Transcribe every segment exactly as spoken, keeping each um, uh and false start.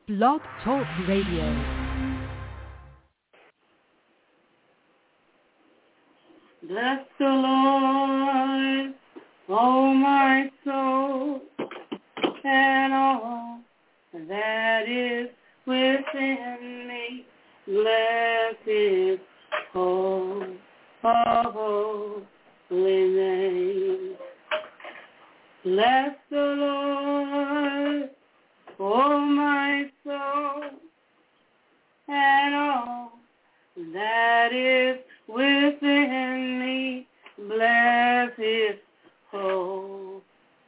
Blog Talk Radio. Bless the Lord, oh my soul, and all that is within me. Bless His holy name. Bless the Lord, oh my soul, and all that is within me. Bless His holy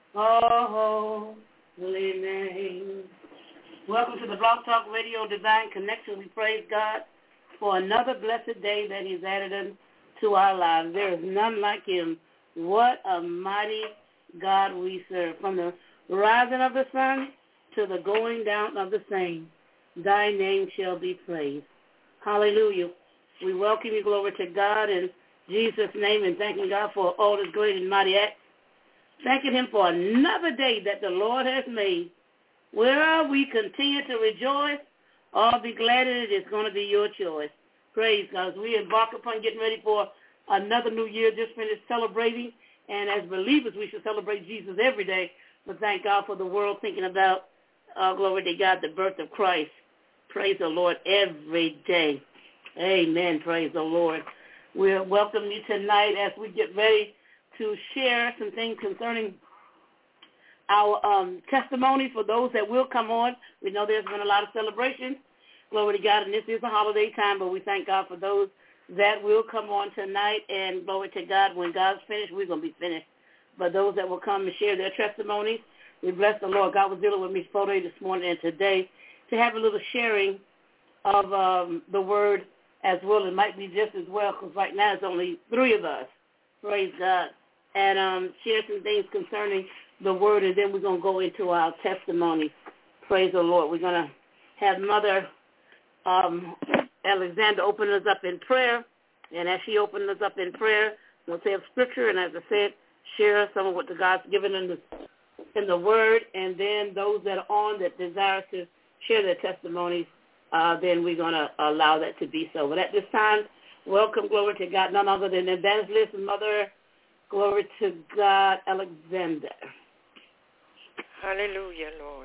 name. Welcome to the Blog Talk Radio Divine Connection. We praise God for another blessed day that He's added into our lives. There is none like Him. What a mighty God we serve. From the rising of the sun to the going down of the same, Thy name shall be praised. Hallelujah. We welcome you, glory to God, in Jesus' name, and thanking God for all His great and mighty acts. Thanking Him for another day that the Lord has made. Where we continue to rejoice, or be glad in it, it's going to be your choice. Praise God. As we embark upon getting ready for another new year, just finished celebrating, and as believers, we should celebrate Jesus every day, but thank God for the world thinking about, uh, glory to God, the birth of Christ. Praise the Lord every day. Amen. Praise the Lord. We welcome you tonight as we get ready to share some things concerning our um, testimony for those that will come on. We know there's been a lot of celebrations. Glory to God, and this is a holiday time, but we thank God for those that will come on tonight, and glory to God, when God's finished, we're going to be finished. But those that will come and share their testimonies, we bless the Lord. God was dealing with me four days this morning and today to have a little sharing of um, the word as well. It might be just as well because right now it's only three of us. Praise God. And um, share some things concerning the word, and then we're going to go into our testimony. Praise the Lord. We're going to have Mother um, Alexander open us up in prayer, and as she opens us up in prayer, we'll say a scripture, and as I said, share some of what the God's given in the, in the word, and then those that are on that desire to share their testimonies, uh, then we're going to allow that to be so. But at this time, welcome, glory to God, none other than Evangelist Mother, glory to God, Alexander. Hallelujah, Lord.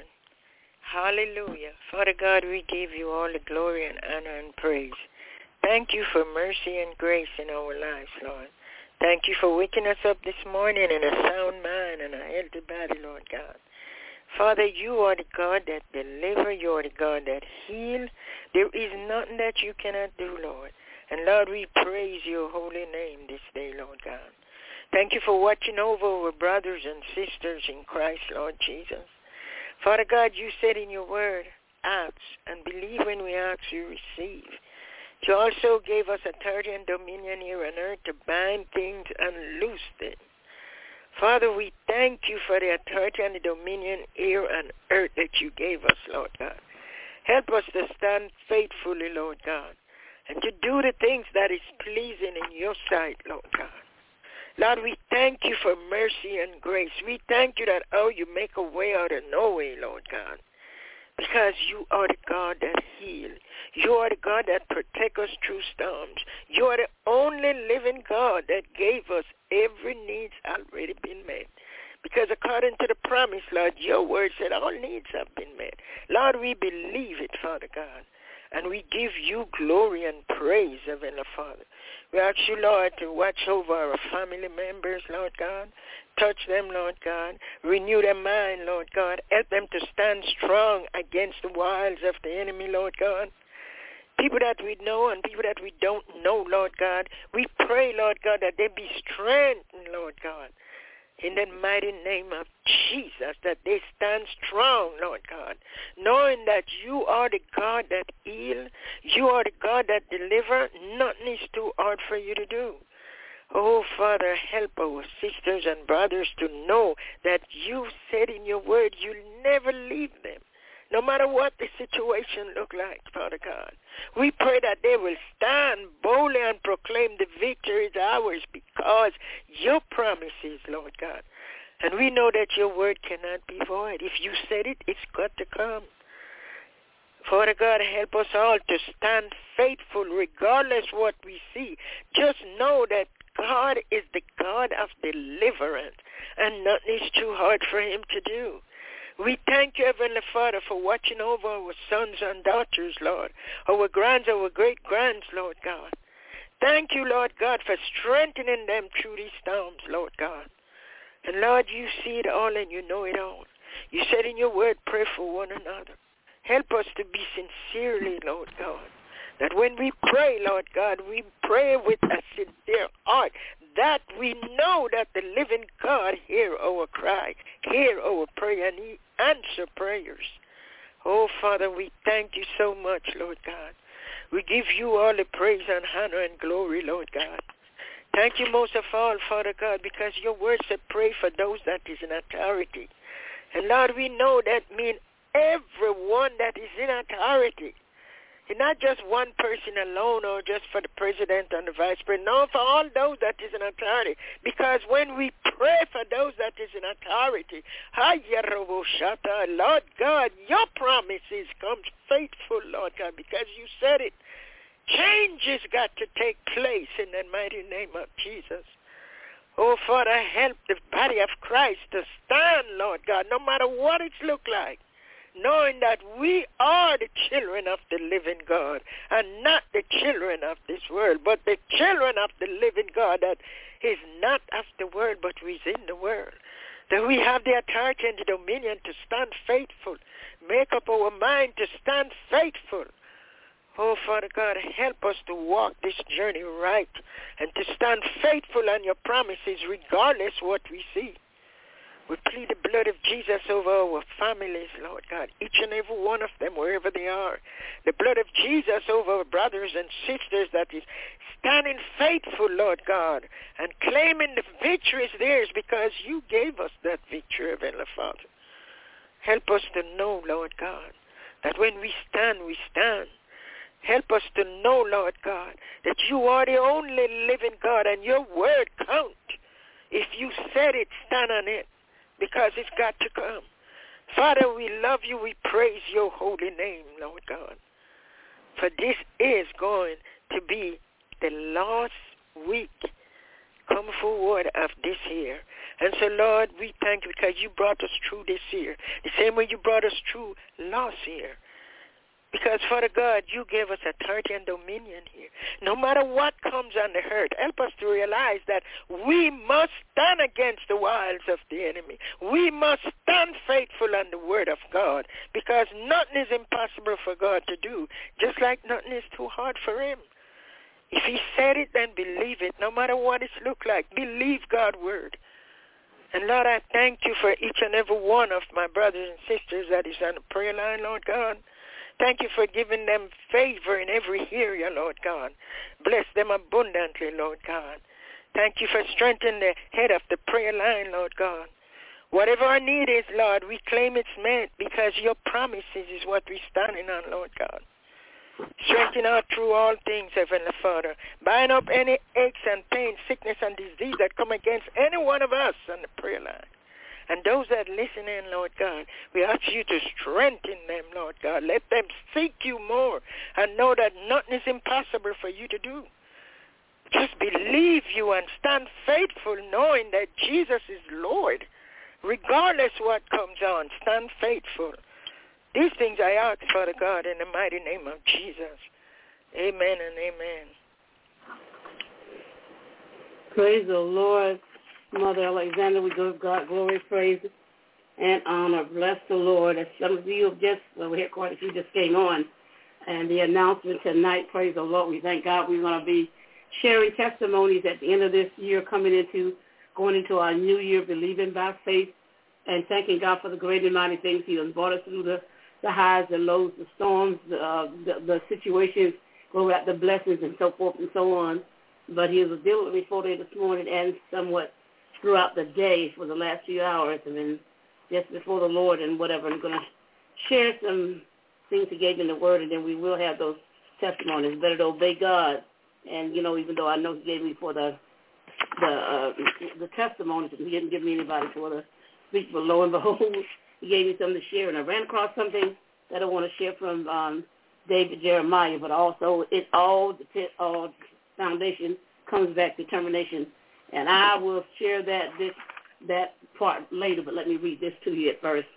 Hallelujah. Father God, we give you all the glory and honor and praise. Thank you for mercy and grace in our lives, Lord. Thank you for waking us up this morning in a sound mind and a healthy body, Lord God. Father, you are the God that delivers. You are the God that heals. There is nothing that you cannot do, Lord. And, Lord, we praise your holy name this day, Lord God. Thank you for watching over our brothers and sisters in Christ, Lord Jesus. Father God, you said in your word, ask and believe when we ask, you receive. You also gave us authority and dominion here on earth to bind things and loose things. Father, we thank you for the authority and the dominion here on earth that you gave us, Lord God. Help us to stand faithfully, Lord God, and to do the things that is pleasing in your sight, Lord God. Lord, we thank you for mercy and grace. We thank you that, oh, you make a way out of no way, Lord God, because you are the God that heals. You are the God that protects us through storms. You are the only living God that gave us every need already been met. Because according to the promise, Lord, your word said all needs have been met. Lord, we believe it, Father God, and we give you glory and praise, Heavenly Father. We ask you, Lord, to watch over our family members, Lord God. Touch them, Lord God. Renew their mind, Lord God. Help them to stand strong against the wiles of the enemy, Lord God. People that we know and people that we don't know, Lord God. We pray, Lord God, that they be strengthened, Lord God. In the mighty name of Jesus, that they stand strong, Lord God, knowing that you are the God that heals, you are the God that delivers. Nothing is too hard for you to do. Oh, Father, help our sisters and brothers to know that you said in your word you'll never leave them. no matter what the situation look like, Father God. We pray that they will stand boldly and proclaim the victory is ours because your promises, Lord God. And we know that your word cannot be void. If you said it, it's got to come. Father God, help us all to stand faithful regardless what we see. Just know that God is the God of deliverance, and nothing is too hard for him to do. We thank you, Heavenly Father, for watching over our sons and daughters, Lord, our grands, our great-grands, Lord God. Thank you, Lord God, for strengthening them through these storms, Lord God. And, Lord, you see it all and you know it all. You said in your word, pray for one another. Help us to be sincerely, Lord God, that when we pray, Lord God, we pray with a sincere heart, that we know that the living God hear our cry, hear our prayer, and he answer prayers. Oh, Father, we thank you so much, Lord God. We give you all the praise and honor and glory, Lord God. Thank you most of all, Father God, because your word said pray for those that is in authority. And, Lord, we know that means everyone that is in authority. And not just one person alone or just for the president and the vice president. No, for all those that is in authority. Because when we pray for those that is in authority, Lord God, your promises come faithful, Lord God, because you said it. Change has got to take place in the mighty name of Jesus. Oh, Father, help the body of Christ to stand, Lord God, no matter what it look like, knowing that we are the children of the living God and not the children of this world, but the children of the living God that is not of the world, but who is in the world. That we have the authority and the dominion to stand faithful, make up our mind to stand faithful. Oh, Father God, help us to walk this journey right and to stand faithful on your promises regardless what we see. We plead the blood of Jesus over our families, Lord God, each and every one of them, wherever they are. The blood of Jesus over our brothers and sisters that is standing faithful, Lord God, and claiming the victory is theirs because you gave us that victory, Heavenly Father. Help us to know, Lord God, that when we stand, we stand. Help us to know, Lord God, that you are the only living God and your word counts. If you said it, stand on it, because it's got to come. Father, we love you. We praise your holy name, Lord God. For this is going to be the last week come forward of this year. And so, Lord, we thank you because you brought us through this year, the same way you brought us through last year. Because, Father God, you gave us authority and dominion here. No matter what comes on the earth, help us to realize that we must stand against the wiles of the enemy. We must stand faithful on the word of God, because nothing is impossible for God to do, just like nothing is too hard for him. If he said it, then believe it, no matter what it looks like. Believe God's word. And, Lord, I thank you for each and every one of my brothers and sisters that is on the prayer line, Lord God. Thank you for giving them favor in every area, Lord God. Bless them abundantly, Lord God. Thank you for strengthening the head of the prayer line, Lord God. Whatever our need is, Lord, we claim it's met because your promises is what we're standing on, Lord God. Strengthen us through all things, Heavenly Father. Bind up any aches and pains, sickness and disease that come against any one of us on the prayer line. And those that listen in, Lord God, we ask you to strengthen them, Lord God. Let them seek you more and know that nothing is impossible for you to do. Just believe you and stand faithful knowing that Jesus is Lord. Regardless what comes on, stand faithful. These things I ask, Father God, in the mighty name of Jesus. Amen and amen. Praise the Lord. Mother Alexander, we give God glory, praise, and honor. Bless the Lord. As some of you have just, well, we had quite a few just came on, and the announcement tonight, praise the Lord. We thank God we're going to be sharing testimonies at the end of this year, coming into, going into our new year, believing by faith, and thanking God for the great and mighty things he has brought us through, the, the highs, the lows, the storms, the, uh, the, the situations, glory out the blessings and so forth and so on. But he was dealing with me four days this morning and somewhat throughout the day for the last few hours, and then just before the Lord and whatever. I'm going to share some things he gave in the word, and then we will have those testimonies. Better to obey God. And, you know, even though I know he gave me for the the uh, the testimonies, he didn't give me anybody for the speech, but lo and behold, he gave me something to share. And I ran across something that I want to share from um, David Jeremiah, but also it all the uh, foundation comes back to termination, and I will share that this that part later. But let me read this to you at first.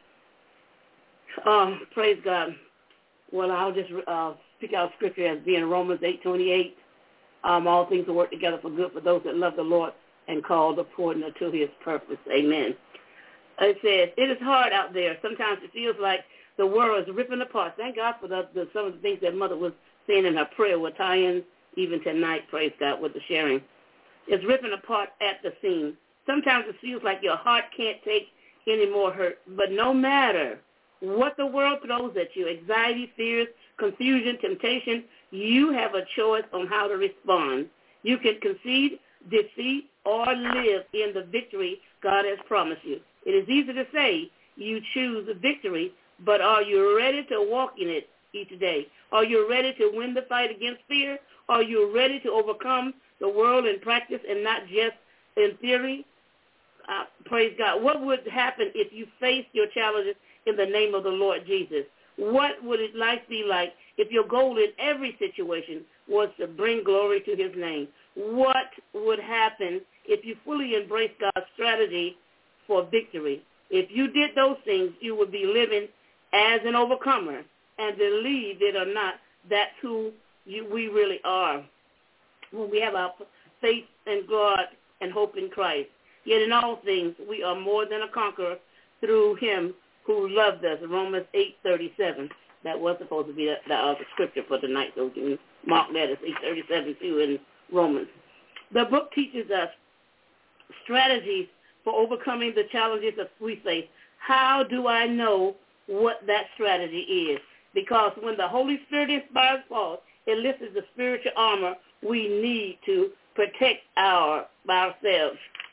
Um, praise God. Well, I'll just uh, pick out scripture as being Romans eight twenty-eight. Um, all things will work together for good for those that love the Lord and called according to His purpose. Amen. It says, it is hard out there. Sometimes it feels like the world is ripping apart. Thank God for the, the, some of the things that Mother was saying in her prayer will tie in even tonight, praise God, with the sharing. It's ripping apart at the seam. Sometimes it feels like your heart can't take any more hurt. But no matter what the world throws at you, anxiety, fears, confusion, temptation, you have a choice on how to respond. You can concede, defeat, or live in the victory God has promised you. It is easy to say you choose the victory, but are you ready to walk in it each day? Are you ready to win the fight against fear? Are you ready to overcome the world in practice and not just in theory? Uh, praise God. What would happen if you faced your challenges in the name of the Lord Jesus? What would it life be like if your goal in every situation was to bring glory to His name? What would happen if you fully embraced God's strategy for victory? If you did those things, you would be living as an overcomer. And believe it or not, that's who you, we really are. When we have our faith in God and hope in Christ. Yet in all things, we are more than a conqueror through Him who loved us. Romans eight thirty-seven. That was supposed to be the, the, uh, the scripture for tonight, so we can mark that as eight thirty-seven too in Romans. The book teaches us strategies for overcoming the challenges that we face. How do I know what that strategy is? Because when the Holy Spirit inspires Paul, it lists the spiritual armor we need to protect our ourselves.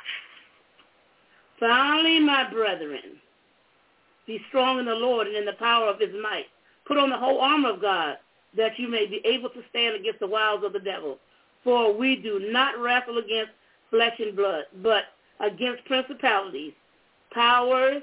Finally, my brethren, be strong in the Lord and in the power of His might. Put on the whole armor of God, that you may be able to stand against the wiles of the devil. For we do not wrestle against flesh and blood, but against principalities, powers,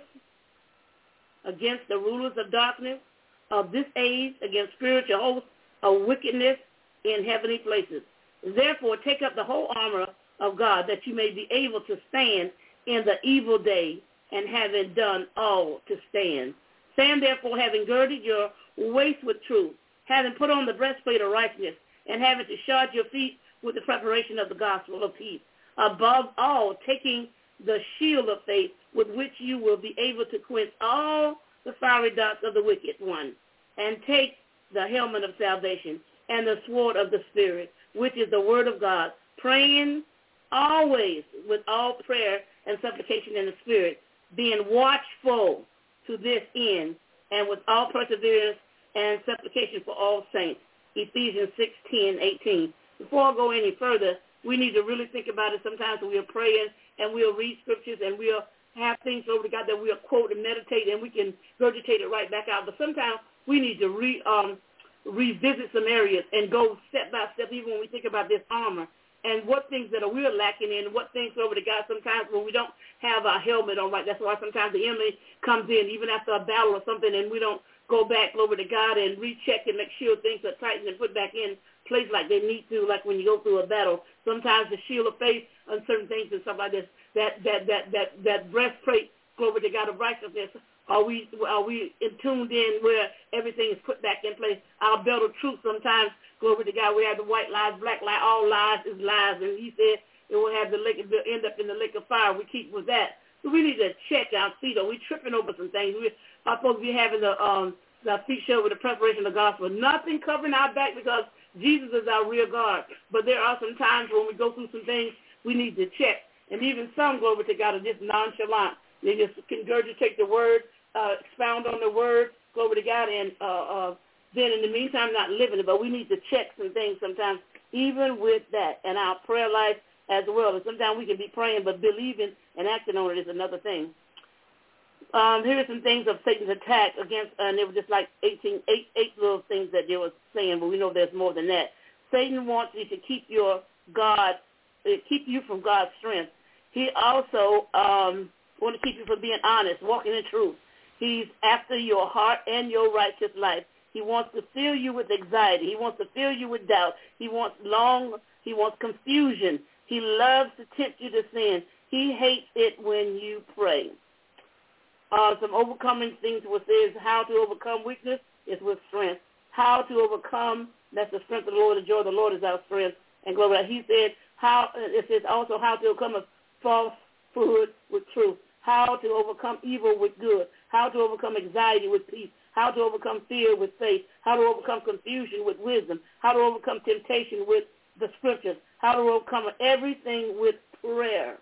against the rulers of darkness of this age, against spiritual hosts of wickedness in heavenly places. Therefore, take up the whole armor of God, that you may be able to stand in the evil day, and having done all to stand. Stand therefore, having girded your waist with truth, having put on the breastplate of righteousness, and having to shod your feet with the preparation of the gospel of peace. Above all, taking the shield of faith, with which you will be able to quench all the fiery darts of the wicked one, and take the helmet of salvation and the sword of the Spirit, which is the word of God, praying always with all prayer and supplication in the Spirit, being watchful to this end, and with all perseverance and supplication for all saints. Ephesians six, ten, eighteen. Before I go any further, we need to really think about it. Sometimes when we're praying and we'll read scriptures and we'll have things over to God that we'll quote and meditate, and we can regurgitate it right back out. But sometimes we need to re, um, revisit some areas and go step by step, even when we think about this armor, and what things that are we're lacking in, what things over to God sometimes when we don't have our helmet on right. That's why sometimes the enemy comes in, even after a battle or something, and we don't go back over to God and recheck and make sure things are tightened and put back in place like they need to, like when you go through a battle. Sometimes the shield of faith and certain things and stuff like this, that that that that that breastplate, glory to God, of righteousness, are we are we in tuned in where everything is put back in place? Our belt of truth sometimes, glory to God, we have the white lies, black lies, all lies is lies, and He said it will have the lake, it will end up in the lake of fire. We keep with that. So we need to check our feet. Are we tripping over some things? We are supposed to be having the um the feet showed with the preparation of the gospel. Nothing covering our back, because Jesus is our rear guard. But there are some times when we go through some things we need to check. And even some, glory to God, are just nonchalant. They just can regurgitate the word, uh, expound on the word, glory to God, and uh, uh, then in the meantime not living it. But we need to check some things sometimes, even with that, and our prayer life as well. And sometimes we can be praying, but believing and acting on it is another thing. Um, here are some things of Satan's attack against, uh, and it was just like eighteen, eight, eight little things that they were saying, but we know there's more than that. Satan wants you to keep your God, uh, keep you from God's strength. He also um, wants to keep you from being honest, walking in truth. He's after your heart and your righteous life. He wants to fill you with anxiety. He wants to fill you with doubt. He wants long, he wants confusion. He loves to tempt you to sin. He hates it when you pray. Uh, some overcoming things will say is how to overcome weakness is with strength. How to overcome, that's the strength of the Lord, the joy of the Lord is our strength. And glory, he said, how, it says also how to overcome a falsehood with truth. How to overcome evil with good. How to overcome anxiety with peace. How to overcome fear with faith. How to overcome confusion with wisdom. How to overcome temptation with the scriptures. How to overcome everything with prayer.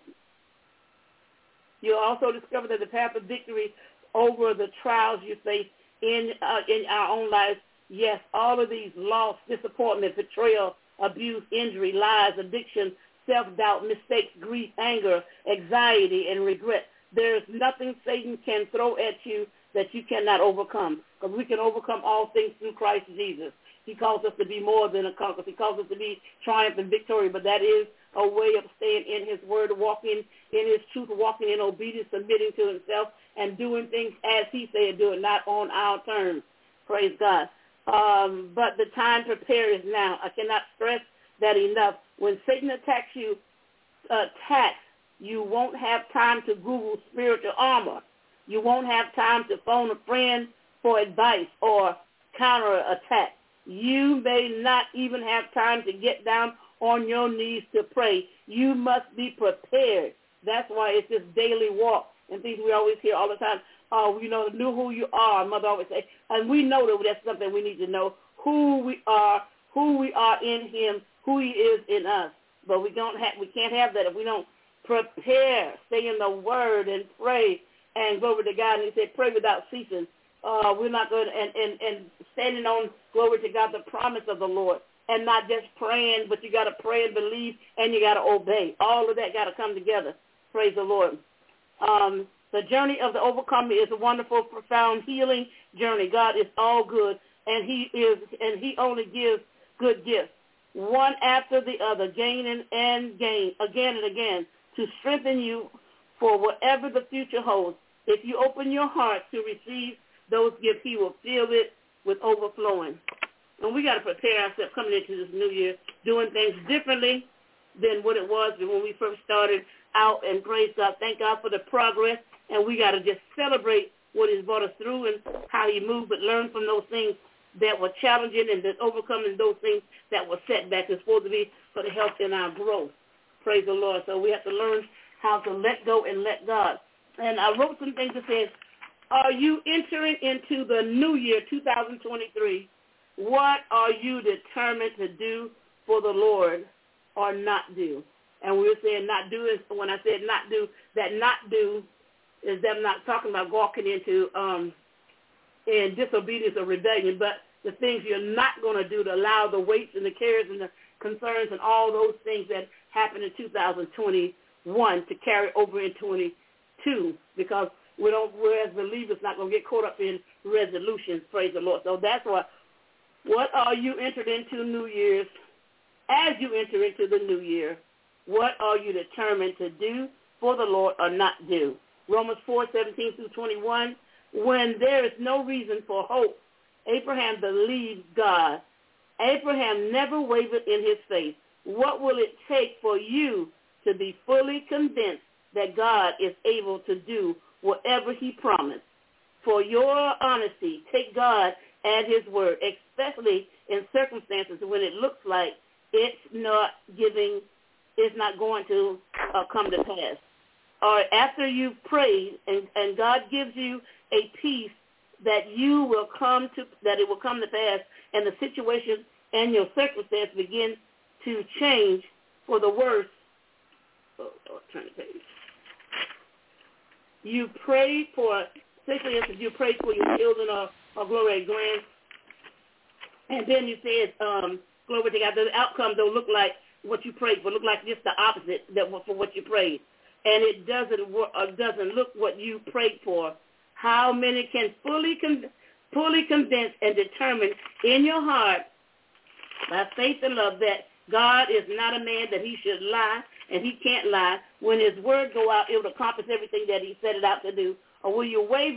You'll also discover that the path of victory over the trials you face in uh, in our own lives. Yes, all of these loss, disappointment, betrayal, abuse, injury, lies, addiction, self-doubt, mistakes, grief, anger, anxiety, and regret. There's nothing Satan can throw at you that you cannot overcome, because we can overcome all things through Christ Jesus. He calls us to be more than a conqueror. He calls us to be triumph and victory, but that is a way of staying in his word, walking in his truth, walking in obedience, submitting to himself, and doing things as he said do it, not on our terms. Praise God. Um, but the time to prepare is now. I cannot stress that enough. When Satan attacks you, uh, attacks, you won't have time to Google spiritual armor. You won't have time to phone a friend for advice or counterattack. You may not even have time to get down on your knees to pray. You must be prepared. That's why it's this daily walk and things we always hear all the time. Oh, you know, know who you are, Mother always say. And we know that that's something we need to know, who we are, who we are in him, who he is in us. But we don't have, we can't have that if we don't prepare, stay in the word and pray and glory to God. And he said, pray without ceasing. Uh, we're not going to, and, and, and standing on, glory to God, the promise of the Lord. And not just praying, but you got to pray and believe, and you got to obey. All of that got to come together. Praise the Lord. Um, the journey of the overcomer is a wonderful, profound healing journey. God is all good, and he is, and he only gives good gifts, one after the other, gaining and gain, again and again, to strengthen you for whatever the future holds. If you open your heart to receive those gifts, he will fill it with overflowing. And we got to prepare ourselves coming into this new year, doing things differently than what it was when we first started out. And praise God, thank God for the progress. And we got to just celebrate what he's brought us through and how he moved, but learn from those things that were challenging and then overcoming those things that were setbacks. It's supposed to be for the health and our growth. Praise the Lord. So we have to learn how to let go and let God. And I wrote some things that says, are you entering into the new year, two thousand twenty-three? What are you determined to do for the Lord or not do? And we were saying not do is, when I said not do, that not do is them not talking about walking into um, in disobedience or rebellion, but the things you're not going to do to allow the weights and the cares and the concerns and all those things that happened in two thousand twenty-one to carry over in twenty-two, because we don't, we're as believers not going to get caught up in resolutions, praise the Lord. So that's why, what are you entered into New Year's? As you enter into the new year, what are you determined to do for the Lord or not do? Romans four, seventeen through twenty-one, when there is no reason for hope, Abraham believed God. Abraham never wavered in his faith. What will it take for you to be fully convinced that God is able to do whatever he promised? For your honesty, take God at his word, especially in circumstances when it looks like it's not giving, it's not going to uh, come to pass. Or after you've prayed and, and God gives you a peace that you will come to, that it will come to pass, and the situation and your circumstance begin to change for the worse. Oh, oh, turn the page. You prayed for, especially if you prayed for your children or, or glory grand, and then you said, um, glory to God, the outcome don't look like what you prayed for, look like just the opposite that for what you prayed, and it doesn't work, or doesn't look what you prayed for. How many can fully con- fully convince and determine in your heart by faith and love that God is not a man that he should lie, and he can't lie. When his word go out, it will accomplish everything that he set it out to do. Or will you waver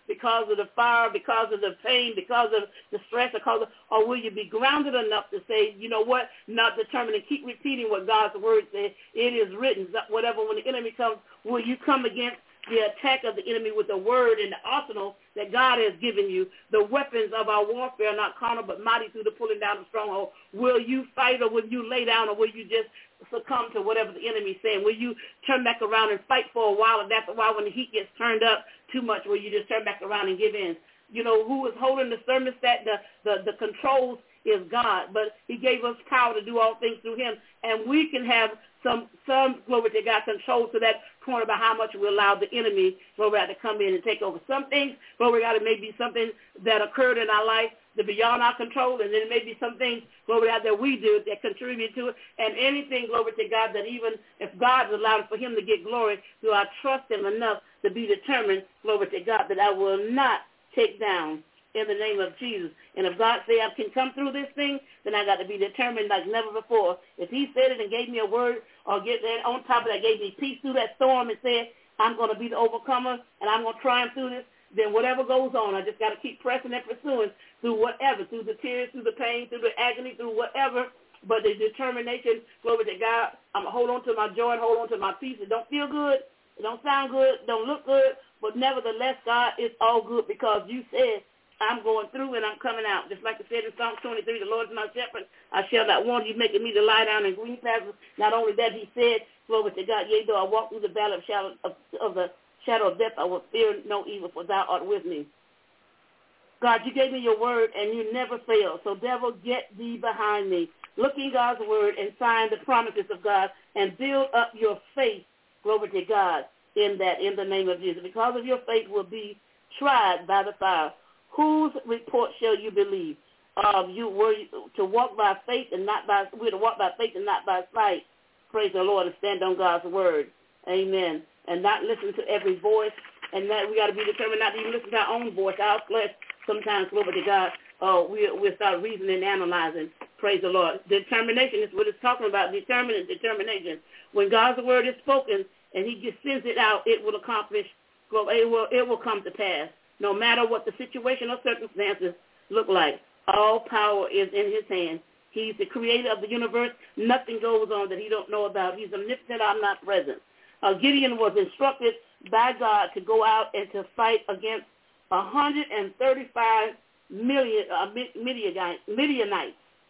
because of the fire, because of the pain, because of the stress, because of, or will you be grounded enough to say, you know what, not determined, and keep repeating what God's word says. It is written. Whatever, when the enemy comes, will you come against the attack of the enemy with the word and the arsenal that God has given you? The weapons of our warfare are not carnal, but mighty through the pulling down of stronghold. Will you fight, or will you lay down, or will you just succumb to whatever the enemy is saying? Will you turn back around and fight for a while, and that's why when the heat gets turned up too much, will you just turn back around and give in? You know, who is holding the thermostat, the, the, the controls is God, but he gave us power to do all things through him, and we can have some, some glory to God, control to that point about how much we allow the enemy, glory to come in and take over. Some things, glory to God, it may be something that occurred in our life that beyond our control, and then it may be some things, glory to God, that we do that contribute to it, and anything, glory to God, that even if God allowed for him to get glory, do I trust him enough to be determined, glory to God, that I will not take down in the name of Jesus. And if God say I can come through this thing, then I got to be determined like never before. If he said it and gave me a word, or get that on top of that, gave me peace through that storm and said, I'm going to be the overcomer and I'm going to triumph through this, then whatever goes on, I just got to keep pressing and pursuing through whatever, through the tears, through the pain, through the agony, through whatever. But the determination, glory to God, I'm going to hold on to my joy and hold on to my peace. It don't feel good. It don't sound good. Don't look good. But nevertheless, God, it's all good because you said, I'm going through and I'm coming out. Just like it said in Psalm twenty-three, the Lord is my shepherd. I shall not want. You making me to lie down in green pastures. Not only that, he said, glory to God, yea, though I walk through the valley of, shadow, of, of the shadow of death, I will fear no evil, for thou art with me. God, you gave me your word, and you never fail. So, devil, get thee behind me. Look in God's word and sign the promises of God and build up your faith, glory to God, in that, in the name of Jesus. Because of your faith will be tried by the fire. Whose report shall you believe? Um, you were to walk by faith and not by, we're to walk by faith and not by sight. Praise the Lord and stand on God's word. Amen. And not listen to every voice. And that we got to be determined not to even listen to our own voice. Our flesh sometimes, glory to God, uh, we, we'll start reasoning and analyzing. Praise the Lord. Determination is what it's talking about, determined determination. When God's word is spoken and he just sends it out, it will accomplish, it will, it will come to pass. No matter what the situation or circumstances look like, all power is in his hand. He's the creator of the universe. Nothing goes on that he don't know about. He's omnipotent, omnipresent. Uh, Gideon was instructed by God to go out and to fight against one hundred thirty-five million uh, Midianites.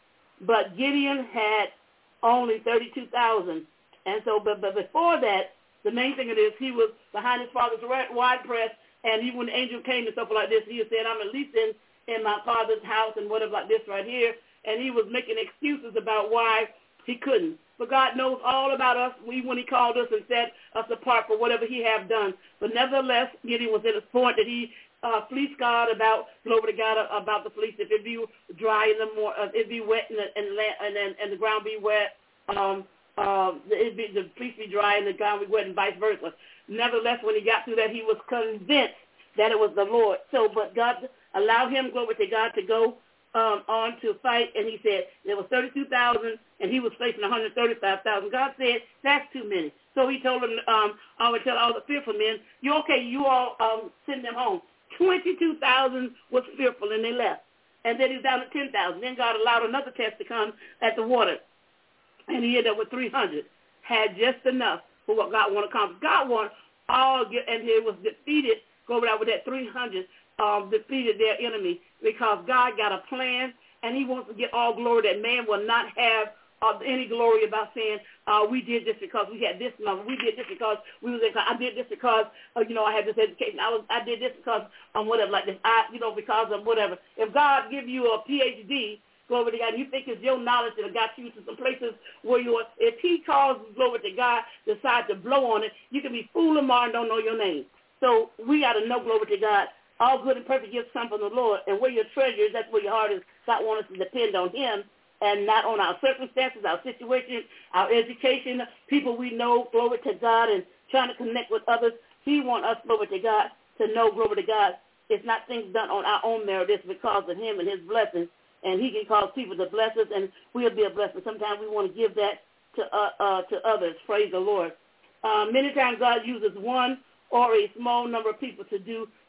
But Gideon had only thirty-two thousand. And so, but, but before that, the main thing it is, he was behind his father's wide press. And even when the angel came and stuff like this, he said, I'm at least in, in my father's house and whatever like this right here. And he was making excuses about why he couldn't. But God knows all about us, even when he called us and set us apart for whatever he have done. But nevertheless, Gideon was at a point that he uh, fleeced God about, glory to God, about the fleece. If it be dry in the morning, uh, it be wet and the, and, and, and, and the ground be wet, um, um, it be, the fleece be dry and the ground be wet and vice versa. Nevertheless, when he got through that, he was convinced that it was the Lord. So, but God allowed him, glory to God, to go um, on to fight. And he said there was thirty-two thousand, and he was facing one hundred thirty-five thousand. God said, that's too many. So he told him, um, I would tell all the fearful men, you okay, you all um, send them home. twenty-two thousand was fearful, and they left. And then he was down to ten thousand. Then God allowed another test to come at the water. And he ended up with three hundred. Had just enough for what God wanted to accomplish. God wanted all, and he was defeated, go over there with that three hundred, um, defeated their enemy, because God got a plan, and he wants to get all glory. That man will not have uh, any glory about saying, uh, we did this because we had this number. We did this because we was. I did this because, uh, you know, I had this education. I was. I did this because um, whatever, like this. I, you know, because of whatever. If God give you a P H D, glory to God, and you think it's your knowledge that got you to some places where you are. If he calls, glory to God, decide to blow on it, you can be fool tomorrow and don't know your name. So we got to know, glory to God, all good and perfect gifts come from the Lord. And where your treasure is, that's where your heart is. God wants us to depend on him and not on our circumstances, our situation, our education, people we know, glory to God, and trying to connect with others. He wants us, glory to God, to know, glory to God, it's not things done on our own merit. It's because of him and his blessings. And he can cause people to bless us, and we'll be a blessing. Sometimes we want to give that to uh, uh, to others. Praise the Lord. Uh, many times God uses one or a small number of people to do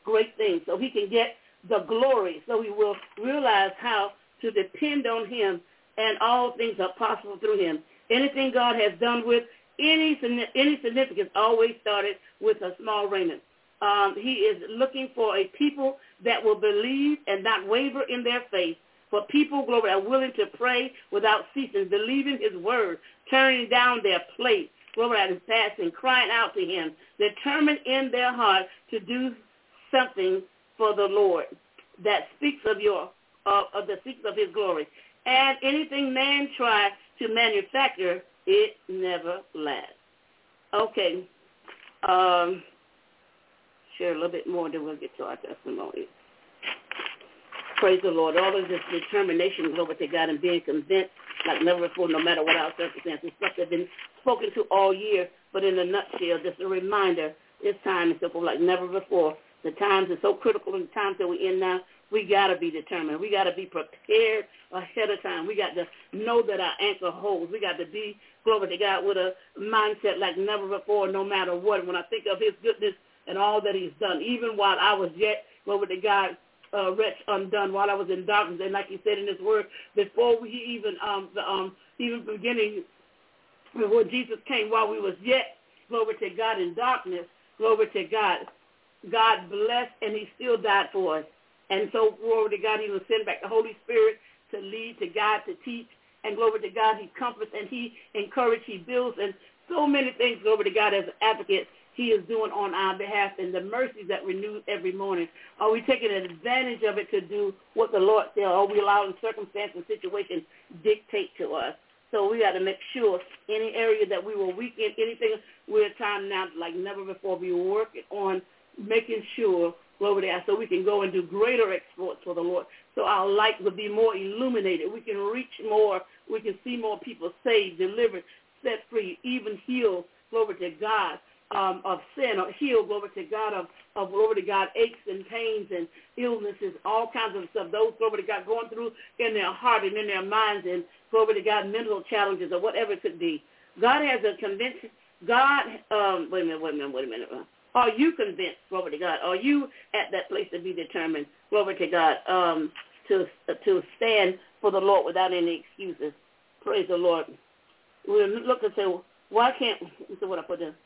great things, so he can get the glory, so he will realize how to depend on him, and all things are possible through him. Anything God has done with any any significance always started with a small remnant. Um, he is looking for a people that will believe and not waver in their faith, for people, glory, are willing to pray without ceasing, believing his word, turning down their plate, glory, and fasting, crying out to him, determined in their heart to do something for the Lord that speaks of your uh, of the speaks of his glory. And anything man tries to manufacture, it never lasts. Okay. Um, share a little bit more, then we'll get to our testimony. Praise the Lord. All of this determination, glory to God, and being convinced like never before, no matter what our circumstances, stuff that's been spoken to all year, but in a nutshell, just a reminder, it's time and so forth like never before. The times are so critical, and the times that we're in now, we got to be determined. We got to be prepared ahead of time. We got to know that our anchor holds. We got to be, glory to God, with a mindset like never before, no matter what. When I think of his goodness and all that he's done, even while I was yet, glory to God, uh, wretch undone, while I was in darkness, and like he said in his word, before we even, um, the, um, even beginning, before Jesus came, while we was yet, glory to God, in darkness, glory to God, God blessed, and he still died for us. And so, glory to God, he will send back the Holy Spirit to lead, to guide, to teach. And glory to God, he comforts and he encourages, he builds, and so many things, glory to God, as an advocate, he is doing on our behalf, and the mercies that renew every morning. Are we taking advantage of it to do what the Lord said? Or are we allowing circumstances and situations dictate to us? So we got to make sure any area that we were weak in, anything, we're trying now like never before. We were working on making sure, glory to God, so we can go and do greater exploits for the Lord. So our light will be more illuminated. We can reach more. We can see more people saved, delivered, set free, even healed, glory to God, um, of sin, or healed, glory to God, of, of, glory to God, aches and pains and illnesses, all kinds of stuff. Those, glory to God, going through in their heart and in their minds, and, glory to God, mental challenges or whatever it could be. God has a conviction. God, um, wait a minute, wait a minute, wait a minute. Are you convinced, glory to God? Are you at that place to be determined, glory to God, um, to to stand for the Lord without any excuses? Praise the Lord. We'll look and say, why can't, this is what I put in.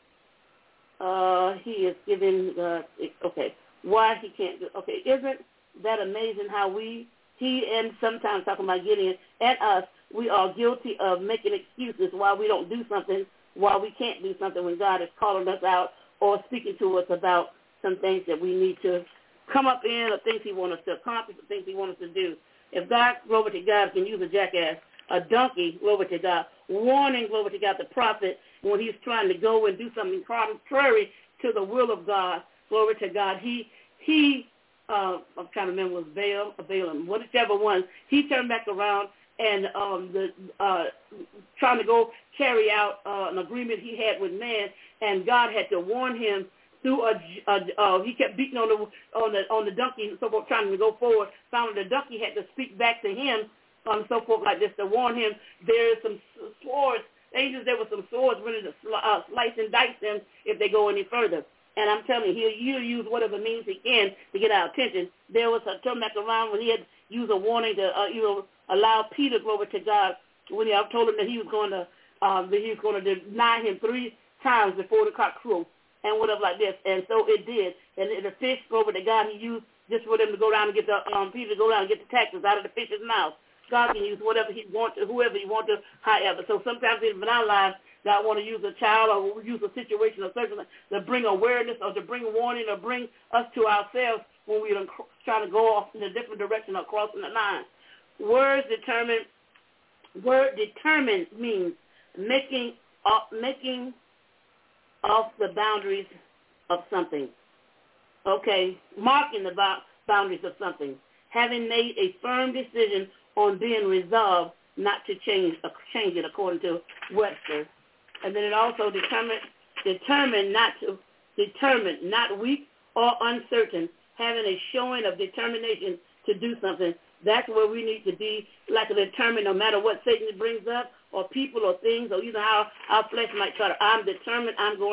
Uh, he is giving, uh, okay, why he can't do, okay, isn't that amazing how we, he and sometimes talking about Gideon and us, we are guilty of making excuses why we don't do something, why we can't do something when God is calling us out or speaking to us about some things that we need to come up in, or things he wants us to accomplish, or things he wants us to do. If God, glory to God, can use a jackass, a donkey, glory to God, warning, glory to God, the prophet when he's trying to go and do something contrary to the will of God, glory to God, he, he uh, I'm trying to remember, was Baal or Balaam, whichever one, he turned back around and um, the uh, trying to go carry out uh, an agreement he had with man, and God had to warn him through a, a uh, he kept beating on the on the on the donkey and so forth, trying to go forward. Found the donkey had to speak back to him, um, so forth like this to warn him. There is some swords, angels. There were some swords ready to sl- uh, slice and dice them if they go any further. And I'm telling you, he'll, he'll use whatever means he can to get our attention. There was a turn back around when he had used a warning to uh, you know allow Peter, glory to God, when he I told him that he was going to um, that he was going to deny him three times before the cock crew, and whatever like this. And so it did. And the fish, glory to God, he used just for them to go down and get the um, Peter to go down and get the taxes out of the fish's mouth. God can use whatever he wants to, whoever he wants to, however. So sometimes in our lives, God want to use a child or use a situation or something to bring awareness or to bring warning or bring us to ourselves when we're trying to go off in a different direction or crossing the line. Words determine, word determined means making uh, making off the boundaries of something. Okay, marking the boundaries of something. Having made a firm decision on being resolved not to change uh, change it, according to Webster. And then it also determined determined not to determined, not weak or uncertain, having a showing of determination to do something. That's where we need to be, like a determined, no matter what Satan brings up, or people or things, or even our, our flesh might try to, I'm determined, I'm going to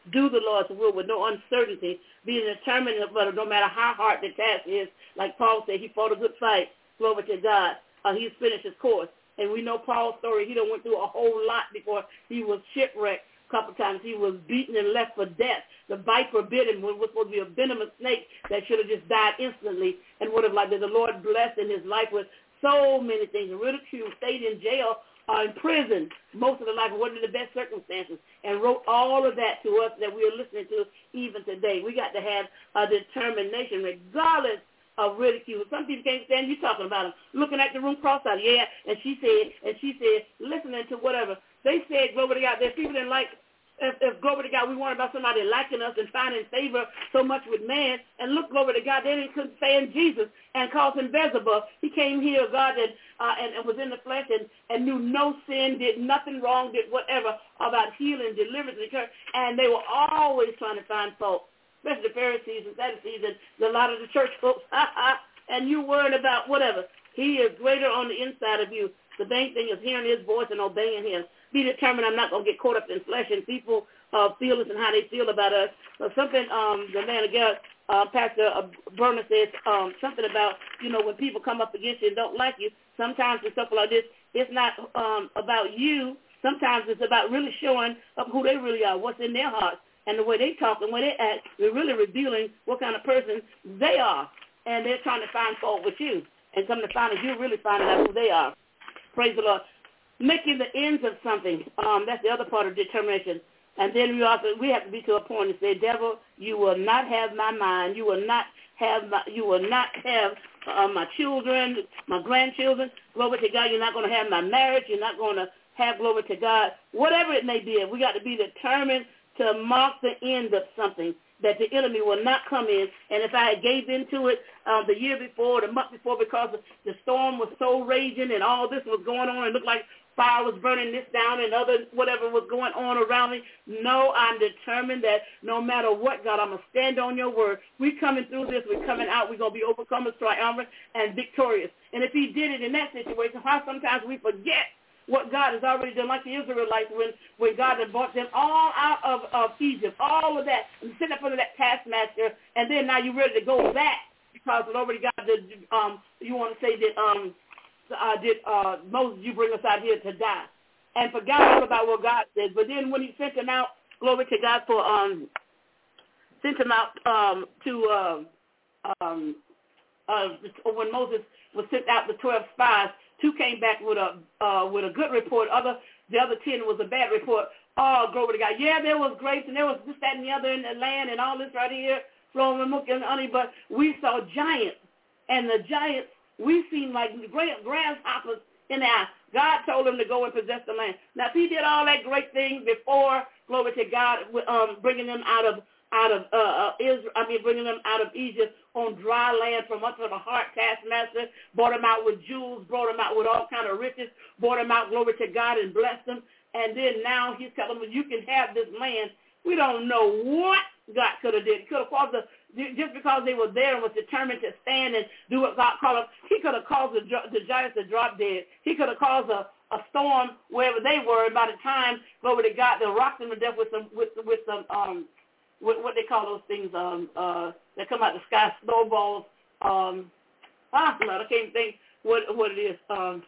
do the Lord's will with no uncertainty, being determined, but no matter how hard the task is, like Paul said, he fought a good fight, glory to God. Uh, he's finished his course. And we know Paul's story. He done went through a whole lot before he was shipwrecked a couple times. He was beaten and left for death. The viper bit him. It was supposed to be a venomous snake that should have just died instantly and would have like that. The Lord blessed in his life with so many things. Ridicule, stayed in jail, uh, in prison most of the life, wasn't in the best circumstances, and wrote all of that to us that we are listening to even today. We got to have a determination regardless of ridicule. Some people can't stand you talking about them, looking at the room cross-eyed. Yeah, and she said, and she said, listening to whatever. They said, glory to God, there's people that like, if, if glory to God, we want about somebody liking us and finding favor so much with man, and look, glory to God, they didn't couldn't stand Jesus and cause him Beelzebub. He came here, God, and, uh, and, and was in the flesh and, and knew no sin, did nothing wrong, did whatever about healing, deliverance, and they were always trying to find fault, especially the Pharisees and Sadducees and a lot of the church folks, and you worried about whatever. He is greater on the inside of you. The main thing is hearing his voice and obeying him. Be determined I'm not going to get caught up in flesh and people uh, feelings and how they feel about us. So something um, the man of God, uh, Pastor uh, Berner says um, something about, you know, when people come up against you and don't like you, sometimes it's stuff like this, it's not um, about you. Sometimes it's about really showing up who they really are, what's in their hearts. And the way they talk and the way they act, they're really revealing what kind of person they are. And they're trying to find fault with you. And come to find out you're really finding out who they are. Praise the Lord. Making the ends of something. Um, that's the other part of determination. And then we also we have to be to a point and say, devil, you will not have my mind. You will not have my, you will not have uh, my children, my grandchildren. Glory to God. You're not going to have my marriage. You're not going to have, glory to God, whatever it may be. We got to be determined to mark the end of something, that the enemy will not come in. And if I had gave into it uh, the year before, the month before, because the storm was so raging and all this was going on, it looked like fire was burning this down and other whatever was going on around me. No, I'm determined that no matter what, God, I'm going to stand on your word. We're coming through this. We're coming out. We're going to be overcomers, triumphant, and victorious. And if he did it in that situation, how sometimes we forget what God has already done, like the Israelites when, when God had brought them all out of, of Egypt, all of that, and sit up under that taskmaster, and then now you're ready to go back because it already got the, um, you want to say that, um, uh, did uh, Moses, you bring us out here to die, and forgot all about what God said. But then when he sent them out, glory to God, for, um, sent them out um, to, um, um, uh, when Moses was sent out the twelve spies, two came back with a uh, with a good report. Other the other ten was a bad report. Oh, glory to God. Yeah, there was grapes and there was this, that, and the other in the land and all this right here, flowing with milk and honey. But we saw giants, and the giants we seen like great grasshoppers in the eye. God told them to go and possess the land. Now, if he did all that great thing before, glory to God, um, bringing them out of out of uh, uh, Israel, I mean, bringing them out of Egypt on dry land from under the hard taskmaster, brought them out with jewels, brought them out with all kind of riches, brought them out, glory to God, and blessed them. And then now he's telling them, you can have this land. We don't know what God could have did. He could have caused the, just because they were there and was determined to stand and do what God called them, he could have caused the, the giants to drop dead. He could have caused a, a storm wherever they were. And by the time, glory to God, they rocked them to death with some, with, with some, um, What, what they call those things um, uh, that come out the sky, snowballs. Um, ah, Lord, I can't think what what it is. Um,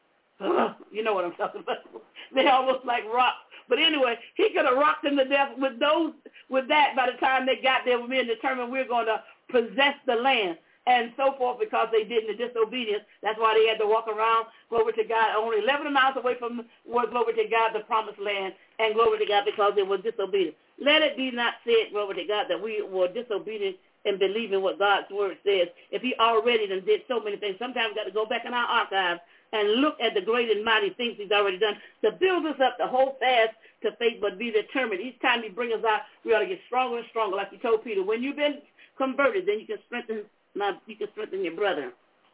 uh, you know what I'm talking about. They almost like rocks. But anyway, he could have rocked them to death with those, with that by the time they got there. We determined we're going to possess the land and so forth because they did in the disobedience. That's why they had to walk around, glory to God, only eleven miles away from where, glory to God, the promised land, and glory to God because they were disobedient. Let it be not said, glory to God, that we were disobedient in believing what God's word says. If he already done did so many things, sometimes we've got to go back in our archives and look at the great and mighty things he's already done to build us up, to hold fast to faith, but be determined. Each time he brings us out, we ought to get stronger and stronger, like he told Peter. When you've been converted, then you can strengthen my, you can strengthen your brother.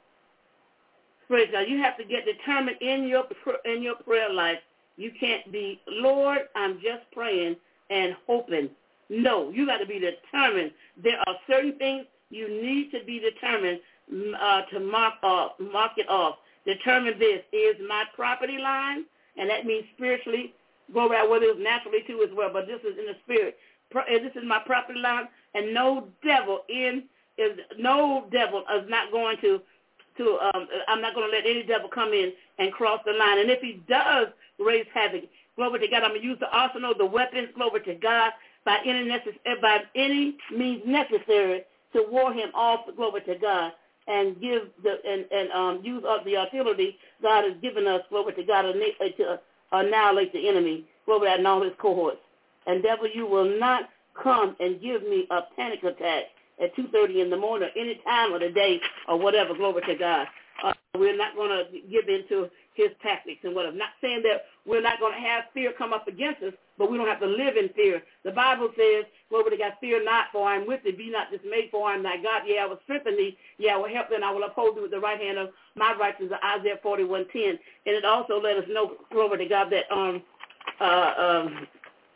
Praise God. You have to get determined in your in your prayer life. You can't be, Lord, I'm just praying and hoping. No, you got to be determined. There are certain things you need to be determined uh, to mark off, mark it off. Determine this is my property line, and that means spiritually. Go back, whether it's naturally too as well, but this is in the spirit. this is my property line, and no devil in is no devil is not going to to um, I'm not going to let any devil come in and cross the line. And if he does raise havoc, glory to God, I'm going to use the arsenal, the weapons, glory to God, by any necess- by any means necessary to ward him off, glory to God, and give the and, and um, use up the artillery God has given us, glory to God, to annihilate the enemy, glory to God, and all his cohorts. And devil, you will not come and give me a panic attack at two thirty in the morning, or any time of the day, or whatever, glory to God. Uh, we're not going to give into his tactics and whatever. Not saying that we're not going to have fear come up against us, but we don't have to live in fear. The Bible says, glory to God, fear not, for I am with thee. Be not dismayed, for I am thy God. Yea, I will strengthen thee. Yea, I will help thee, and I will uphold thee with the right hand of my righteousness, Isaiah forty-one ten. And it also let us know, glory to God, that um uh um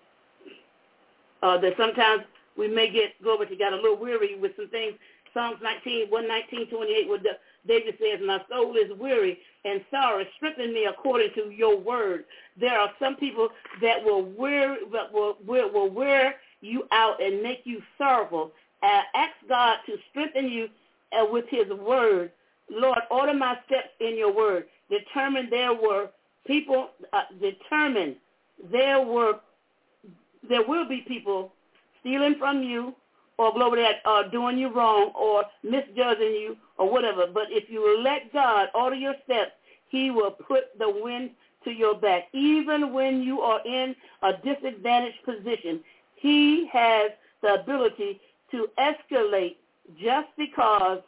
uh that sometimes we may get, glory to God, a little weary with some things. Psalms nineteen, one nineteen, twenty-eight, where David says, my soul is weary and sorry. Strengthen me according to your word. There are some people that will wear, that will, will, will wear you out and make you sorrowful. Uh, ask God to strengthen you uh, with his word. Lord, order my steps in your word. Determine there were people, uh, determine there were, there will be people stealing from you, or glory to God, uh, doing you wrong, or misjudging you, or whatever. But if you let God order your steps, he will put the wind to your back. Even when you are in a disadvantaged position, he has the ability to escalate just because,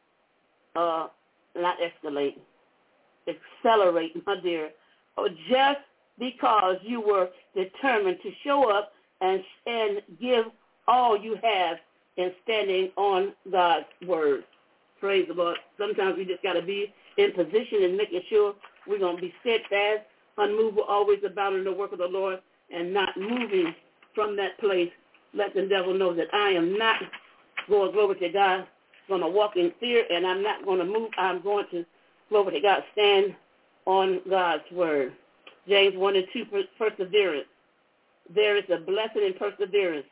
uh, not escalate, accelerate, my dear, or just because you were determined to show up and and give all you have in standing on God's word. Praise the Lord. Sometimes we just got to be in position and making sure we're going to be steadfast, unmovable, always abounding in the work of the Lord, and not moving from that place. Let the devil know that I am not going, glory to God, going to walk in fear, and I'm not going to move. I'm going to, glory to God, stand on God's word. James one and two, perseverance. There is a blessing in perseverance.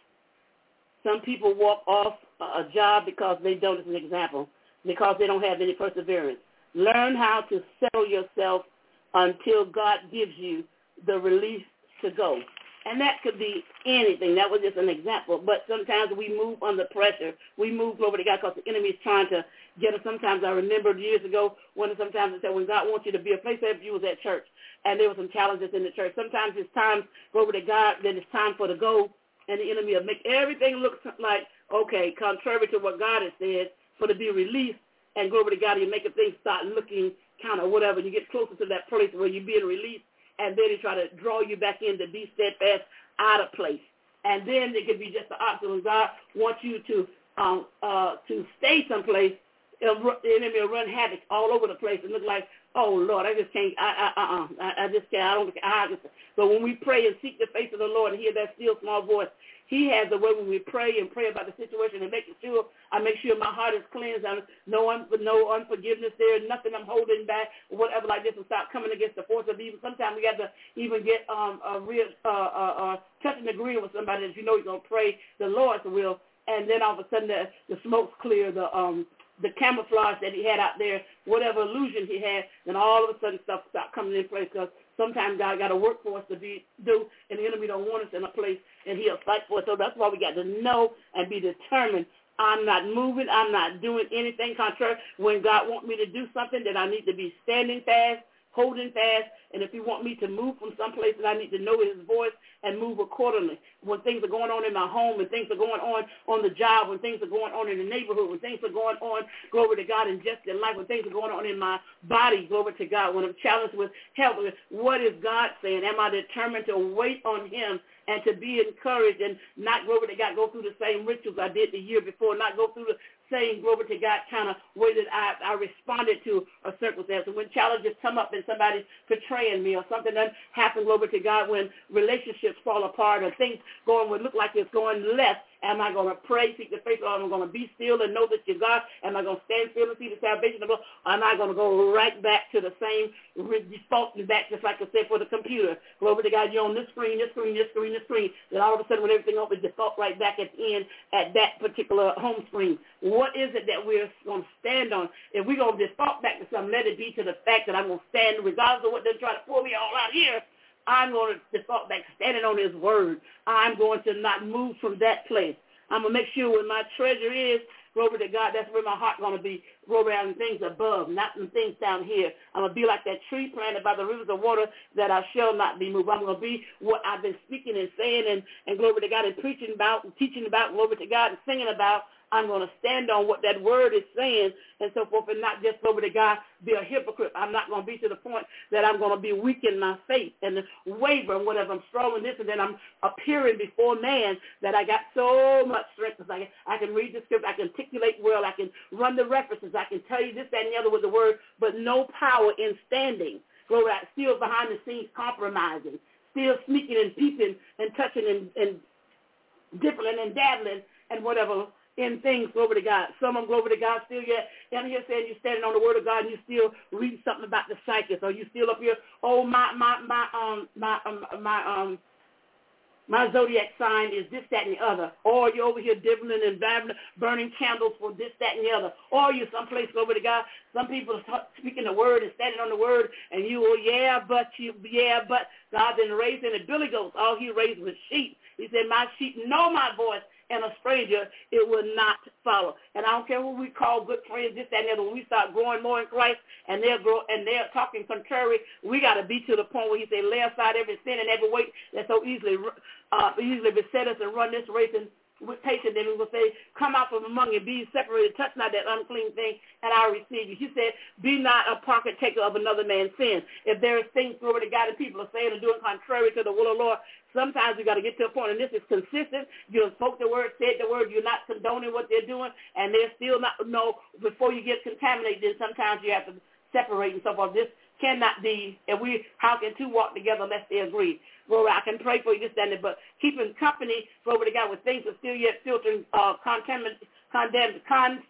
Some people walk off a job because they don't, as an example, because they don't have any perseverance. Learn how to settle yourself until God gives you the release to go. And that could be anything. That was just an example. But sometimes we move under pressure. We move over to God because the enemy is trying to get us. Sometimes I remember years ago when sometimes it said when God wants you to be a place, if you was at church and there were some challenges in the church. Sometimes it's time go over to God, then it's time for the go, and the enemy will make everything look like, okay, contrary to what God has said, for to be released, and go over to God, you make things start looking kind of whatever. You get closer to that place where you're being released, and then he try to draw you back in to be steadfast out of place. And then it could be just the opposite. When God wants you to um, uh, to stay someplace, it'll, the enemy will run havoc all over the place and look like, oh, Lord, I just can't, I, I, uh-uh, I, I just can't, I don't, I just, but when we pray and seek the face of the Lord and hear that still small voice, he has a way when we pray and pray about the situation and making sure, I make sure my heart is cleansed, I, no, un, no unforgiveness there, nothing I'm holding back, or whatever like this, and stop coming against the force of evil. Sometimes we got to even get um, a real, uh, uh, uh, touch and agree with somebody that you know you're going to pray the Lord's will, and then all of a sudden the, the smoke's clear, the um, the camouflage that he had out there, whatever illusion he had, then all of a sudden stuff stopped coming in place, because sometimes God got a work for us to be do, and the enemy don't want us in a place, and he'll fight for us. So that's why we got to know and be determined. I'm not moving. I'm not doing anything contrary. When God wants me to do something, then I need to be standing fast, holding fast, and if he wants me to move from someplace, then I need to know his voice and move accordingly. When things are going on in my home, when things are going on on the job, when things are going on in the neighborhood, when things are going on, glory to God, in just in life, when things are going on in my body, glory to God, when I'm challenged with health, what is God saying? Am I determined to wait on him and to be encouraged and not, glory to God, go through the same rituals I did the year before, not go through the same, glory to God, kind of way that I, I responded to a circumstance. And when challenges come up and somebody's betraying me or something that happened, glory to God, when relationships fall apart or things going would look like it's going left, Am I going to pray, seek the face, or am I going to be still and know that you're God? Am I going to stand still and see the salvation of God? Or am I going to go right back to the same defaulting back, just like I said for the computer? Go over to God, you're on this screen, this screen, this screen, this screen. Then all of a sudden, when everything opens, default right back at the end at that particular home screen. What is it that we're going to stand on? If we're going to default back to something, let it be to the fact that I'm going to stand, regardless of what they're trying to pull me all out here, I'm going to default back standing on his word. I'm going to not move from that place. I'm going to make sure where my treasure is, glory to God, that's where my heart going to be, glory on things above, not in things down here. I'm going to be like that tree planted by the rivers of water that I shall not be moved. I'm going to be what I've been speaking and saying and, and glory to God, and preaching about and teaching about, glory to God, and singing about. I'm going to stand on what that word is saying and so forth, and not just over to God, be a hypocrite. I'm not going to be to the point that I'm going to be weak in my faith and waver and whatever. I'm strong in this, and then I'm appearing before man that I got so much strength. I can, I can read the script. I can articulate well. I can run the references. I can tell you this, that, and the other with the word, but no power in standing. Glory, still behind the scenes compromising, still sneaking and peeping and touching and, and dipping and dabbling and whatever in things, glory to God. Some of them, glory to God, still yet, down here saying you're standing on the word of God and you still read something about the psychics, or you still up here, oh, my, my, my, um, my, um, my, um, my zodiac sign is this, that, and the other. Or you're over here dibbling and babbling, burning candles for this, that, and the other. Or you're someplace, glory to God, some people are speaking the word and standing on the word, and you, oh, yeah, but you, yeah, but God didn't raise any Billy Goats. All he raised was sheep. He said, my sheep know my voice, and a stranger, it will not follow. And I don't care who we call good friends, this, that, and the other. When we start growing more in Christ, and they're grow, and they're talking contrary, we got to be to the point where he say, lay aside every sin and every weight that so easily uh, easily beset us, and run this race and with patience. Then we will say, come out from among you, be separated, touch not that unclean thing, and I'll receive you. He said, be not a pocket taker of another man's sin. If there is things, glory to God, and people are saying and doing contrary to the will of the Lord, sometimes we got to get to a point, and this is consistent. You spoke the word, said the word, you're not condoning what they're doing, and they're still not, no, before you get contaminated, then sometimes you have to separate and so forth. This cannot be, and we, how can two walk together unless they agree? Well, I can pray for you, this, that, and that, but keeping company, glory to God, with things that still yet filtering uh, contamin- condemn, con-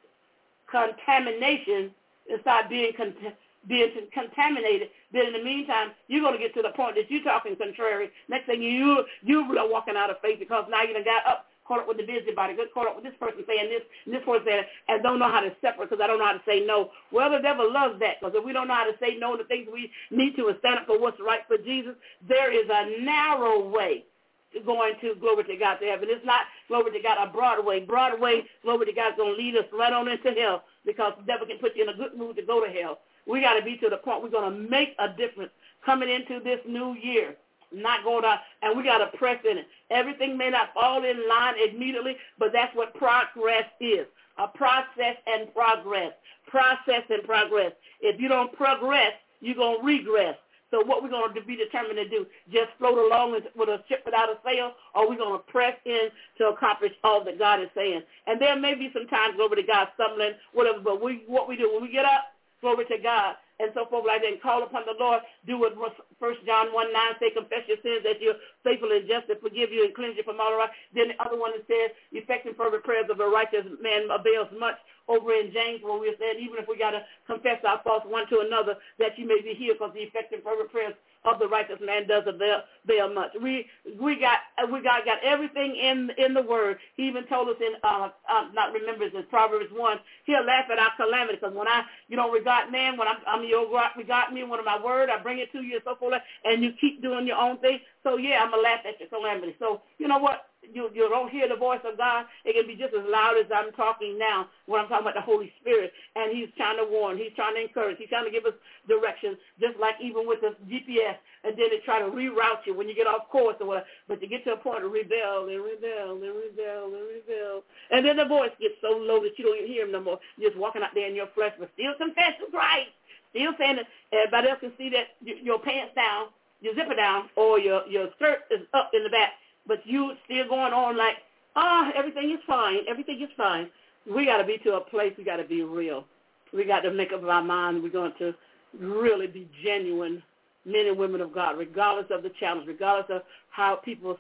contamination inside being con- being contaminated, then in the meantime, you're going to get to the point that you're talking contrary. Next thing you, you are walking out of faith because now you done got up, caught up with the busybody, get caught up with this person saying this, and this person saying, and don't know how to separate because I don't know how to say no. Well, the devil loves that, because if we don't know how to say no to things we need to and stand up for what's right for Jesus, there is a narrow way going to, glory to God, to heaven. It's not, glory to God, a broad way. Broad way, glory to God, is going to lead us right on into hell, because the devil can put you in a good mood to go to hell. We got to be to the point we're going to make a difference coming into this new year, not going to, and we got to press in it. Everything may not fall in line immediately, but that's what progress is, a process and progress, process and progress. If you don't progress, you're going to regress. So what we're going to be determined to do, just float along with a ship without a sail, or we're going to press in to accomplish all that God is saying. And there may be some times, glory to God, stumbling, whatever, but we, what we do, when we get up, glory to God, and so forth like that, and call upon the Lord, do what First John one nine say, confess your sins that you're faithful and just to forgive you and cleanse you from all right. Then the other one that says, effective fervent prayers of a righteous man avails much. Over in James, where we're saying, even if we got to confess our faults one to another, that you may be healed, because the effective fervent prayers of the righteous man does avail, avail much. We we got we got got everything in in the word. He even told us in uh, uh not remember it's in Proverbs one. He'll laugh at our calamity, because when I you don't regard man, when I'm, I'm your regard me, one of my word, I bring it to you and so forth, and you keep doing your own thing. So yeah, I'm gonna laugh at your calamity. So you know what? You, you don't hear the voice of God. It can be just as loud as I'm talking now when I'm talking about the Holy Spirit. And he's trying to warn. He's trying to encourage. He's trying to give us direction, just like even with the G P S. And then they try to reroute you when you get off course or whatever. But you get to a point of rebel and rebel and rebel and rebel. And then the voice gets so low that you don't even hear him no more. You're just walking out there in your flesh, but still confessing Christ. Still saying that everybody else can see that your pants down, your zipper down, or your, your skirt is up in the back. But you still going on like, ah, oh, everything is fine. Everything is fine. We got to be to a place. We got to be real. We got to make up our mind. We're going to really be genuine men and women of God, regardless of the challenge, regardless of how people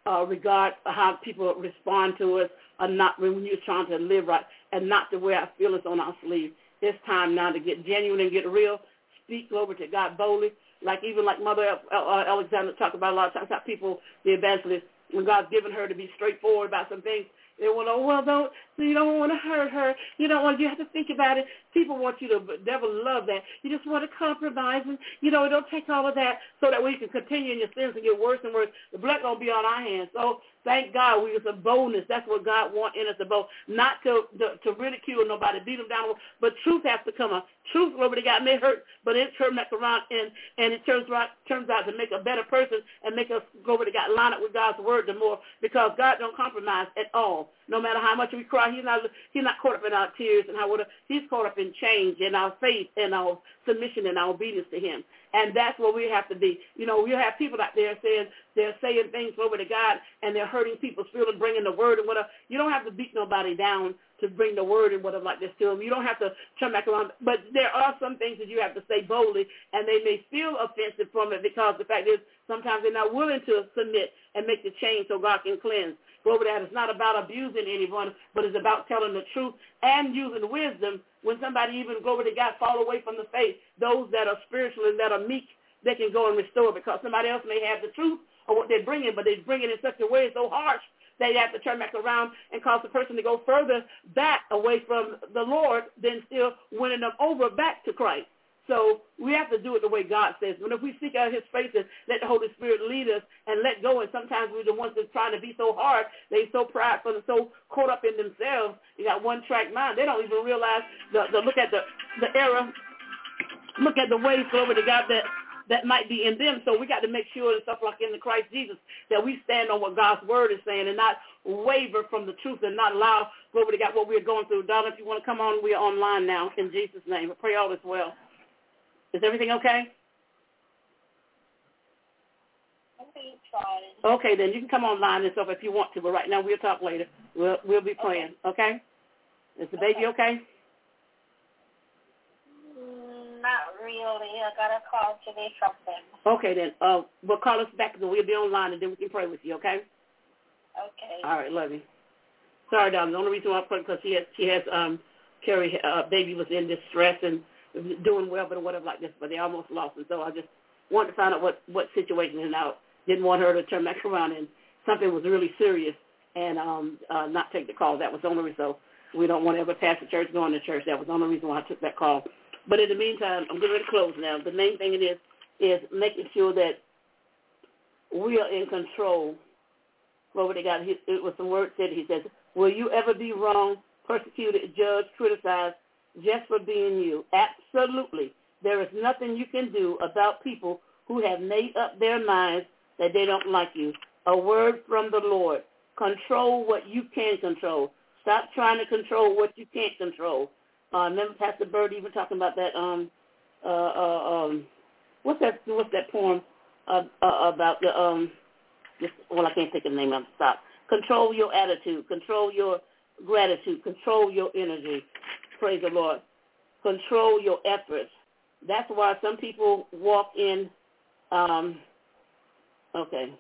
uh, regard how people respond to us, or not when you're trying to live right, and not to wear our feelings on our sleeve. It's time now to get genuine and get real. Speak over to God boldly. Like even like Mother Alexander talked about a lot of times how people, the evangelist, when God's given her to be straightforward about some things, they want to, oh, well, don't, you don't want to hurt her. You don't want, you have to think about it. People want you to, the devil love that. You just want to compromise, and, you know, don't take all of that so that we can continue in your sins and get worse and worse. The blood going to be on our hands. So thank God we have some boldness. That's what God wants in us, to bold. Not to, to to ridicule nobody, beat them down, but truth has to come up. Truth, over the God may hurt, but it turns back around, and, and it turns right, turns out to make a better person and make us go over to God, line up with God's word the more, because God don't compromise at all. No matter how much we cry, he's not he's not caught up in our tears and how he's caught up in change and our faith and our submission and our obedience to him. And that's what we have to be. You know, we have people out there saying they're saying things over to God, and they're hurting people's feelings, bringing the word and whatever. You don't have to beat nobody down to bring the word and whatever like this to them. You don't have to turn back around. But there are some things that you have to say boldly, and they may feel offensive from it, because the fact is sometimes they're not willing to submit and make the change so God can cleanse. Go over that. It's not about abusing anyone, but it's about telling the truth and using wisdom. When somebody even go over to God, fall away from the faith, those that are spiritual and that are meek, they can go and restore, because somebody else may have the truth of what they're bringing, but they bring it in such a way so harsh that you have to turn back around and cause the person to go further back away from the Lord than still winning them over back to Christ. So we have to do it the way God says. But if we seek out his face and let the Holy Spirit lead us and let go, and sometimes we're the ones that's trying to be so hard, they're so prideful and so caught up in themselves. You got one-track mind. They don't even realize the, the look at the, the error, look at the ways over to God that, that might be in them. So we got to make sure and stuff like in the Christ Jesus that we stand on what God's word is saying and not waver from the truth and not allow over to God what we're going through. Darling, if you want to come on, we're online now in Jesus' name. I pray all is well. Is everything okay? Okay, then you can come online and stuff if you want to, but right now we'll talk later. We'll we'll be praying, okay? Is the baby okay? Not really. I got a call today from them. Okay, then. Uh, we'll call us back and we'll be online, and then we can pray with you, okay? Okay. All right, love you. Sorry, darling. The only reason why I put because she has she has um Carrie uh, baby was in distress and doing well, but whatever like this, but they almost lost it. So I just wanted to find out what, what situation is out. Didn't want her to turn back around and something was really serious and um, uh, not take the call. That was the only reason. So we don't want to ever pass the church going to church. That was the only reason why I took that call. But in the meantime, I'm getting ready to close now. The main thing it is is making sure that we are in control. What they got? It was some words said. He says, "Will you ever be wrong, persecuted, judged, criticized, just for being you?" Absolutely. There is nothing you can do about people who have made up their minds that they don't like you. A word from the Lord. Control what you can control. Stop trying to control what you can't control. Uh, remember Pastor Bird even talking about that, um, uh, uh, um, what's that, what's that poem uh, uh, about the, um, just, well, I can't think of the name of it. Stop. Control your attitude. Control your gratitude. Control your energy. Praise the Lord. Control your efforts. That's why some people walk in, um, okay,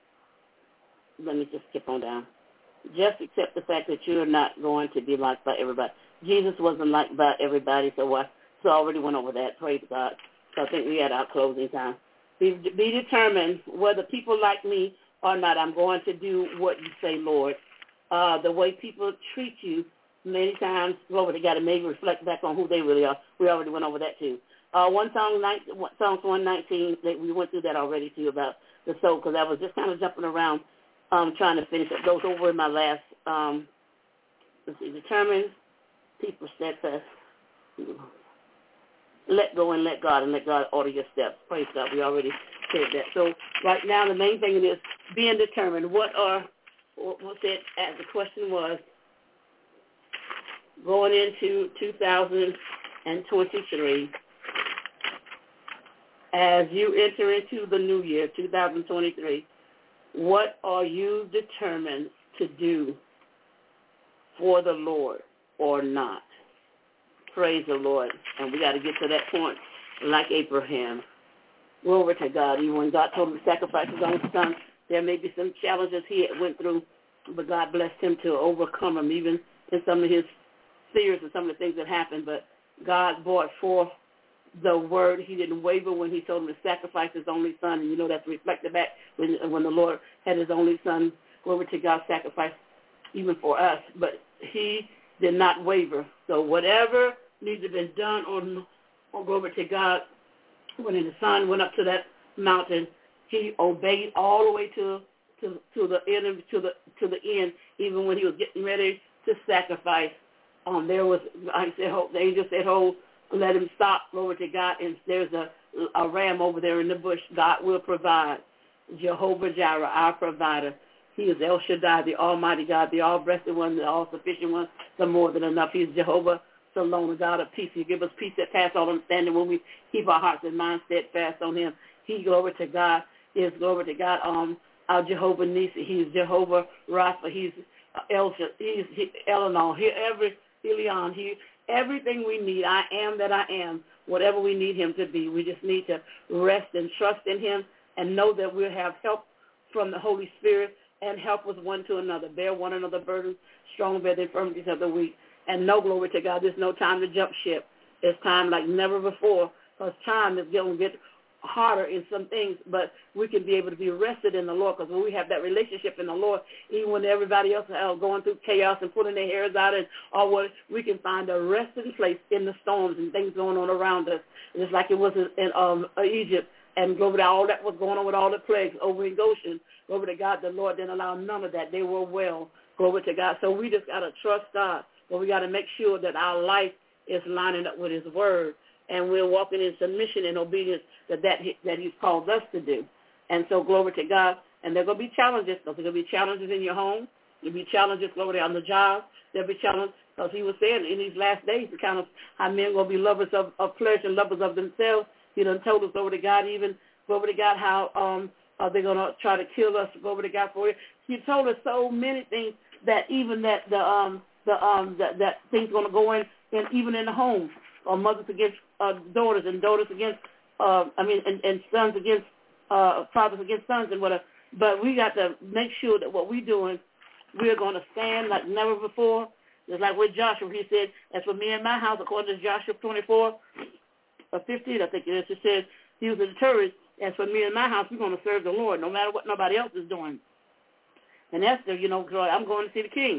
let me just skip on down. Just accept the fact that you're not going to be liked by everybody. Jesus wasn't liked by everybody, so I so I already went over that. Praise God. So I think we had our closing time. Be, be determined whether people like me or not. I'm going to do what you say, Lord. Uh, the way people treat you, many times, glory to God, and maybe reflect back on who they really are. We already went over that too. Uh, one song, Psalms one nineteen, we went through that already too about the soul, because I was just kind of jumping around um, trying to finish it. Those over in my last, um, let's see, determined, people steadfast, let go and let God, and let God order your steps. Praise God, we already said that. So right now the main thing is being determined. What are, what was it, as the question was, going into two thousand twenty-three, as you enter into the new year, two thousand twenty-three, what are you determined to do for the Lord or not? Praise the Lord. And we got to get to that point like Abraham. Glory to God. Even when God told him to sacrifice his own son, There may be some challenges he had went through, but God blessed him to overcome them, even in some of his fears and some of the things that happened. But God brought forth the word. He didn't waver when he told him to sacrifice his only son. And you know that's reflected back when when the Lord had his only son, glory to God, sacrifice even for us. But he did not waver. So whatever needs to be done on, on glory to God, when the son went up to that mountain, he obeyed all the way to to to the end to the to the end. Even when he was getting ready to sacrifice, um, there was I said, oh, the angel said, "Oh, let him stop." Glory to God. And there's a a ram over there in the bush. God will provide. Jehovah Jireh, our provider. He is El Shaddai, the Almighty God, the all-breasted one, the all-sufficient one, the more than enough. He's Jehovah Shalom, the God of peace. He give us peace that passes all understanding when we keep our hearts and minds steadfast on him. He, glory to God, is glory to God. Um, our Jehovah Nisi. He's Jehovah Rapha. He's El. He's he, Eleanor. He every Elion. He everything we need. I am that I am. Whatever we need him to be, we just need to rest and trust in him and know that we'll have help from the Holy Spirit and help with one to another. Bear one another burdens, strong bear the infirmities of the weak. And no, glory to God, there's no time to jump ship. It's time like never before, because time is going to get harder in some things, but we can be able to be rested in the Lord, because when we have that relationship in the Lord, even when everybody else is going through chaos and pulling their hairs out and all what, we can find a resting place in the storms and things going on around us. Just like it was in, in um, Egypt, and glory to all that was going on with all the plagues over in Goshen. Glory to God, the Lord didn't allow none of that. They were well. Glory to God. So we just got to trust God, but we got to make sure that our life is lining up with his word, and we're walking in submission and obedience that, that, that he's called us to do. And so glory to God. And there are going to be challenges. There's going to be challenges in your home. There'll be challenges, glory, on the job. There'll be challenges, because he was saying in these last days, the kind of how men will be lovers of, of pleasure and lovers of themselves. He done told us, glory to God, even, glory to God, how um, uh, they're going to try to kill us, glory to God, for it. He told us so many things that even that the um the um that, that things going to go in, and even in the home, or mothers against uh, daughters, and daughters against uh, I mean and, and sons against uh, fathers against sons, and whatever. But we got to make sure that what we're doing, we're going to stand like never before. Just like with Joshua, he said, "As for me and my house," according to Joshua twenty-four or fifteen, I think it is, he said, he was determined, "As for me and my house, we're going to serve the Lord, no matter what nobody else is doing." And Esther, you know, I'm going to see the king.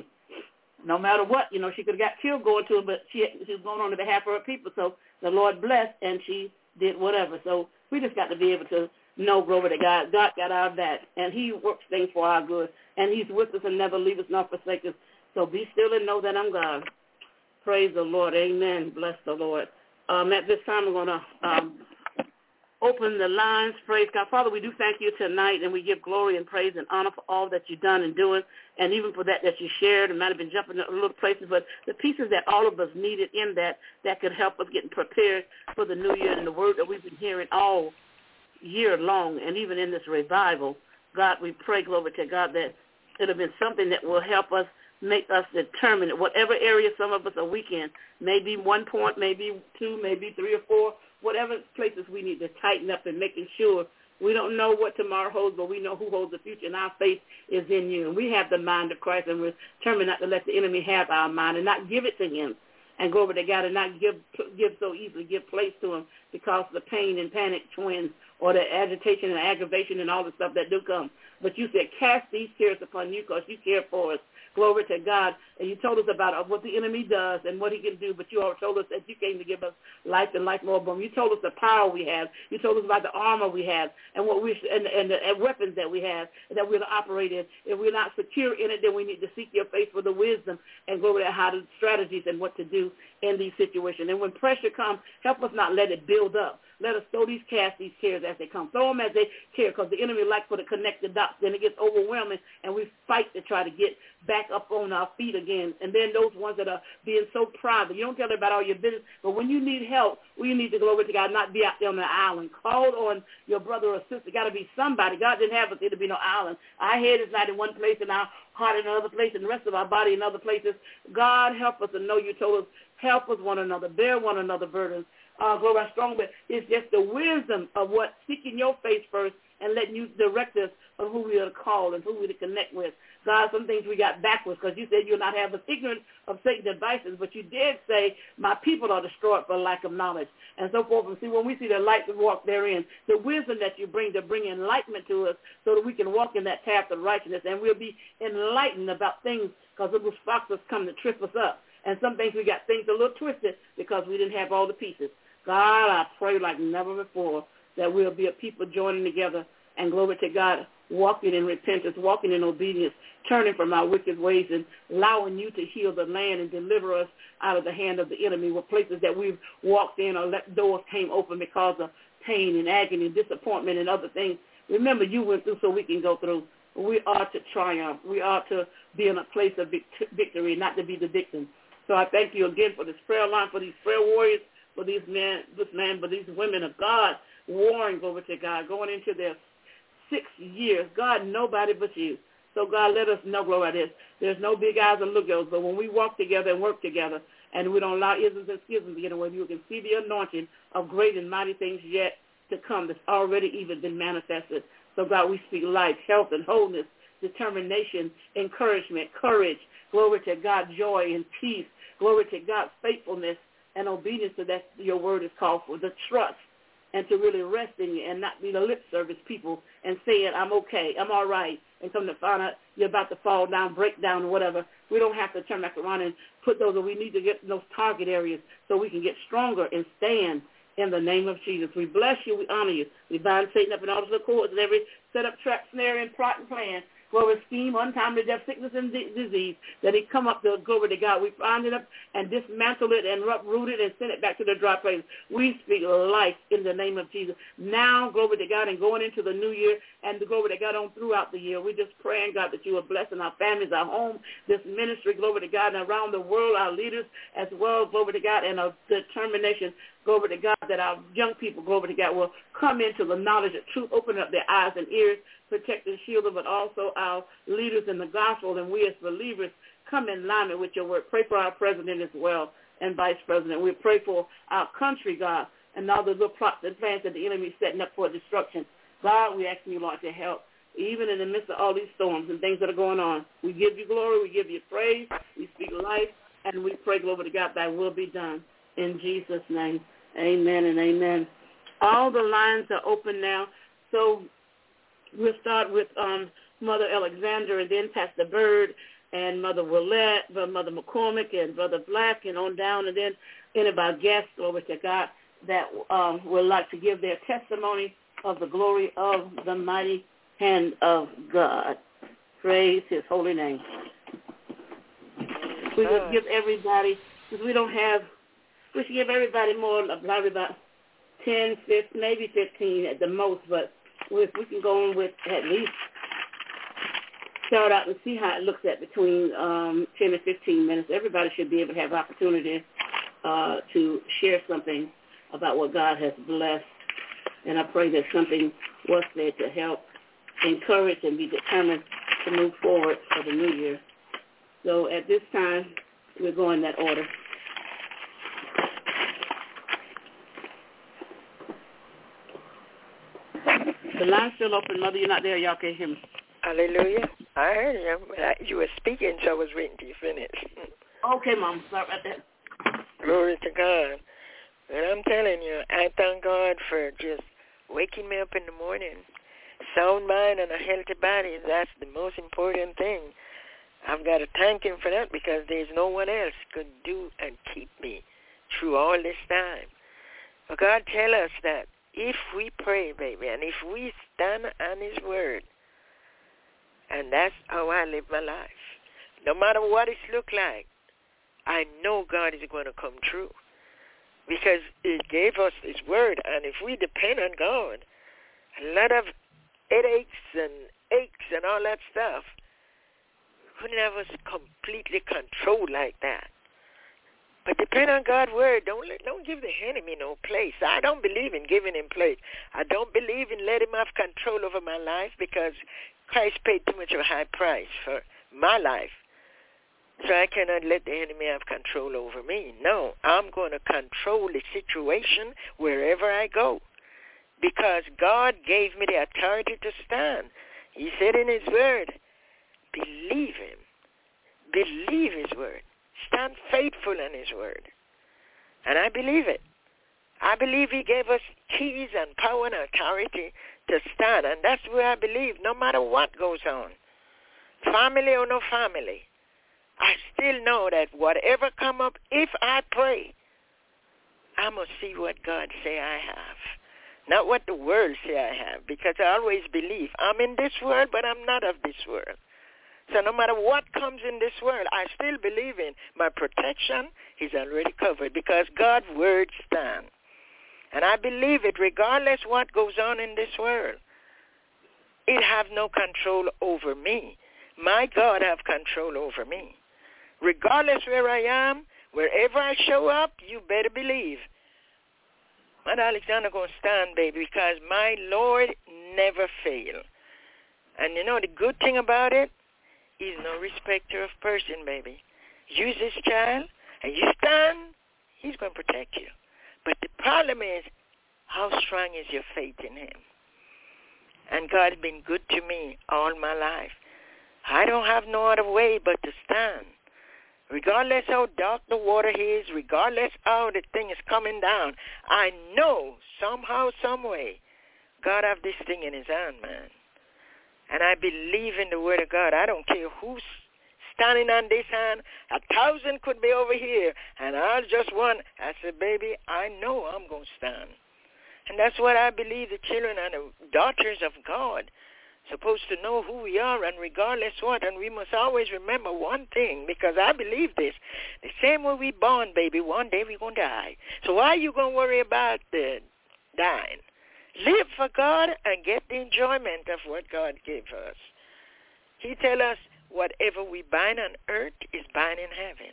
No matter what, you know, she could have got killed going to him, but she, she was going on the behalf of her people. So the Lord blessed, and she did whatever. So we just got to be able to know, glory to God, God got our back, and he works things for our good. And he's with us and never leave us nor forsake us. So be still and know that I'm God. Praise the Lord. Amen. Bless the Lord. Um, at this time, we're going to um, open the lines. Praise God. Father, we do thank you tonight, and we give glory and praise and honor for all that you've done and doing, and even for that that you shared. It might have been jumping a little places, but the pieces that all of us needed in that that could help us getting prepared for the new year, and the word that we've been hearing all year long, and even in this revival. God, we pray, glory to God, that it have been something that will help us, make us determine whatever area some of us are weak in, maybe one point, maybe two, maybe three or four, whatever places we need to tighten up and making sure we don't know what tomorrow holds, but we know who holds the future, and our faith is in you. And we have the mind of Christ, and we're determined not to let the enemy have our mind and not give it to him. And glory to God, and not give give so easily, give place to him, because the pain and panic twins, or the agitation and aggravation and all the stuff that do come. But you said, cast these cares upon you, because you care for us. Glory to God. And you told us about what the enemy does and what he can do, but you also told us that you came to give us life and life more abundant. You told us the power we have. You told us about the armor we have and what we and, and the and weapons that we have and that we're to operate in. If we're not secure in it, then we need to seek your face for the wisdom and glory to how to strategies and what to do in these situations. And when pressure comes, help us not let it build up. Let us throw these cast these cares as they come. Throw them as they care, because the enemy likes for the connected dots. Then it gets overwhelming, and we fight to try to get back up on our feet again. And then those ones that are being so private, you don't tell them about all your business, but when you need help, we need to glory to God, not be out there on an island. Call on your brother or sister. Got to be somebody. God didn't have us there to be no island. Our head is not in one place, and our heart in another place, and the rest of our body in other places. God, help us to know you told us, help us one another, bear one another burdens. uh, glory, strong, but it's just the wisdom of what seeking your face first and letting you direct us of who we are to call and who we are to connect with. God, some things we got backwards because you said you'll not have us ignorant of Satan's devices, but you did say my people are destroyed for lack of knowledge and so forth. And see, when we see the light that walk therein, the wisdom that you bring to bring enlightenment to us so that we can walk in that path of righteousness and we'll be enlightened about things because those foxes come to trip us up. And some things we got things a little twisted because we didn't have all the pieces. God, I pray like never before that we'll be a people joining together and glory to God, walking in repentance, walking in obedience, turning from our wicked ways and allowing you to heal the land and deliver us out of the hand of the enemy with places that we've walked in or let doors came open because of pain and agony and disappointment and other things. Remember, you went through so we can go through. We are to triumph. We are to be in a place of victory, not to be the victim. So I thank you again for this prayer line, for these prayer warriors, for these men, this man, for these women of God warring over to God, going into their six years. God, nobody but you. So, God, let us know, glory to this. There's no big eyes and little girls, but when we walk together and work together and we don't allow isms and schisms to get away, you can see the anointing of great and mighty things yet to come that's already even been manifested. So, God, we speak life, health, and wholeness, determination, encouragement, courage, glory to God, joy and peace, glory to God, faithfulness and obedience to that your word is called for, the trust, and to really rest in you and not be the lip service people and saying, I'm okay, I'm all right, and come to find out you're about to fall down, break down, or whatever. We don't have to turn back around and put those, we need to get in those target areas so we can get stronger and stand in the name of Jesus. We bless you, we honor you. We bind Satan up in all the courts and every set up, trap, snare, and plot and plan, glory, scheme, untimely death, sickness, and d- disease, that he come up to, glory to God. We bind it up and dismantle it and uproot it and send it back to the dry place. We speak life in the name of Jesus. Now, glory to God, and going into the new year and the glory to God on throughout the year, we just praying, God, that you are blessing our families, our home, this ministry, glory to God, and around the world, our leaders as well, glory to God, and our determination, glory to God, that our young people, glory to God, will come into the knowledge of truth, open up their eyes and ears, protect and shield them, but also our leaders in the gospel, and we as believers come in alignment with your word. Pray for our president as well and vice president. We pray for our country, God, and all the little plots and plans that the enemy is setting up for destruction. God, we ask you, Lord, to help, even in the midst of all these storms and things that are going on. We give you glory, we give you praise, we speak life, and we pray, glory to God, thy will be done. In Jesus' name, amen and amen. All the lines are open now, so we'll start with um, Mother Alexander and then Pastor Bird and Mother Willette, Mother McCormick and Brother Black and on down, and then any of our guests, glory to God, that um, would like to give their testimony of the glory of the mighty hand of God. Praise his holy name. We would give everybody, because we don't have, we should give everybody more, probably about ten, fifteen, maybe fifteen at the most, but if we can go on with at least start out and see how it looks at between um, ten and fifteen minutes. Everybody should be able to have opportunity uh, to share something about what God has blessed. And I pray that something was there to help encourage and be determined to move forward for the new year. So at this time, we're going that order. The line's still open. Mother, you're not there. Y'all can't hear me. Hallelujah. I heard you. But I, you were speaking, so I was waiting till you finish. Okay, Mom. Sorry about that. Glory to God. And I'm telling you, I thank God for just waking me up in the morning. Sound mind and a healthy body, that's the most important thing. I've got to thank him for that because there's no one else could do and keep me through all this time. But God tell us that if we pray, baby, and if we stand on his word, and that's how I live my life, no matter what it look like, I know God is going to come true because he gave us his word, and if we depend on God, a lot of headaches and aches and all that stuff couldn't have us completely controlled like that. But depend on God's word. Don't let, don't give the enemy no place. I don't believe in giving him place. I don't believe in letting him have control over my life because Christ paid too much of a high price for my life. So I cannot let the enemy have control over me. No, I'm going to control the situation wherever I go, because God gave me the authority to stand. He said in his word, believe him. Believe his word. Stand faithful in his word. And I believe it. I believe he gave us keys and power and authority to stand. And that's where I believe, no matter what goes on, family or no family, I still know that whatever come up, if I pray, I'm going to see what God say I have. Not what the world say I have, because I always believe I'm in this world, but I'm not of this world. So no matter what comes in this world, I still believe in my protection is already covered, because God's word stands. And I believe it regardless what goes on in this world. It have no control over me. My God have control over me. Regardless where I am, wherever I show up, you better believe. Mother Alexander going to stand, baby, because my Lord never fail. And you know the good thing about it? He's no respecter of person, baby. Use this child, and you stand, he's going to protect you. But the problem is, how strong is your faith in him? And God has been good to me all my life. I don't have no other way but to stand. Regardless how dark the water is, regardless how the thing is coming down, I know somehow, some way, God have this thing in his hand, man. And I believe in the word of God. I don't care who's standing on this hand. A thousand could be over here, and I'll just one. I said, baby, I know I'm going to stand. And that's what I believe the children and the daughters of God supposed to know who we are, and regardless what. And we must always remember one thing, because I believe this. The same way we born, baby, one day we're going to die. So why are you going to worry about the dying? Live for God and get the enjoyment of what God gave us. He tell us whatever we bind on earth is bound in heaven.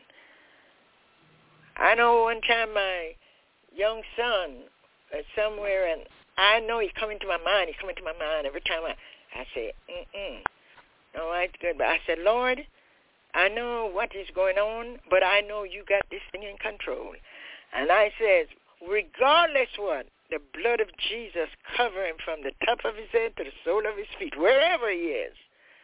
I know one time my young son was somewhere, and I know he's coming to my mind. He's coming to my mind every time I, I say, mm-mm. No, it's good. But I said, Lord, I know what is going on, but I know you got this thing in control. And I said, regardless what, the blood of Jesus cover him from the top of his head to the sole of his feet, wherever he is.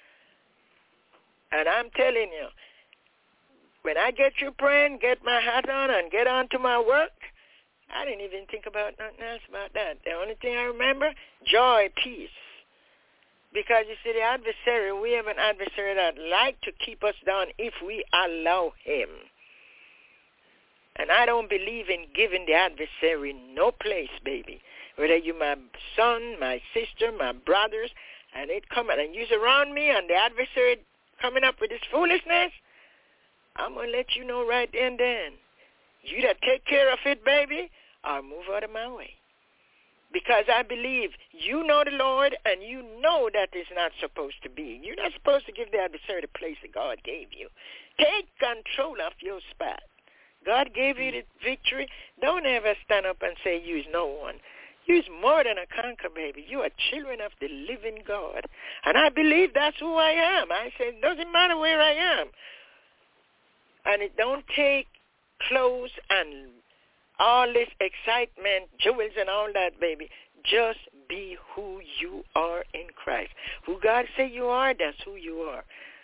And I'm telling you, when I get you praying, get my hat on, and get on to my work, I didn't even think about nothing else about that. The only thing I remember, joy, peace. Because, you see, the adversary, we have an adversary that like to keep us down if we allow him. And I don't believe in giving the adversary no place, baby. Whether you my son, my sister, my brothers, and it come and use around me, and the adversary coming up with this foolishness, I'm going to let you know right then and then. You either take care of it, baby, or move out of my way. Because I believe you know the Lord, and you know that is not supposed to be. You're not supposed to give the adversary the place that God gave you. Take control of your spot. God gave you the victory. Don't ever stand up and say you's no one. You's more than a conqueror, baby. You are children of the living God. And I believe that's who I am. I say it doesn't matter where I am. And it don't take clothes and all this excitement, jewels and all that, baby. Just be who you are in Christ. Who God say you are, that's who you are.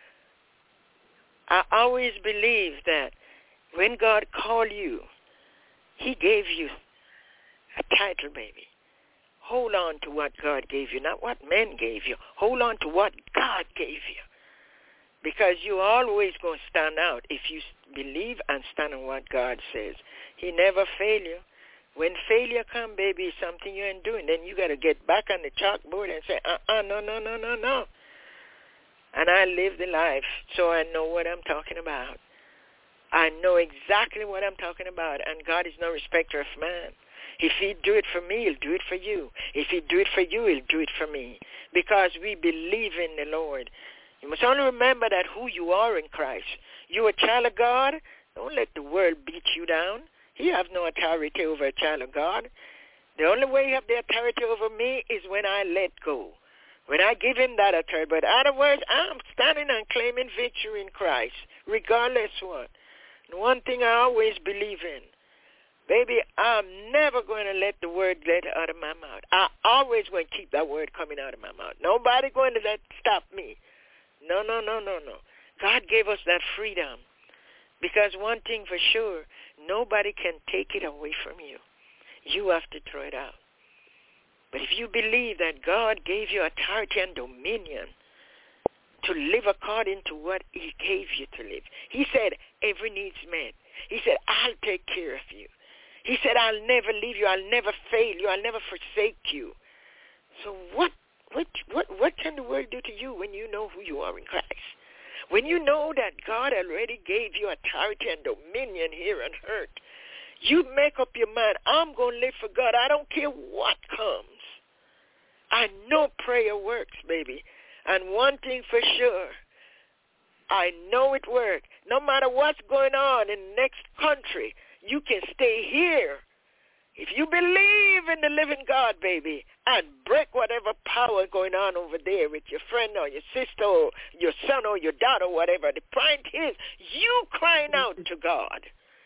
I always believe that when God called you, he gave you a title, baby. Hold on to what God gave you, not what men gave you. Hold on to what God gave you. Because you always going to stand out if you believe and stand on what God says. He never fail you. When failure come, baby, is something you ain't doing, then you got to get back on the chalkboard and say, uh-uh, no, no, no, no, no. And I live the life, so I know what I'm talking about. I know exactly what I'm talking about, and God is no respecter of man. If he do it for me, he'll do it for you. If he do it for you, he'll do it for me. Because we believe in the Lord. You must only remember that who you are in Christ. You're a child of God. Don't let the world beat you down. He has no authority over a child of God. The only way you have the authority over me is when I let go. When I give him that authority. But in other words, I'm standing and claiming victory in Christ. regardless what. And one thing I always believe in, baby, I'm never going to let the word let out of my mouth. I always going to keep that word coming out of my mouth. Nobody going to let stop me. No, no, no, no, no. God gave us that freedom. Because one thing for sure, nobody can take it away from you. You have to throw it out. But if you believe that God gave you authority and dominion to live according to what he gave you to live. He said, every need's met. He said, I'll take care of you. He said, I'll never leave you. I'll never fail you. I'll never forsake you. So what, what, what, what can the world do to you when you know who you are in Christ? When you know that God already gave you authority and dominion here on earth, you make up your mind, I'm going to live for God. I don't care what comes. I know prayer works, baby. And one thing for sure, I know it works. No matter what's going on in the next country, you can stay here. If you believe in the living God, baby, and break whatever power going on over there with your friend or your sister or your son or your daughter, whatever, the point is, you crying out to God.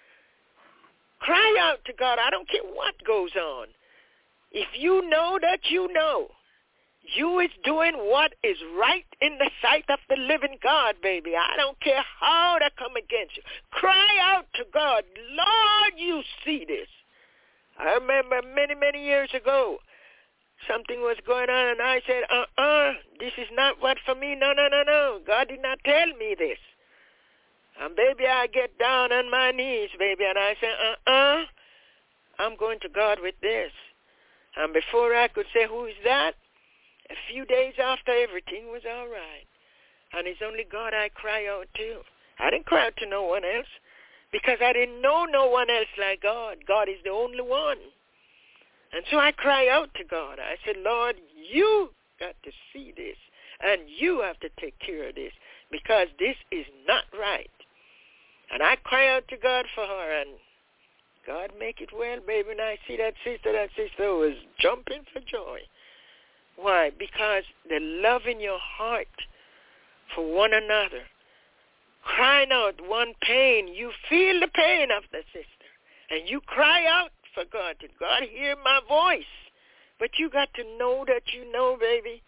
Cry out to God. I don't care what goes on. If you know that you know, you is doing what is right in the sight of the living God, baby. I don't care how they come against you. Cry out to God. Lord, you see this. I remember many, many years ago, something was going on, and I said, uh-uh, this is not what for me. No, no, no, no. God did not tell me this. And, baby, I get down on my knees, baby, and I say, uh-uh, I'm going to God with this. And before I could say, who is that? A few days after, everything was all right. And it's only God I cry out to. I didn't cry out to no one else because I didn't know no one else like God. God is the only one. And so I cry out to God. I said, Lord, you got to see this, and you have to take care of this because this is not right. And I cry out to God for her, and God make it well, baby. And I see that sister, that sister was jumping for joy. Why? Because the love in your heart for one another, crying out one pain, you feel the pain of the sister, and you cry out for God. Did God hear my voice? But you got to know that you know, baby.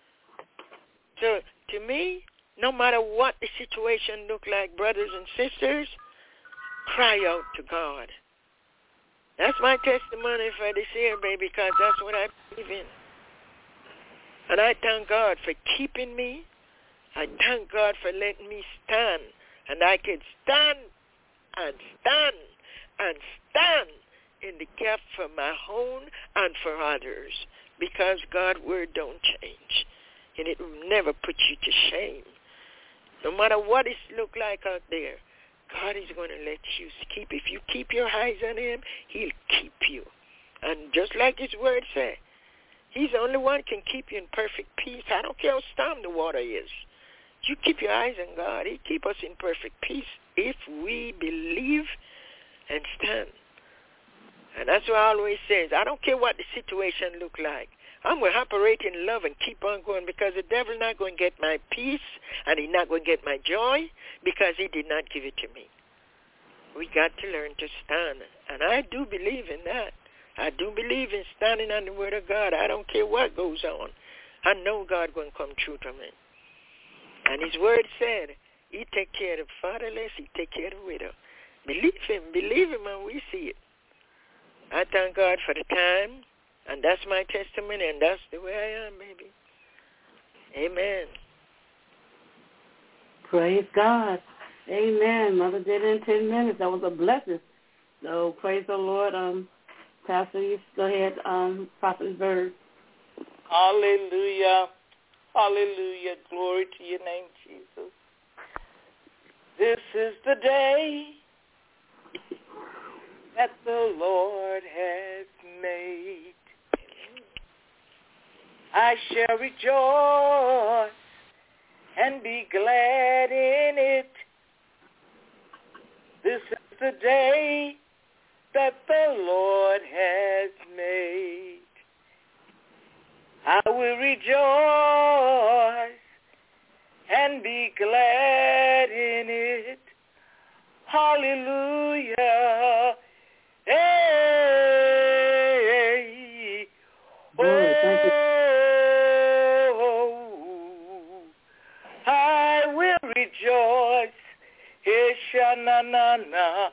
So to me, no matter what the situation look like, brothers and sisters, cry out to God. That's my testimony for this year, baby, because that's what I believe in. And I thank God for keeping me. I thank God for letting me stand. And I can stand and stand and stand in the gap for my own and for others. Because God's word don't change. And it will never put you to shame. No matter what it look like out there, God is going to let you keep. If you keep your eyes on him, he'll keep you. And just like his word said, he's the only one can keep you in perfect peace. I don't care how storm the water is. You keep your eyes on God. He keep us in perfect peace if we believe and stand. And that's what I always says. I don't care what the situation look like. I'm going to operate in love and keep on going because the devil not going to get my peace and he's not going to get my joy because he did not give it to me. We got to learn to stand. And I do believe in that. I do believe in standing on the word of God. I don't care what goes on. I know God going to come true to me. And his word said, he take care of the fatherless, he take care of the widow. Believe him, believe him, and we see it. I thank God for the time, and that's my testimony, and that's the way I am, baby. Amen. Praise God. Amen. Mother did it in ten minutes. That was a blessing. So praise the Lord. Um, Pastor, you go ahead, um, Prophet Bird. Hallelujah. Hallelujah. Glory to your name, Jesus. This is the day that the Lord has made. I shall rejoice and be glad in it. This is the day that the Lord has made. I will rejoice and be glad in it. Hallelujah. Hey. Glory, thank you. Oh, I will rejoice. Eshananana.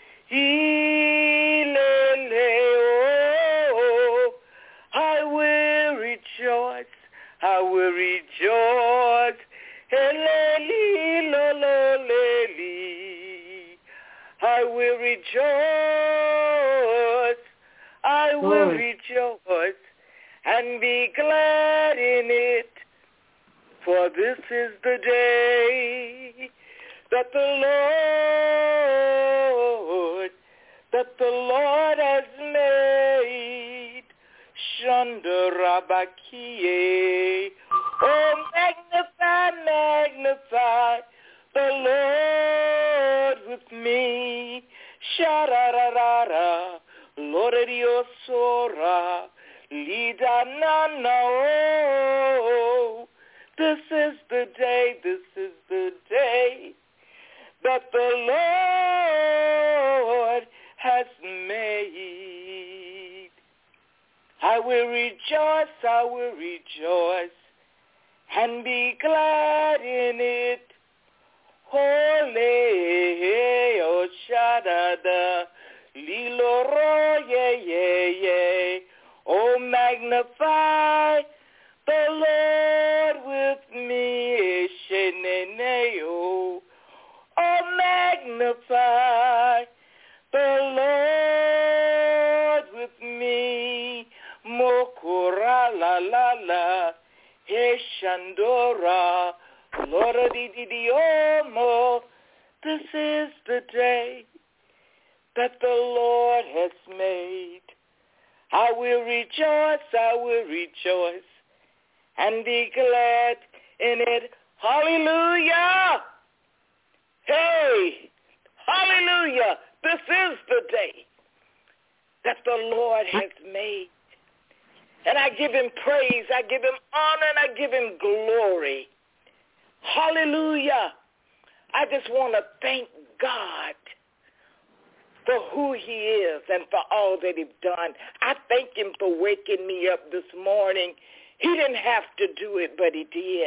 Ilele. Oh, I will rejoice. I will rejoice. Eleli, lo, lo, leli. I will rejoice. I will rejoice and be glad in it. For this is the day that the Lord, that the Lord has made. Shandarabakie. Oh, magnify, magnify the Lord with me. Shararara, Lord Dios ora, lida nana. Oh, this is the day, this is the day that the Lord has made. I will rejoice, I will rejoice and be glad in it. Holy, oh, shadada, lilo, ro, yeah, yeah, yeah. Oh, magnify the Lord with me. Sheneneo. Oh, magnify the Lord with me. Mokura la la la. He Shandora. Lord di di di omo. This is the day that the Lord has made. I will rejoice, I will rejoice and be glad in it. Hallelujah. Hey, hallelujah. This is the day that the Lord has made. And I give him praise, I give him honor, and I give him glory. Hallelujah. I just want to thank God for who he is and for all that he's done. I thank him for waking me up this morning. He didn't have to do it, but he did.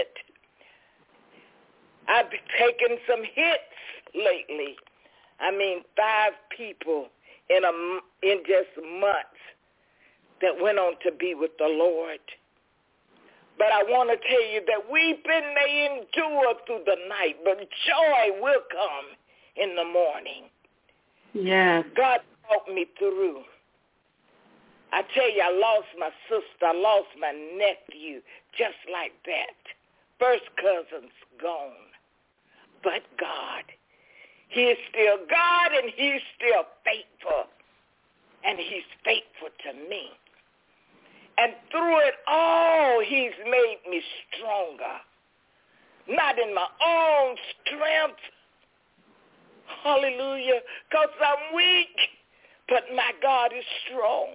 I've taken some hits lately. I mean, five people in a, in just months that went on to be with the Lord. But I want to tell you that weeping may endure through the night, but joy will come in the morning. Yes. God brought me through. I tell you, I lost my sister. I lost my nephew just like that. First cousin's gone. But God, he is still God, and he's still faithful. And he's faithful to me. And through it all, he's made me stronger. Not in my own strength. Hallelujah. Because I'm weak, but my God is strong.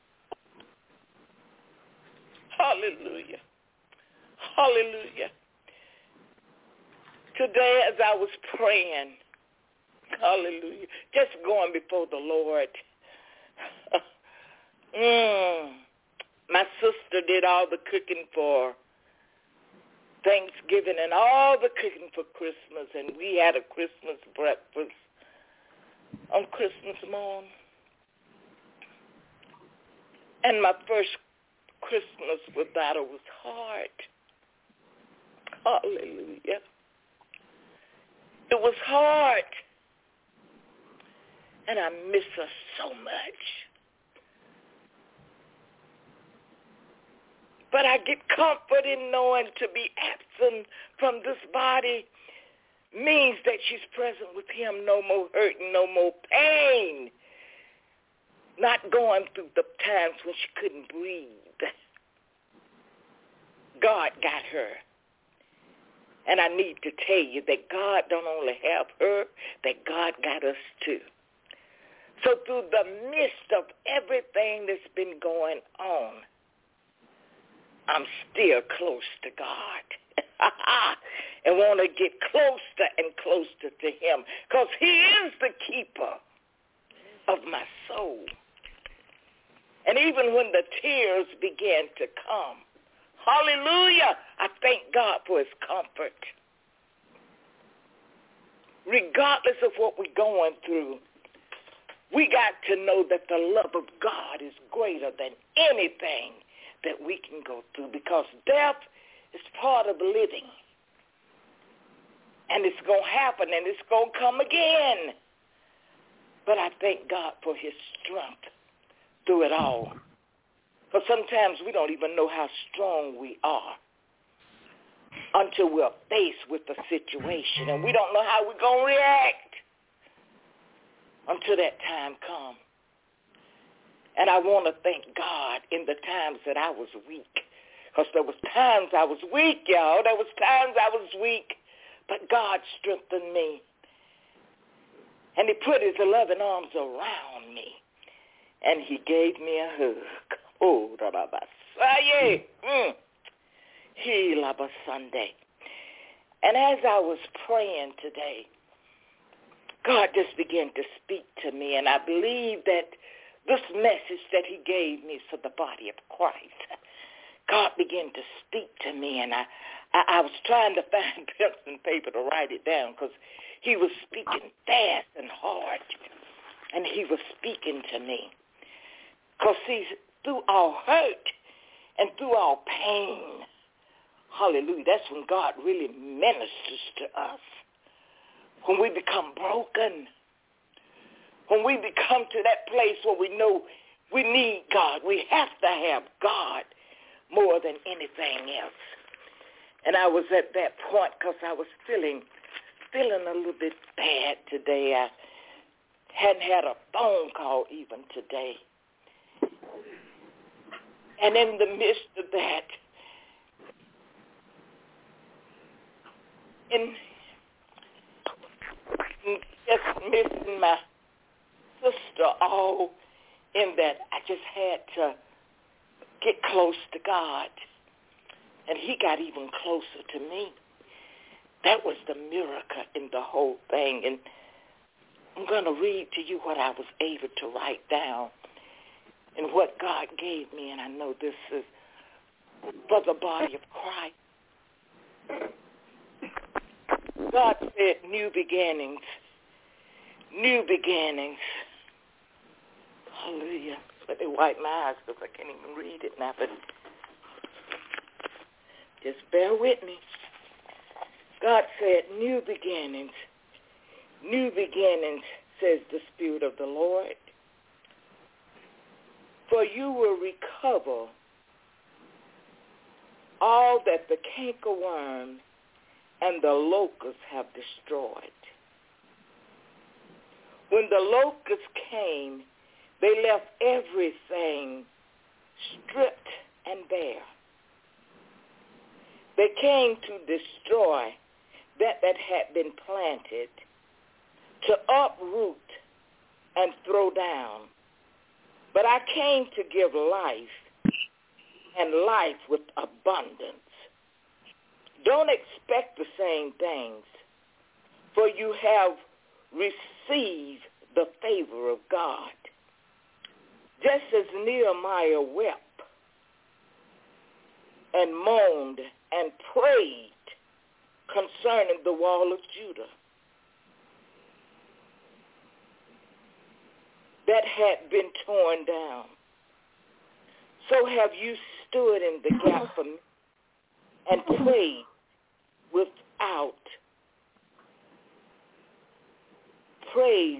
Hallelujah. Hallelujah. Today as I was praying, hallelujah, just going before the Lord, mm, my sister did all the cooking for Thanksgiving and all the cooking for Christmas, and we had a Christmas breakfast on Christmas morning. And my first Christmas without her was hard. Hallelujah. It was hard. And I miss her so much. But I get comfort in knowing to be absent from this body means that she's present with him. No more hurting, no more pain. Not going through the times when she couldn't breathe. God got her. And I need to tell you that God don't only have her, that God got us too. So through the midst of everything that's been going on, I'm still close to God. and want to get closer and closer to him, because he is the keeper of my soul. And even when the tears began to come, hallelujah, I thank God for his comfort. Regardless of what we're going through, we got to know that the love of God is greater than anything that we can go through, because death is part of living. And it's going to happen, and it's going to come again. But I thank God for his strength through it all. Because sometimes we don't even know how strong we are until we're faced with the situation, and we don't know how we're going to react until that time comes. And I want to thank God in the times that I was weak, because there was times I was weak, y'all. There was times I was weak, but God strengthened me. And he put his loving arms around me, and he gave me a hug. Oh, Rabasaye. Mm. He Laba Sunday. And as I was praying today, God just began to speak to me, and I believe that this message that he gave me for the body of Christ, God began to speak to me, and I, I, I was trying to find pencil and paper to write it down, because he was speaking fast and hard, and he was speaking to me. Because see, through our hurt and through our pain, hallelujah, that's when God really ministers to us. When we become broken, when we become to that place where we know we need God, we have to have God more than anything else. And I was at that point because I was feeling feeling a little bit bad today. I hadn't had a phone call even today. And in the midst of that, in just missing my sister all in that, I just had to get close to God. And he got even closer to me. That was the miracle in the whole thing. And I'm going to read to you what I was able to write down and what God gave me. And I know this is for the body of Christ. God said, new beginnings, new beginnings. Hallelujah. Let me wipe my eyes because I can't even read it now, but just bear with me. God said, new beginnings, new beginnings, says the Spirit of the Lord. For you will recover all that the cankerworm and the locusts have destroyed. When the locusts came, they left everything stripped and bare. They came to destroy that that had been planted, to uproot and throw down. But I came to give life, and life with abundance. Don't expect the same things, for you have received the favor of God. Just as Nehemiah wept and moaned and prayed concerning the wall of Judah that had been torn down, so have you stood in the gap for me and prayed without praise,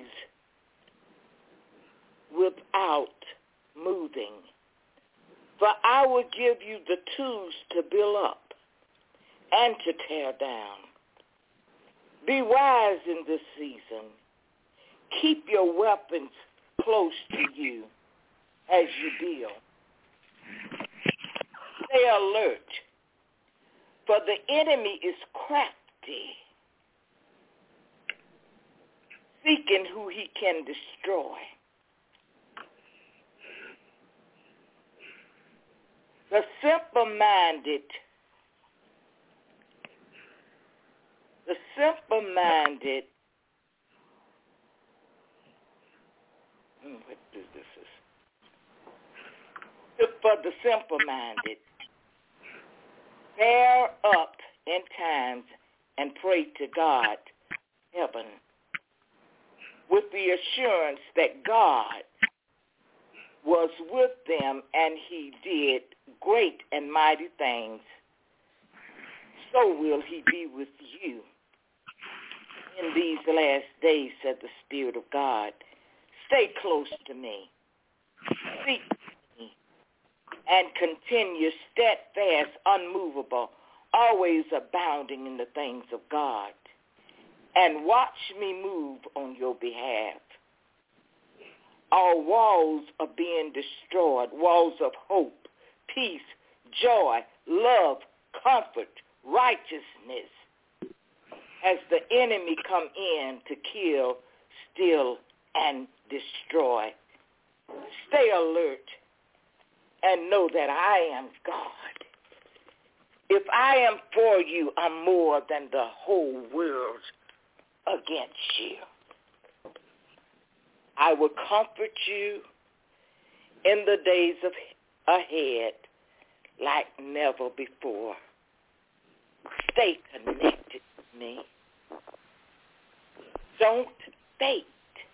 without moving. For I will give you the tools to build up and to tear down. Be wise in this season. Keep your weapons close to you as you deal. Stay alert, for the enemy is crafty, seeking who he can destroy. The simple-minded the simple-minded, hmm, what is this? For the simple-minded, bear up in times and pray to God, heaven, with the assurance that God was with them and he did great and mighty things. So will he be with you in these last days, said the Spirit of God. Stay close to me. Seek me and continue steadfast, unmovable, always abounding in the things of God. And watch me move on your behalf. Our walls are being destroyed, walls of hope, peace, joy, love, comfort, righteousness, as the enemy come in to kill, steal, and destroy. Stay alert and know that I am God. If I am for you, I'm more than the whole world against you. I will comfort you in the days of ahead like never before. Stay connected to me. Don't faint.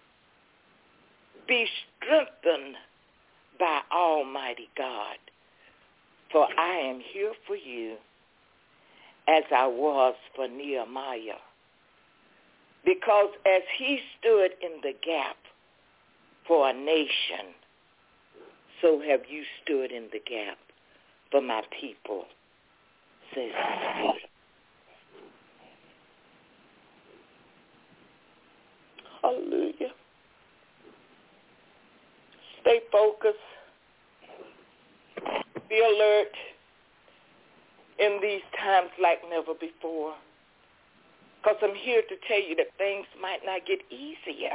Be strengthened by Almighty God, for I am here for you as I was for Nehemiah. Because as he stood in the gap for a nation, so have you stood in the gap for my people, says the Spirit. Hallelujah. Stay focused. Be alert in these times like never before. Because I'm here to tell you that things might not get easier,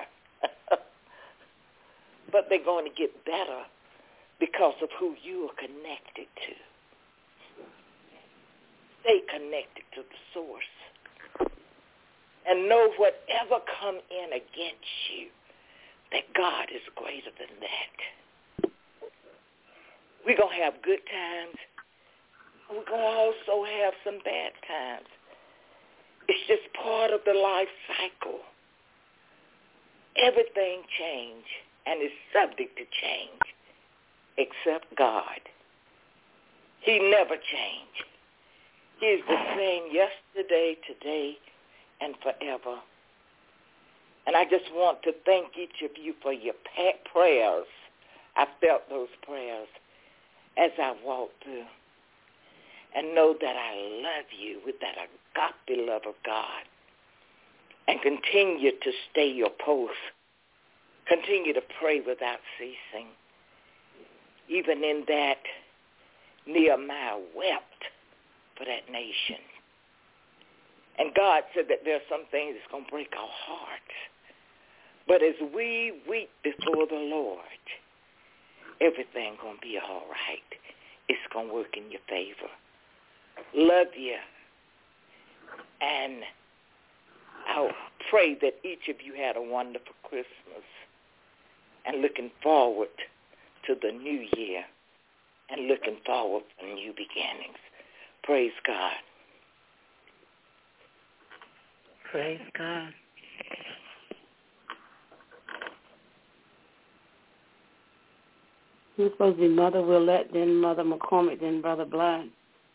but they're going to get better because of who you are connected to. Stay connected to the source. And know whatever come in against you, that God is greater than that. We're going to have good times. We're going to also have some bad times. It's just part of the life cycle. Everything change and is subject to change except God. He never changed. He is the same yesterday, today, and forever. And I just want to thank each of you for your prayers. I felt those prayers as I walked through. And know that I love you with that agape love of God. And continue to stay your post. Continue to pray without ceasing. Even in that, Nehemiah wept for that nation. And God said that there are some things that's going to break our hearts. But as we weep before the Lord, everything's going to be all right. It's going to work in your favor. Love you. And I pray that each of you had a wonderful Christmas. And looking forward to the new year. And looking forward to new beginnings. Praise God. Praise God. Who's supposed to be Mother Willette, then Mother McCormick, then Brother Blind?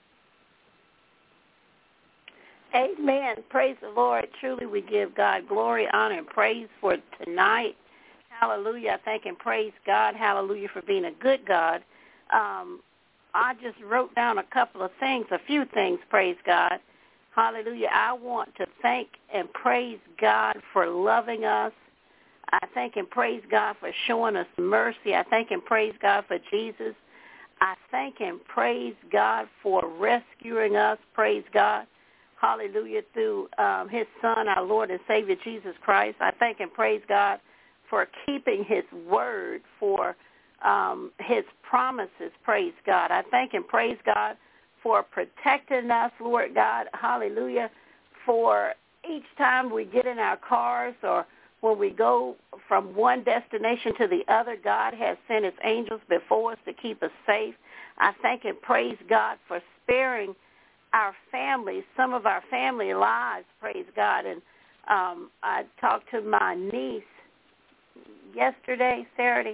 Amen. Praise the Lord. Truly we give God glory, honor, and praise for tonight. Hallelujah. I thank and praise God. Hallelujah for being a good God. Um, I just wrote down a couple of things, a few things, praise God. Hallelujah. I want to thank and praise God for loving us. I thank and praise God for showing us mercy. I thank and praise God for Jesus. I thank and praise God for rescuing us, praise God. Hallelujah, through um, his Son, our Lord and Savior, Jesus Christ. I thank and praise God for keeping his word, for um, his promises, praise God. I thank and praise God for protecting us, Lord God, hallelujah, for each time we get in our cars or when we go from one destination to the other, God has sent his angels before us to keep us safe. I thank and praise God for sparing our families, some of our family lives, praise God. And um, I talked to my niece yesterday, Saturday,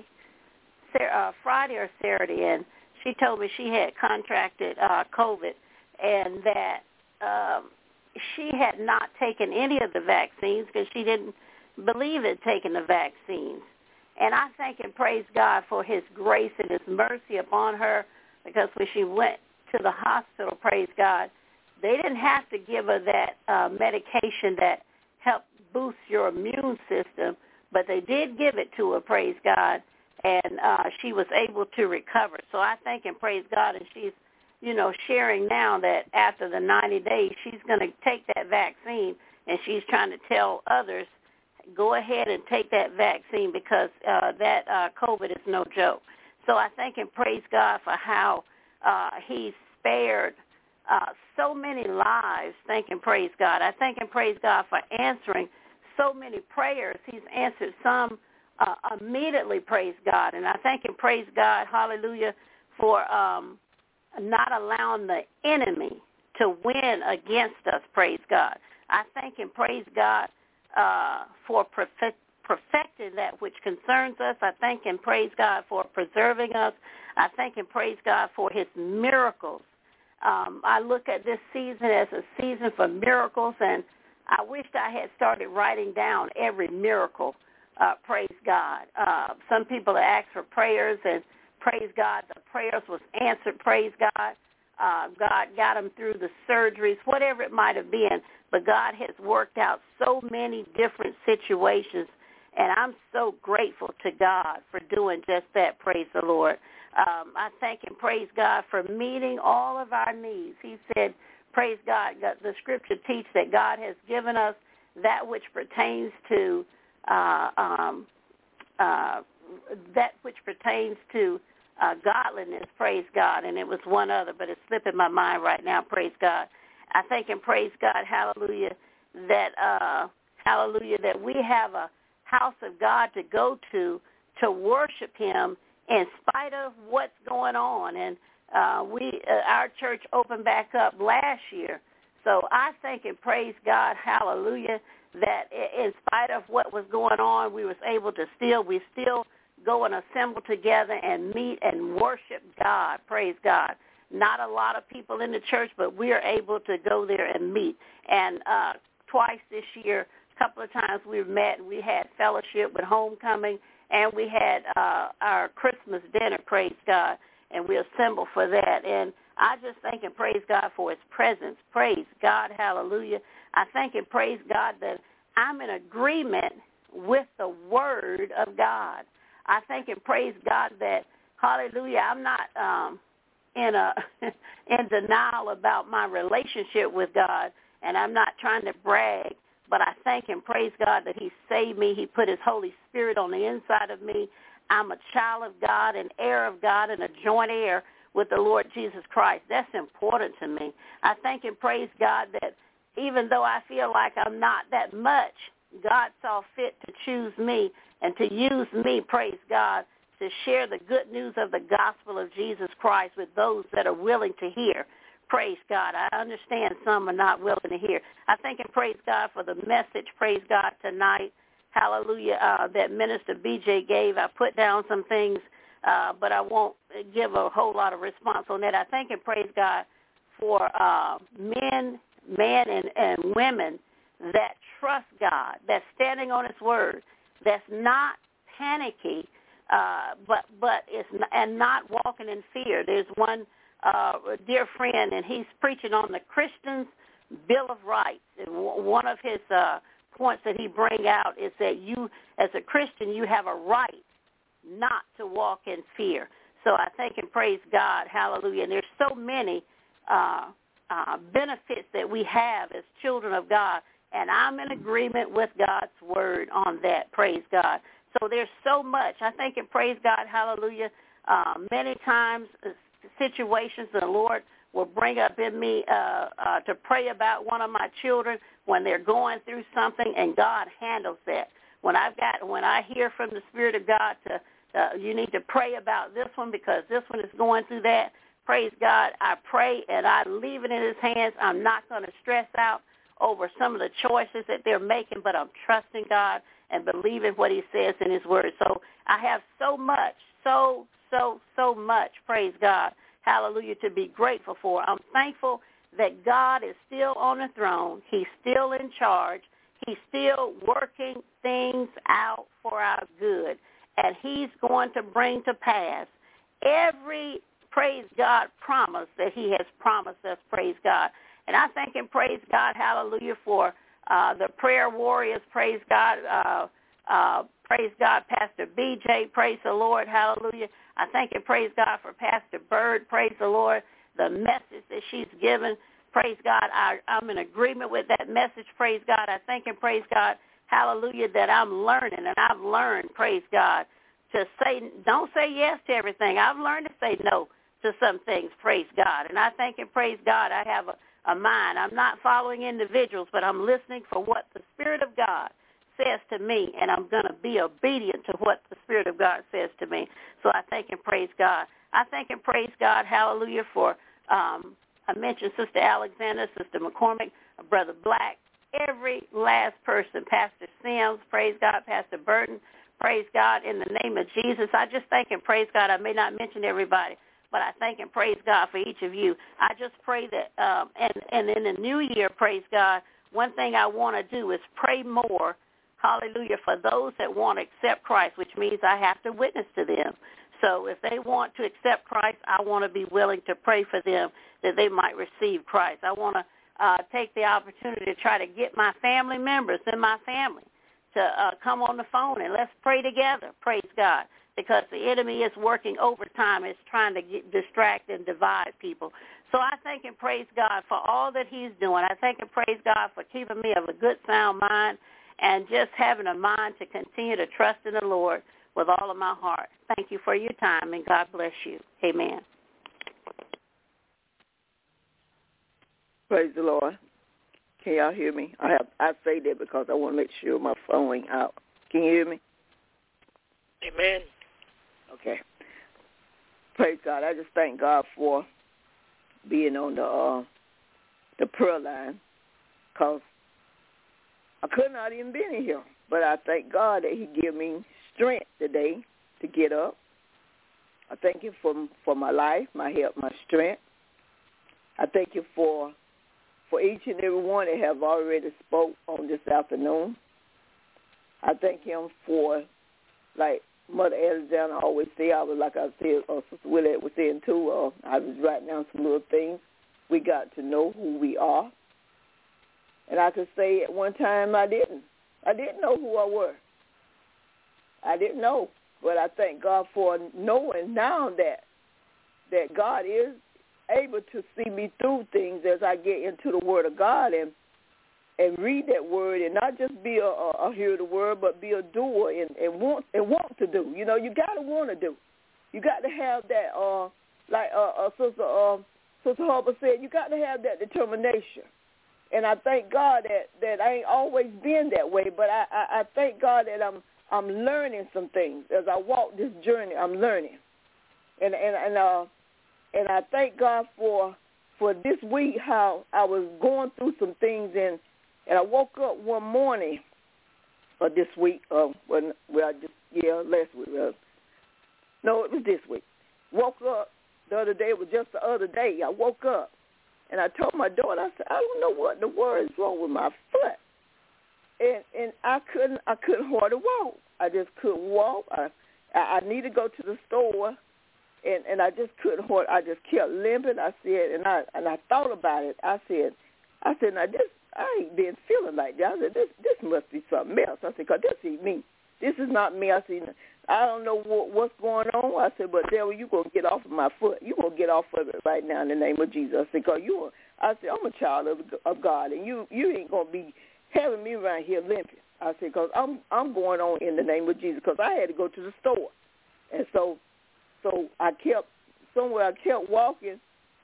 uh, Friday or Saturday, and she told me she had contracted uh, COVID and that um, she had not taken any of the vaccines because she didn't believe in taking the vaccines. And I thank and praise God for his grace and his mercy upon her, because when she went to the hospital, praise God, they didn't have to give her that uh, medication that helped boost your immune system, but they did give it to her, praise God, and uh, she was able to recover. So I thank and praise God, and she's, you know, sharing now that after the ninety days, she's going to take that vaccine, and she's trying to tell others, go ahead and take that vaccine because uh, that uh, COVID is no joke. So I thank and praise God for how uh, he spared uh, so many lives. Thank and praise God. I thank and praise God for answering so many prayers. He's answered some uh, immediately, praise God. And I thank and praise God, hallelujah, for um, not allowing the enemy to win against us, praise God. I thank and praise God uh, for perfect, perfecting that which concerns us. I thank and praise God for preserving us. I thank and praise God for his miracles. Um, I look at this season as a season for miracles, and I wished I had started writing down every miracle, uh, praise God. Uh, some people ask for prayers, and praise God, the prayers was answered, praise God. Uh, God got them through the surgeries, whatever it might have been, but God has worked out so many different situations, and I'm so grateful to God for doing just that, praise the Lord. Um, I thank and praise God for meeting all of our needs. He said, praise God, the scripture teaches that God has given us that which pertains to uh, um, uh, that which pertains to uh, godliness, praise God. And it was one other, but it's slipping my mind right now, praise God. I thank and praise God, hallelujah, that uh, hallelujah, that we have a house of God to go to to worship him in spite of what's going on. And uh, we, uh, our church opened back up last year. So I thank and praise God, hallelujah, that in spite of what was going on, we was able to still, we still go and assemble together and meet and worship God, praise God. Not a lot of people in the church, but we are able to go there and meet. And uh, twice this year, a couple of times we met, we had fellowship with homecoming, and we had uh, our Christmas dinner, praise God, and we assembled for that. And I just thank and praise God for his presence. Praise God, hallelujah. I thank and praise God that I'm in agreement with the word of God. I thank and praise God that, hallelujah, I'm not um, in a in denial about my relationship with God, and I'm not trying to brag. But I thank and praise God that he saved me. He put his Holy Spirit on the inside of me. I'm a child of God, an heir of God, and a joint heir with the Lord Jesus Christ. That's important to me. I thank and praise God that even though I feel like I'm not that much, God saw fit to choose me and to use me, praise God, to share the good news of the gospel of Jesus Christ with those that are willing to hear. Praise God. I understand some are not willing to hear. I thank and praise God for the message, praise God, tonight. Hallelujah, uh, that Minister B J gave. I put down some things, uh, but I won't give a whole lot of response on that. I thank and praise God for uh, men, men and, and women that trust God, that's standing on his word, that's not panicky, uh, but but is and not walking in fear. There's one Uh, a dear friend, and he's preaching on the Christian's Bill of Rights. And w- one of his uh, points that he bring out is that you, as a Christian, you have a right not to walk in fear. So I thank and praise God, hallelujah. And there's so many uh, uh, benefits that we have as children of God, and I'm in agreement with God's word on that, praise God. So there's so much. I thank and praise God, hallelujah. Uh, many times, uh, situations the Lord will bring up in me uh, uh, to pray about one of my children when they're going through something, and God handles that. When I've got, when I hear from the Spirit of God to, uh, you need to pray about this one because this one is going through that. Praise God. I pray and I leave it in His hands. I'm not going to stress out over some of the choices that they're making, but I'm trusting God and believing what He says in His Word. So I have so much, so, so, so much, praise God, hallelujah, to be grateful for. I'm thankful that God is still on the throne. He's still in charge. He's still working things out for our good, and He's going to bring to pass every, praise God, promise that He has promised us, praise God. And I thank and praise God, hallelujah, for uh, the prayer warriors, praise God, uh, uh, praise God, Pastor B J, praise the Lord, hallelujah. I thank and praise God for Pastor Bird, praise the Lord, the message that she's given, praise God. I, I'm in agreement with that message, praise God. I thank and praise God, hallelujah, that I'm learning, and I've learned, praise God, to say, don't say yes to everything. I've learned to say no to some things, praise God. And I thank and praise God I have a, a mind. I'm not following individuals, but I'm listening for what the Spirit of God says to me, and I'm going to be obedient to what the Spirit of God says to me. So I thank and praise God. I thank and praise God, hallelujah, for, um, I mentioned Sister Alexander, Sister McCormick, Brother Black, every last person, Pastor Sims, praise God, Pastor Burton, praise God, in the name of Jesus. I just thank and praise God. I may not mention everybody, but I thank and praise God for each of you. I just pray that, um, and, and in the new year, praise God, one thing I want to do is pray more, hallelujah, for those that want to accept Christ, which means I have to witness to them. So if they want to accept Christ, I want to be willing to pray for them that they might receive Christ. I want to uh, take the opportunity to try to get my family members in my family to uh, come on the phone and let's pray together, praise God, because the enemy is working overtime. It's trying to get, distract and divide people. So I thank and praise God for all that He's doing. I thank and praise God for keeping me of a good, sound mind and just having a mind to continue to trust in the Lord with all of my heart. Thank you for your time, and God bless you. Amen. Praise the Lord. Can y'all hear me? I have I say that because I want to make sure my phone ain't out. Can you hear me? Amen. Okay. Praise God. I just thank God for being on the uh, the prayer line, because I could not even been in here. But I thank God that He gave me strength today to get up. I thank Him for for my life, my health, my strength. I thank you for for each and every one that have already spoke on this afternoon. I thank Him for, like Mother Alexander always say, I was like I said, uh, Sister Willette was saying too, uh, I was writing down some little things. We got to know who we are. And I could say at one time I didn't. I didn't know who I were. I didn't know. But I thank God for knowing now that that God is able to see me through things as I get into the Word of God and and read that Word and not just be a, a, a hearer of the Word, but be a doer and, and want and want to do. You know, you got to want to do. You got to have that, uh, like uh, uh, Sister uh, Sister Harper said, you got to have that determination. And I thank God that, that I ain't always been that way, but I, I, I thank God that I'm I'm learning some things as I walk this journey. I'm learning, and and and uh, and I thank God for for this week how I was going through some things, and and I woke up one morning of this week. Uh, when well, I just yeah, last week. Uh, no, it was this week. Woke up the other day. It was just the other day. I woke up. And I told my daughter, I said, I don't know what the word is wrong with my foot. And and I couldn't I couldn't hardly walk. I just couldn't walk. I I, I needed to go to the store, and, and I just couldn't hardly. I just kept limping. I said, and I and I thought about it. I said, I said, now this I ain't been feeling like that. I said, this this must be something else. I said, 'cause this ain't me. This is not me. I said, I don't know what, what's going on. I said, but devil, you gonna get off of my foot. You gonna get off of it right now in the name of Jesus. I said, 'cause you. Are, I said, I'm a child of, of God, and you you ain't gonna be having me around here limping. I said, 'cause I'm I'm going on in the name of Jesus, 'cause I had to go to the store, and so so I kept somewhere. I kept walking,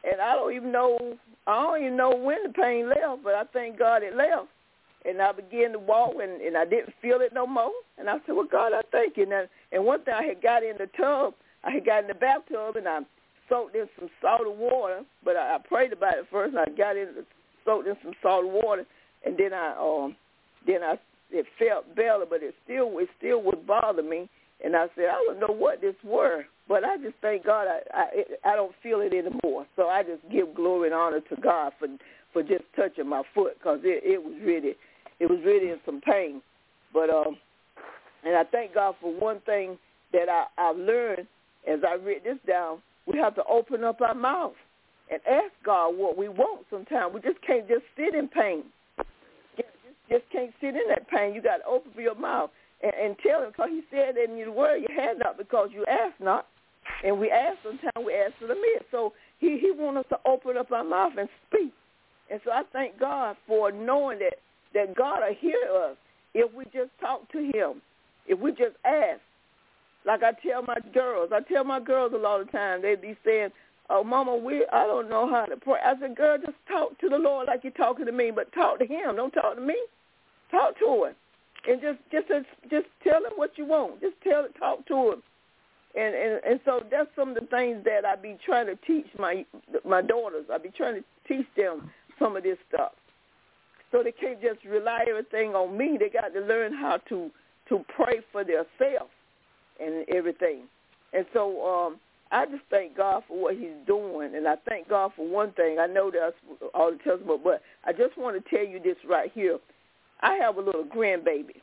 and I don't even know, I don't even know when the pain left, but I thank God it left. And I began to walk, and, and I didn't feel it no more. And I said, well, God, I thank you. And, I, and one thing, I had got in the tub, I had got in the bathtub, and I soaked in some salty water, but I, I prayed about it first, and I got in, soaked in some salty water, and then I, um, then I, it felt better, but it still, it still would bother me. And I said, I don't know what this were, but I just thank God I, I, it, I don't feel it anymore. So I just give glory and honor to God for, for just touching my foot, because it, it was really, it was really in some pain. But, um, and I thank God for one thing that I, I've learned as I read this down. We have to open up our mouth and ask God what we want sometimes. We just can't just sit in pain. You just, just can't sit in that pain. You got to open your mouth and, and tell him, because he said in your word, you had not because you ask not. And we ask sometimes, we ask for the miss. So he, he wants us to open up our mouth and speak. And so I thank God for knowing that, that God will hear us if we just talk to him, if we just ask. Like I tell my girls, I tell my girls a lot of times, they be saying, oh, Mama, we I don't know how to pray. I said, girl, just talk to the Lord like you're talking to me, but talk to him. Don't talk to me. Talk to him. And just just just tell him what you want. Just tell talk to him. And, and and so that's some of the things that I be trying to teach my my daughters. I be trying to teach them some of this stuff. So they can't just rely everything on me. They got to learn how to, to pray for themselves and everything. And so um, I just thank God for what he's doing. And I thank God for one thing. I know that's all the testimony, but I just want to tell you this right here. I have a little grandbaby.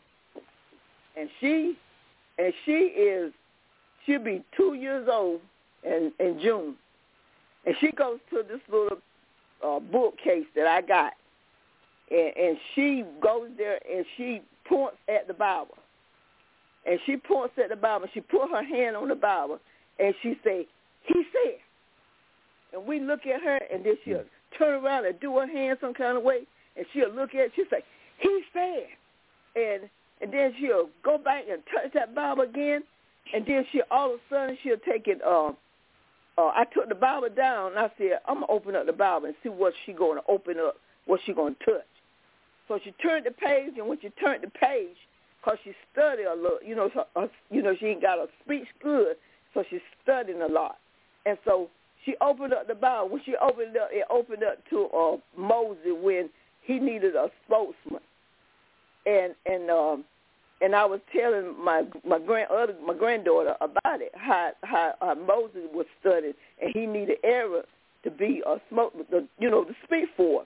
And she and she is, she'll be two years old in, in June. And she goes to this little uh, bookcase that I got. And, and she goes there and she points at the Bible. And she points at the Bible. She put her hand on the Bible and she say, he said. And we look at her and then she'll turn around and do her hand some kind of way. And she'll look at it. She'll say, he said. And and then she'll go back and touch that Bible again. And then she all of a sudden she'll take it. Uh, uh, I took the Bible down and I said, I'm going to open up the Bible and see what she's going to open up, what she's going to touch. So she turned the page, and when she turned the page, because she studied a little, you know, so, uh, you know, she ain't got her speech good, so she's studying a lot. And so she opened up the Bible. When she opened it up, it opened up to uh, Moses when he needed a spokesman. And and um, and I was telling my my grand other my granddaughter about it, how how uh, Moses was studying, and he needed Aaron to be a smoke, the, you know, to speak for him.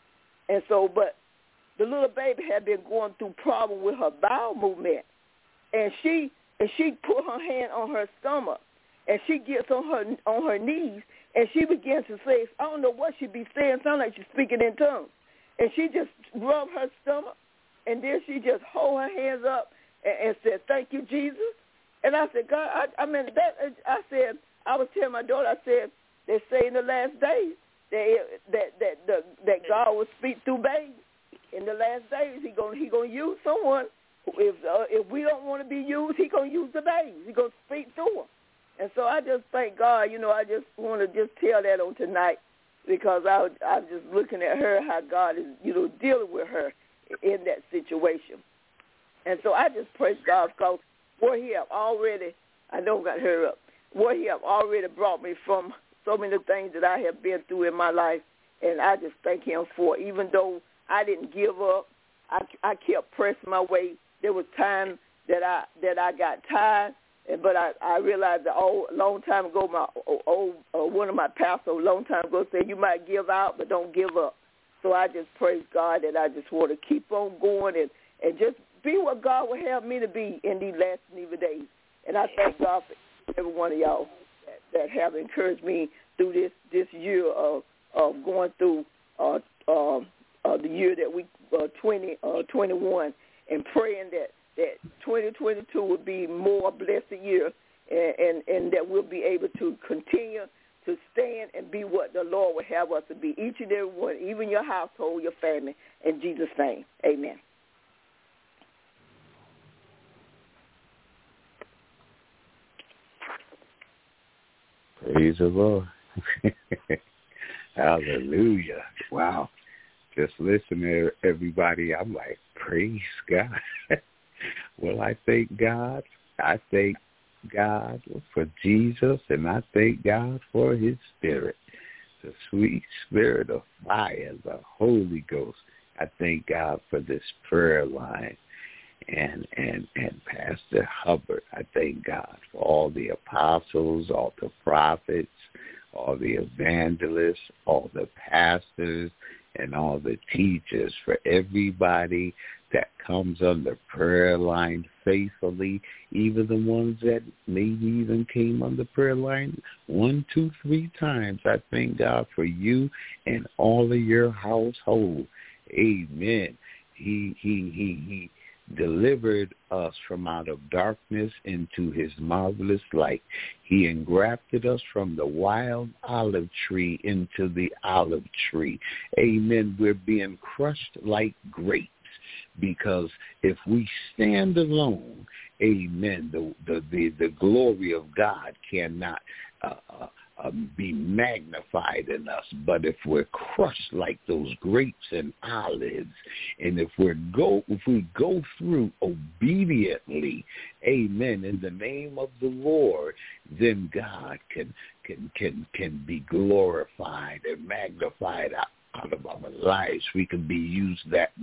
And so, but the little baby had been going through problems with her bowel movement, and she and she put her hand on her stomach, and she gets on her on her knees, and she begins to say, I don't know what she be saying, sound like she's speaking in tongues, and she just rubbed her stomach, and then she just hold her hands up and, and said, thank you, Jesus. And I said, God, I, I mean that. I said, I was telling my daughter, I said, they say in the last days that that that that, that God will speak through babies. In the last days, he gonna he gonna use someone. If uh, if we don't want to be used, he gonna use the babies. He gonna speak through them. And so I just thank God. You know, I just want to just tell that on tonight because I I'm just looking at her how God is you know dealing with her in that situation. And so I just praise God because what he have already I know got her up. What he have already brought me from so many things that I have been through in my life, and I just thank him for it. Even though I didn't give up. I, I kept pressing my way. There was times that I that I got tired, but I, I realized that oh, a long time ago, my old uh, one of my pastors a long time ago said, you might give out, but don't give up. So I just praise God that I just want to keep on going and, and just be what God will have me to be in these last and evil days. And I thank God for every one of y'all that, that have encouraged me through this, this year of, of going through uh, uh, Uh, the year that we uh, twenty uh, twenty-one, and praying that, that twenty twenty-two would be more blessed year, and, and, and that we'll be able to continue to stand and be what the Lord would have us to be, each and every one, even your household, your family. In Jesus' name, amen. Praise the Lord. Hallelujah. Wow. Just listen to everybody. I'm like, praise God. Well, I thank God. I thank God for Jesus, and I thank God for his spirit, the sweet spirit of fire, the Holy Ghost. I thank God for this prayer line and, and, and Pastor Hubbard. I thank God for all the apostles, all the prophets, all the evangelists, all the pastors, and all the teachers, for everybody that comes on the prayer line faithfully, even the ones that maybe even came on the prayer line one, two, three times. I thank God for you and all of your household. Amen. He he he he delivered us from out of darkness into his marvelous light. He engrafted us from the wild olive tree into the olive tree. Amen. We're being crushed like grapes, because if we stand alone, amen, the the the, the glory of God cannot uh, uh, um, be magnified in us. But if we're crushed like those grapes and olives, and if we go if we go through obediently, amen, in the name of the Lord, then God can can can can be glorified and magnified out. out of our lives. We can be used that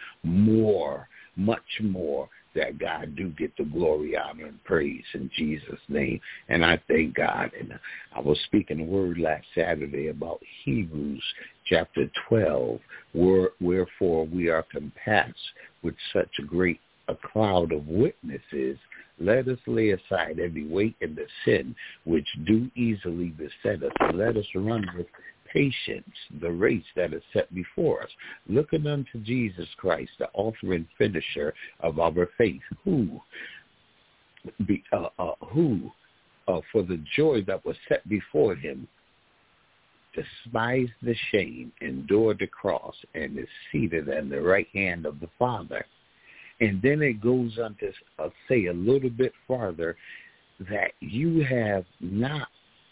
more, much more, that God do get the glory, honor, and praise in Jesus' name. And I thank God. And I was speaking a word last Saturday about Hebrews chapter twelve, where, wherefore we are compassed with such a great a cloud of witnesses. Let us lay aside every weight and the sin which do easily beset us, and let us run with patience the race that is set before us, looking unto Jesus Christ, the author and finisher of our faith, who, be, uh, uh, who, uh, for the joy that was set before him, despised the shame, endured the cross, and is seated at the right hand of the Father. And then it goes on to uh, say a little bit farther that you have not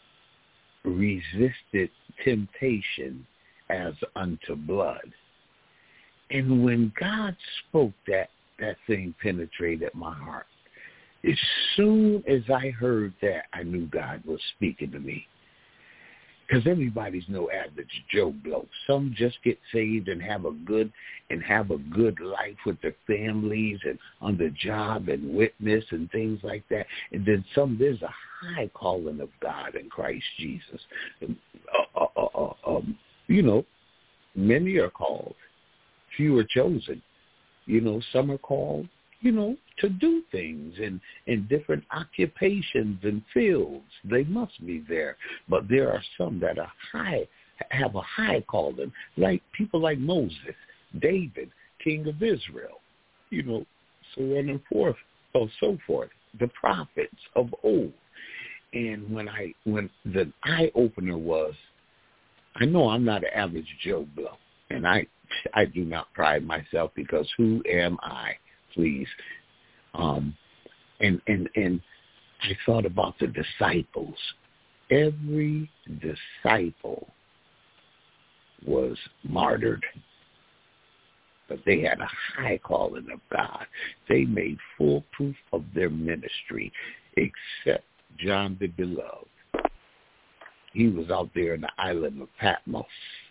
resisted temptation as unto blood. And when God spoke that, that thing penetrated my heart. As soon as I heard that, I knew God was speaking to me. Because everybody's no average Joe Blow. Some just get saved and have a good and have a good life with their families and on the job and witness and things like that. And then some, there's a high calling of God in Christ Jesus. Uh, uh, uh, um, you know, many are called, few are chosen. You know, some are called, you know, to do things in, in different occupations and fields. They must be there. But there are some that are high, have a high calling, like people like Moses, David, king of Israel, you know, so on and forth, or so forth, the prophets of old. And when I, when the eye opener was, I know I'm not an average Joe Blow, and I, I do not pride myself, because who am I? Please. Um, and, and, and I thought about the disciples. Every disciple was martyred, but they had a high calling of God. They made full proof of their ministry, except John the Beloved. He was out there in the island of Patmos.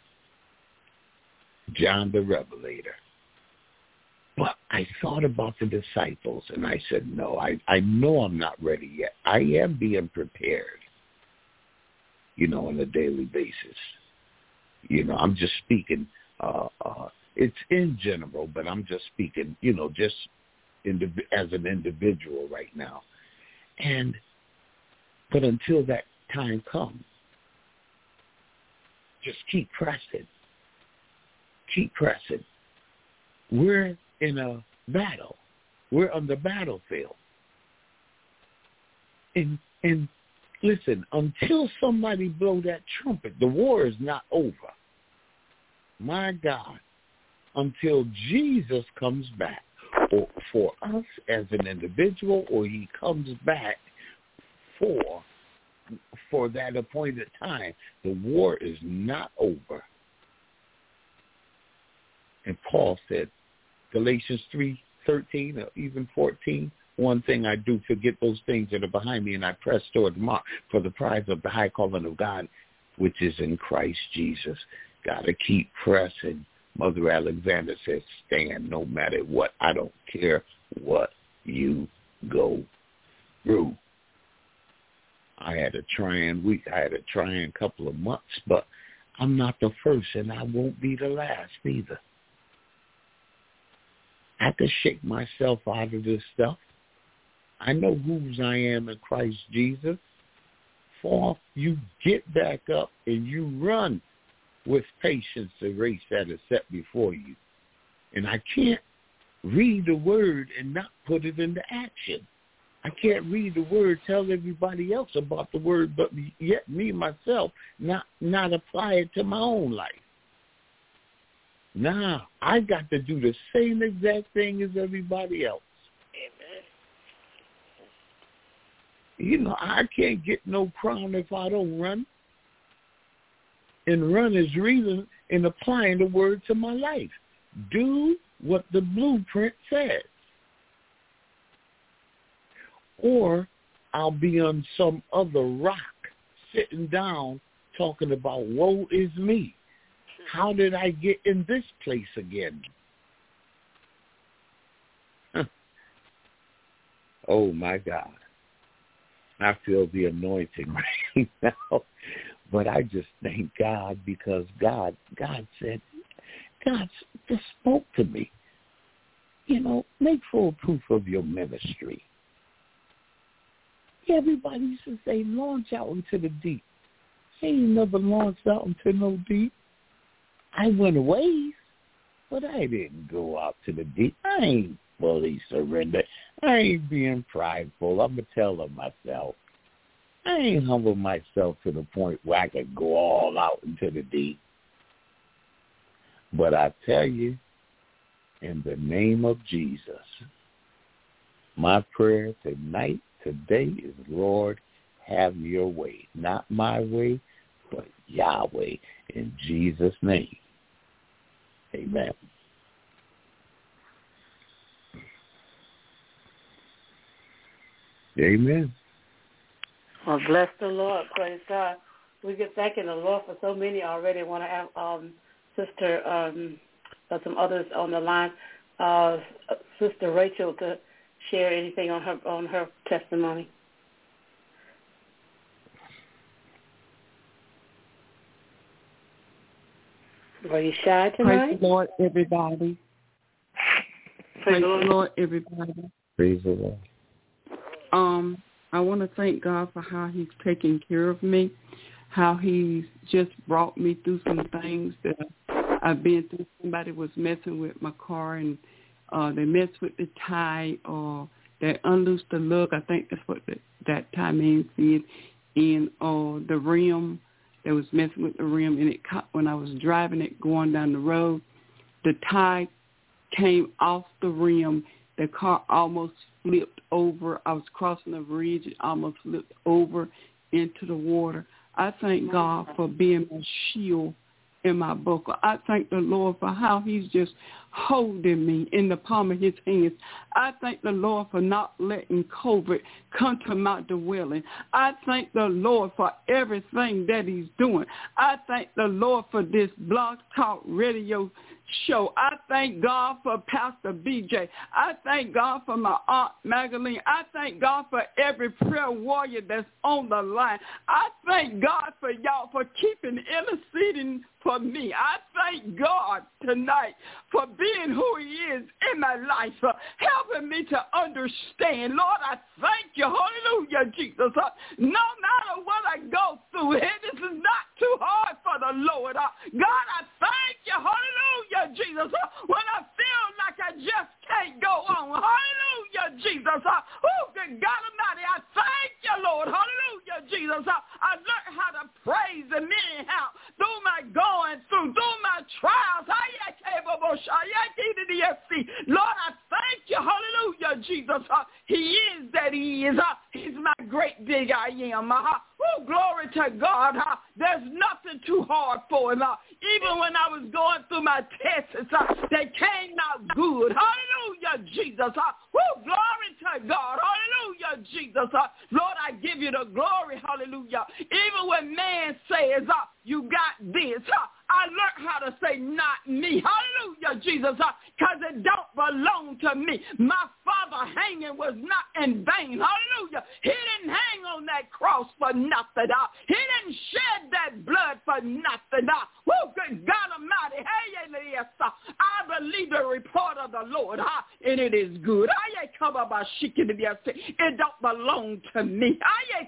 John the Revelator. But I thought about the disciples, and I said, no, I, I know I'm not ready yet. I am being prepared, you know, on a daily basis. You know, I'm just speaking, uh, uh, it's in general, but I'm just speaking, you know, just indiv- as an individual right now. And, but until that time comes, just keep pressing. Keep pressing. We're in a battle. We're on the battlefield. And and listen, until somebody blow that trumpet, the war is not over. My God. Until Jesus comes back, or for us as an individual, or he comes back for for that appointed time. The war is not over. And Paul said, Galatians three thirteen or even fourteen, one thing I do, forget those things that are behind me, and I press toward the mark for the prize of the high calling of God, which is in Christ Jesus. Got to keep pressing. Mother Alexander says, stand no matter what. I don't care what you go through. I had a trying week. I had a trying couple of months, but I'm not the first, and I won't be the last either. I can shake myself out of this stuff. I know whose I am in Christ Jesus. For you get back up and you run with patience the race that is set before you. And I can't read the word and not put it into action. I can't read the word, tell everybody else about the word, but yet me, myself, not not apply it to my own life. Nah, I got to do the same exact thing as everybody else. Amen. You know, I can't get no crown if I don't run. And run is reason in applying the word to my life. Do what the blueprint says. Or I'll be on some other rock sitting down talking about woe is me. How did I get in this place again? Huh. Oh, my God. I feel the anointing right now. But I just thank God because God, God said, God just spoke to me. You know, make full proof of your ministry. Everybody used to say, launch out into the deep. He ain't never launched out into no deep. I went away, but I didn't go out to the deep. I ain't fully surrendered. I ain't being prideful. I'm going to tell them myself. I ain't humble myself to the point where I could go all out into the deep. But I tell you, in the name of Jesus, my prayer tonight, today is, Lord, have your way. Not my way, but Yahweh. In Jesus' name. Amen. Amen. Well, bless the Lord. Praise God. We get thanking the Lord for so many already. I want to have um, Sister, um, uh, some others on the line, uh, Sister Rachel, to share anything on her on her testimony. Are you shy tonight? Praise the Lord, everybody. Praise, Praise the Lord. Lord, everybody. Praise the Lord. Um, I want to thank God for how he's taking care of me, how he's just brought me through some things that I've been through. Somebody was messing with my car, and uh, they messed with the tie, or they unloosed the lug. I think that's what the, that tie means. And uh, the rim, they was messing with the rim, and it caught, when I was driving it going down the road, the tie came off the rim. The car almost flipped over. I was crossing a bridge. It almost flipped over into the water. I thank God for being my shield and my buckle. I thank the Lord for how he's just holding me in the palm of his hands. I thank the Lord for not letting COVID come to my dwelling. I thank the Lord for everything that he's doing. I thank the Lord for this Blog Talk Radio show. I thank God for Pastor B J. I thank God for my Aunt Magdalene. I thank God for every prayer warrior that's on the line. I thank God for y'all for keeping interceding for me. I thank God tonight for being who he is in my life, uh, helping me to understand. Lord, I thank you. Hallelujah, Jesus. Uh, no matter what I go through, this is not too hard for the Lord. Uh, God, I thank you. Hallelujah, Jesus. Uh, when I feel like I just can't go on. Hallelujah, Jesus. Uh, oh, good God Almighty, I thank you, Lord. Hallelujah, Jesus. Uh, I learned how to praise him anyhow through my going through, through my trials. Lord, I thank you. Hallelujah, Jesus. Uh, he is that he is. Uh, he's my great big I am. Uh, Oh, glory to God. Uh, there's nothing too hard for him. Uh, even when I was going through my tests, uh, they came out good. Hallelujah, Jesus. Uh, oh, glory to God. Hallelujah, Jesus. Uh, Lord, I give you the glory. Hallelujah. Even when man says, uh, you got this, uh, I learned how to say not me. Hallelujah, Jesus, because uh, it don't belong to me. My Father hanging was not in vain. Hallelujah. He didn't hang on that cross for nothing. Uh. He didn't shed that blood for nothing. Uh. Oh, good God Almighty. Hey, yes, uh, I believe the report of the Lord, uh, and it is good. It don't belong to me.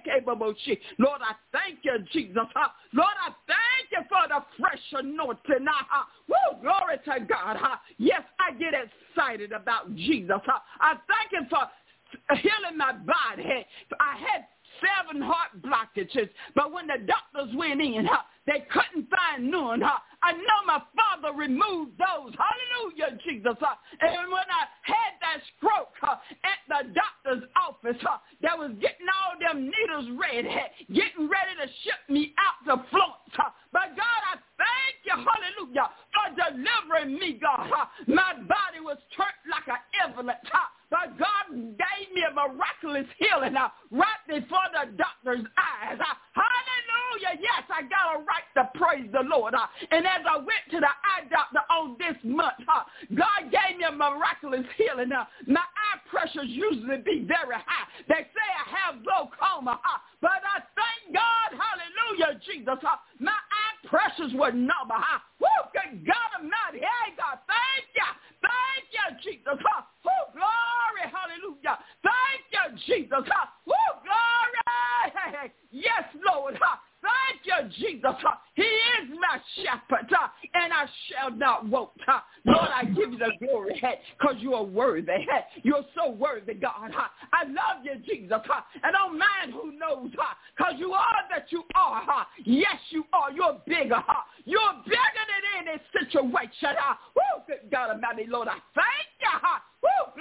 Lord, I thank you, Jesus. Uh. Lord, I thank you for the fresh anointing. Uh, woo, glory to God. Uh, yes, I get excited about Jesus. Uh, I thank him for healing my body. I had seven heart blockages, but when the doctors went in, uh, they couldn't find none. Uh, I know my Father removed those. Hallelujah, Jesus. Uh, and when I had that stroke uh, at the doctor's office, uh, that was getting all them needles ready, getting ready to ship me out to Florence. Uh, but God, I thank you, hallelujah, for delivering me, God. Uh, my body was turned like an envelope. Uh, but God gave me a miraculous healing uh, right before the doctor's eyes. Uh, hallelujah. Yes, I got a right to praise the Lord. Uh, and as I went to the eye doctor on this month, uh, God gave me a miraculous healing. Uh, my eye pressures usually be very high. They say I have glaucoma, uh, but I thank God, hallelujah, Jesus. Uh, my eye pressures were normal. Uh, woo, good God Almighty. Hey, God, thank you. Thank you, Jesus. Uh, woo, glory, hallelujah. Thank you, Jesus. Uh, woo, glory. Hey, hey. Yes, Lord. Uh, Thank you, Jesus. He is my shepherd, and I shall not want. Lord, I give you the glory because you are worthy. You're so worthy, God. I love you, Jesus. I don't mind who knows because you are that you are. Yes, you are. You're bigger. You're bigger than any situation. Woo, good God Almighty, Lord, I thank you. Woo,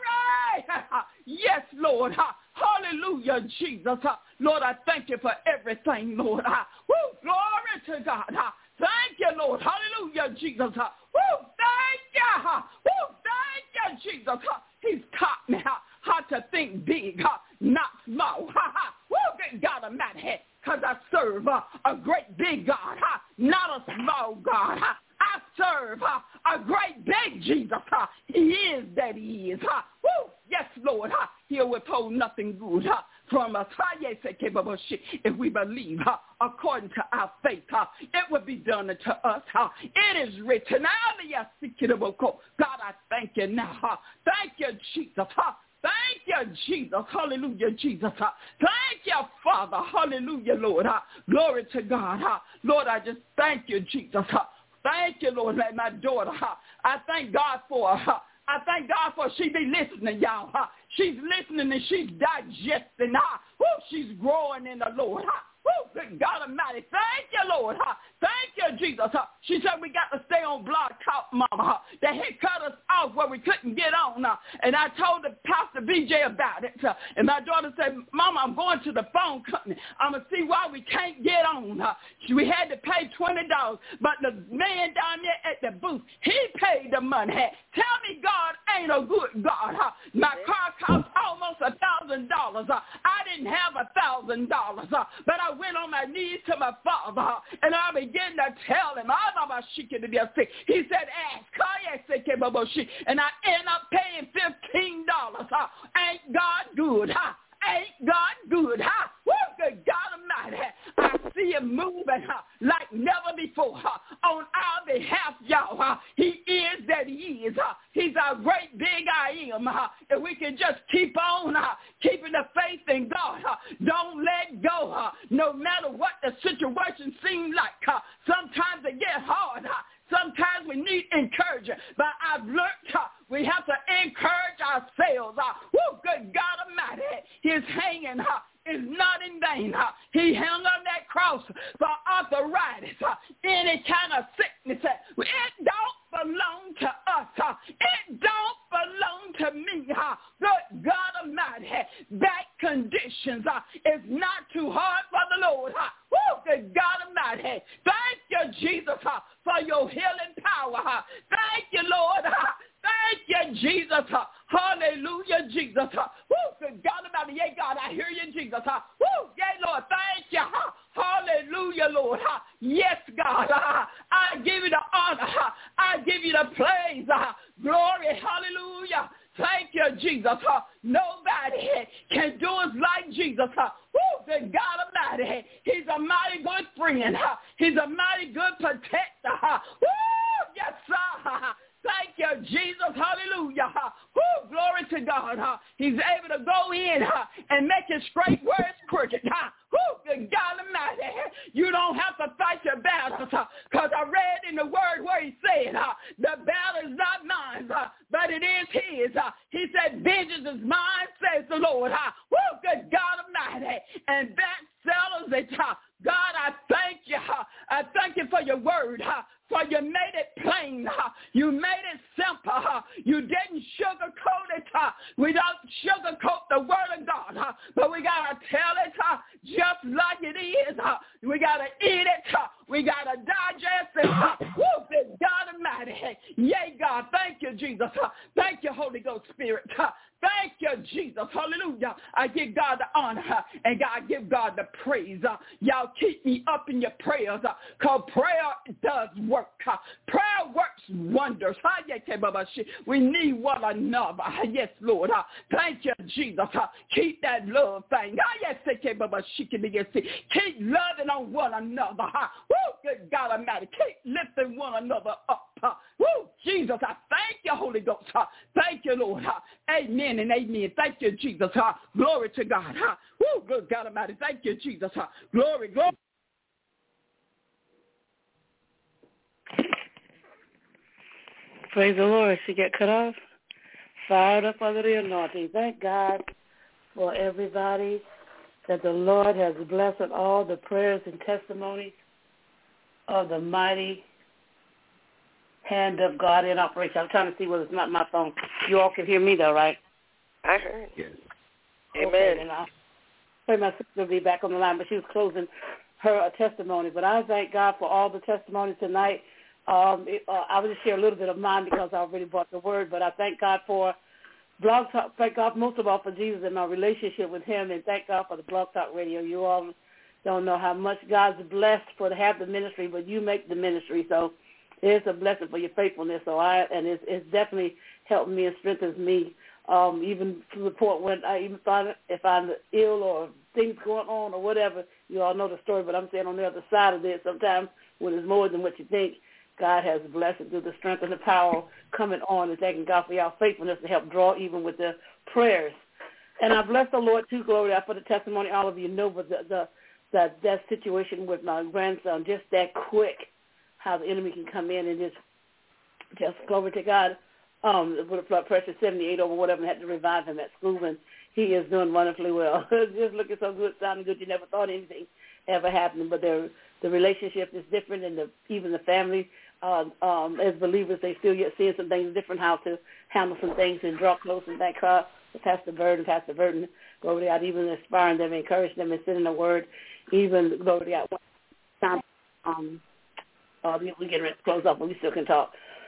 glory. Yes, Lord. Hallelujah, Jesus. Lord, I thank you for everything, Lord. Woo, glory to God. Thank you, Lord. Hallelujah, Jesus. Woo, thank you. Woo, thank you, Jesus. He's taught me how to think big, not small. Woo, good God Almighty, because I serve a great big God, not a small God. I serve uh, a great big Jesus. Uh, he is that he is. Uh, woo, yes, Lord. Uh, he'll withhold nothing good uh, from us. If we believe uh, according to our faith, uh, it will be done unto us. Uh, it is written. God, I thank you now. Uh, thank you, Jesus. Uh, Thank you, Jesus. Hallelujah, Jesus. Uh, thank you, Father. Hallelujah, Lord. Uh, glory to God. Uh, Lord, I just thank you, Jesus. Uh, Thank you, Lord, like my daughter. I thank God for her. I thank God for she be listening, y'all. She's listening and she's digesting. Woo, she's growing in the Lord. Woo, good God Almighty. Thank you, Lord. Thank you, Jesus. She said we got to stay on Blog Talk, Mama. They had cut us off where we couldn't get on. And I told the Pastor B J about it. And my daughter said, Mama, I'm going to the phone company. I'm going to see why we can't get on. We had to pay twenty dollars. But the man down there at the booth, he paid the money. Tell me God ain't a good God. My car cost almost a thousand dollars. I didn't have a thousand dollars. But I went on my knees to my Father, and I began to tell him, he said, ask, and I end up paying fifteen dollars. Ain't God good? Huh? Ain't God good? Huh? Woo, good God Almighty. I see him moving huh, like never before huh, on our behalf, y'all. Huh? He is that he is. Huh? He's our great big I am. Huh? And we can just keep on huh, keeping the faith in God. Huh? Don't let go. Huh? No matter what the situation seems like. Huh? Sometimes it gets hard. Huh? Sometimes we need encouragement, but I've learned uh, we have to encourage ourselves. Uh, woo, good God Almighty, his hanging uh, is not in vain. Uh, he hung on that cross for arthritis, uh, any kind of sickness. Uh, it don't belong to us. Uh, it don't belong to me. Uh, good God Almighty, back conditions uh, is not too hard for the Lord. Thank you, Lord. Thank you, Jesus. Hallelujah, Jesus. Woo, good God Almighty. Yeah, God, I hear you, Jesus. Woo, yeah, Lord, thank you. Hallelujah, Lord. Yes, God. I give you the honor. I give you the praise. Glory, hallelujah. Thank you, Jesus. Nobody can do us like Jesus. Woo, the God Almighty. He's a mighty good friend. He's a mighty good protector. Woo, yes, sir. Thank you, Jesus. Hallelujah. Woo, glory to God. He's able to go in and make it straight where it's crooked. Woo, good God Almighty. You don't have to fight your battles because I read in the word where he said, the battle is not mine, but it is his. He said, vengeance is mine, says the Lord. Woo, good God Almighty. And that settles it. God, I thank you. I thank you for your word. For you made it plain. You made it simple. You didn't sugarcoat it. We don't sugarcoat the word of God. But we got to tell it just like it is. We got to eat it. We got to digest it. Woo, good God Almighty. Yay, God. Thank you, Jesus. Thank you, Holy Ghost Spirit. Thank you, Jesus. Hallelujah. I give God the honor and God give God the praise. Y'all keep me up in your prayers because prayer does work. Prayer works wonders. We need one another. Yes, Lord. Thank you, Jesus. Keep that love thing. Keep loving on one another. Woo, good God Almighty. Keep lifting one another up. Woo, Jesus, I thank you, Holy Ghost. Thank you, Lord. Amen and amen. Thank you, Jesus. Glory to God. Woo, good God Almighty. Thank you, Jesus. Glory, glory. Praise the Lord. She got cut off. Fired up under the anointing. Thank God for everybody that the Lord has blessed all the prayers and testimonies of the mighty hand of God in operation. I'm trying to see whether it's not my phone. You all can hear me though, right? I heard. Yes. Amen. Okay, and I'll pray my sister will be back on the line, but she was closing her testimony. But I thank God for all the testimonies tonight. Um, it, uh, I will just share a little bit of mine because I already brought the word, but I thank God for Blog Talk, thank God most of all for Jesus and my relationship with him, and thank God for the Blog Talk Radio. You all don't know how much God's blessed for to have the ministry, but you make the ministry, so it's a blessing for your faithfulness. So I, and it's, it's definitely helped me and strengthens me, um, even to the point when I even find if I'm ill or things going on or whatever. You all know the story, but I'm saying on the other side of this, sometimes when it's more than what you think, God has blessed through the strength and the power coming on, and thanking God for y'all faithfulness to help draw even with the prayers. And I bless the Lord too, glory to God, for the testimony. All of you know, but the, the, the that situation with my grandson, just that quick, how the enemy can come in and just, just glory to God, um, with a blood pressure seventy-eight over whatever, and had to revive him at school, and he is doing wonderfully well. Just looking so good, sounding good. You never thought anything ever happened, but the the relationship is different, and the, even the family, uh, um, as believers, they still yet seeing some things different, how to handle some things and draw close and thank God for Pastor Bird and Pastor Burton, glory to God, even inspiring them, encouraging them, and sending a word, even, glory to God, one time, um, uh, we, we get ready to close up, but we still can talk.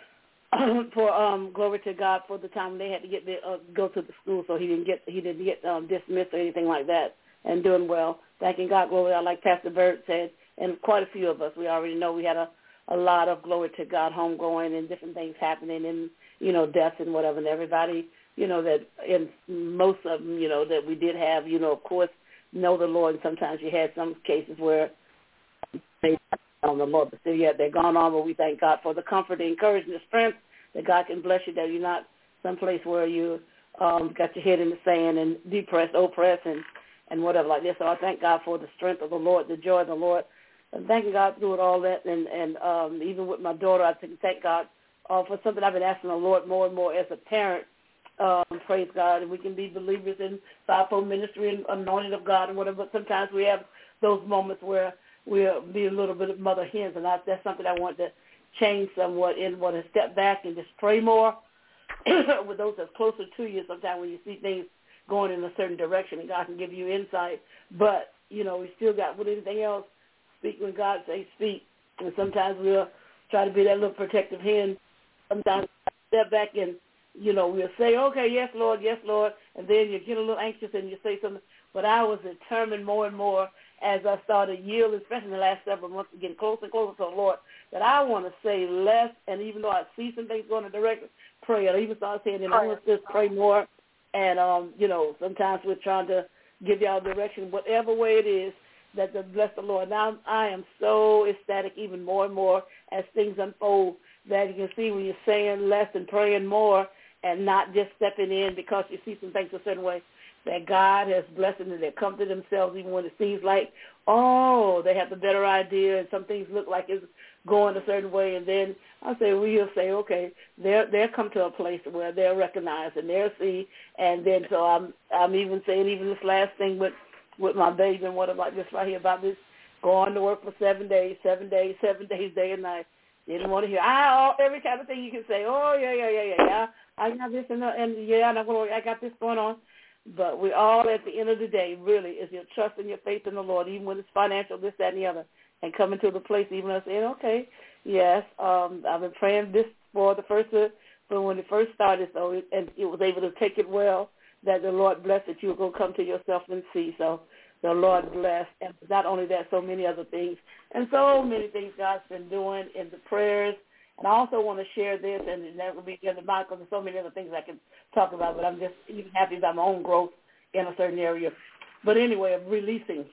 for um, glory to God, for the time they had to get the, uh, go to the school, so he didn't get he didn't get um, dismissed or anything like that, and doing well. Thanking God, glory to God, like Pastor Bird said, and quite a few of us. We already know we had a, a lot of glory to God homegoing and different things happening, and you know deaths and whatever. And everybody, you know that, and most of them, you know that we did have, you know, of course, know the Lord. And sometimes you had some cases where they on the Lord, but still yet they're gone on. But we thank God for the comfort, the encouragement, the strength that God can bless you, that you're not someplace where you um, got your head in the sand and depressed, oppressed, and, and whatever like this. So I thank God for the strength of the Lord, the joy of the Lord. And thanking God through it all that, and, and um, even with my daughter, I think thank God uh, for something I've been asking the Lord more and more as a parent. Um, praise God, and we can be believers in fivefold ministry and anointed of God and whatever, but sometimes we have those moments where we'll be a little bit of mother hens, and I, that's something I want to change somewhat, and want to step back and just pray more with those that's closer to you. Sometimes when you see things going in a certain direction, and God can give you insight, but, you know, we still got, with anything else, speak when God says speak, and sometimes we'll try to be that little protective hen sometimes step back and, you know, we'll say, okay, yes, Lord, yes, Lord, and then you get a little anxious and you say something. But I was determined more and more as I started yielding, especially in the last several months, getting closer and closer to the Lord, that I want to say less, and even though I see some things going in the direction, pray. I even started saying, I want to just pray more, and, um, you know, sometimes we're trying to give y'all direction, whatever way it is, that to bless the Lord. Now I am so ecstatic even more and more as things unfold, that you can see when you're saying less and praying more and not just stepping in because you see some things a certain way, that God has blessed them and they come to themselves even when it seems like, oh, they have the better idea and some things look like it's going a certain way. And then I say, we'll say, okay, they're, they'll come to a place where they'll recognize and they'll see. And then so I'm I'm even saying even this last thing with, with my baby and what about this right here about this going to work for seven days, seven days, seven days, day and night. Didn't want to hear I, every kind of thing you can say, oh, yeah, yeah, yeah, yeah, yeah. I got this and, and yeah, and I'm going, I got this going on. But we all, at the end of the day, really, is your trust and your faith in the Lord, even when it's financial, this, that, and the other, and coming to the place, even us saying, okay, yes, um, I've been praying this for the first, but when it first started, so it, and it was able to take it well, that the Lord blessed that you were going to come to yourself and see. So the Lord bless, and not only that, so many other things, and so many things God's been doing in the prayers. And I also want to share this, and that will be in the mind because there's so many other things I can talk about, but I'm just even happy about my own growth in a certain area. But anyway, of releasing.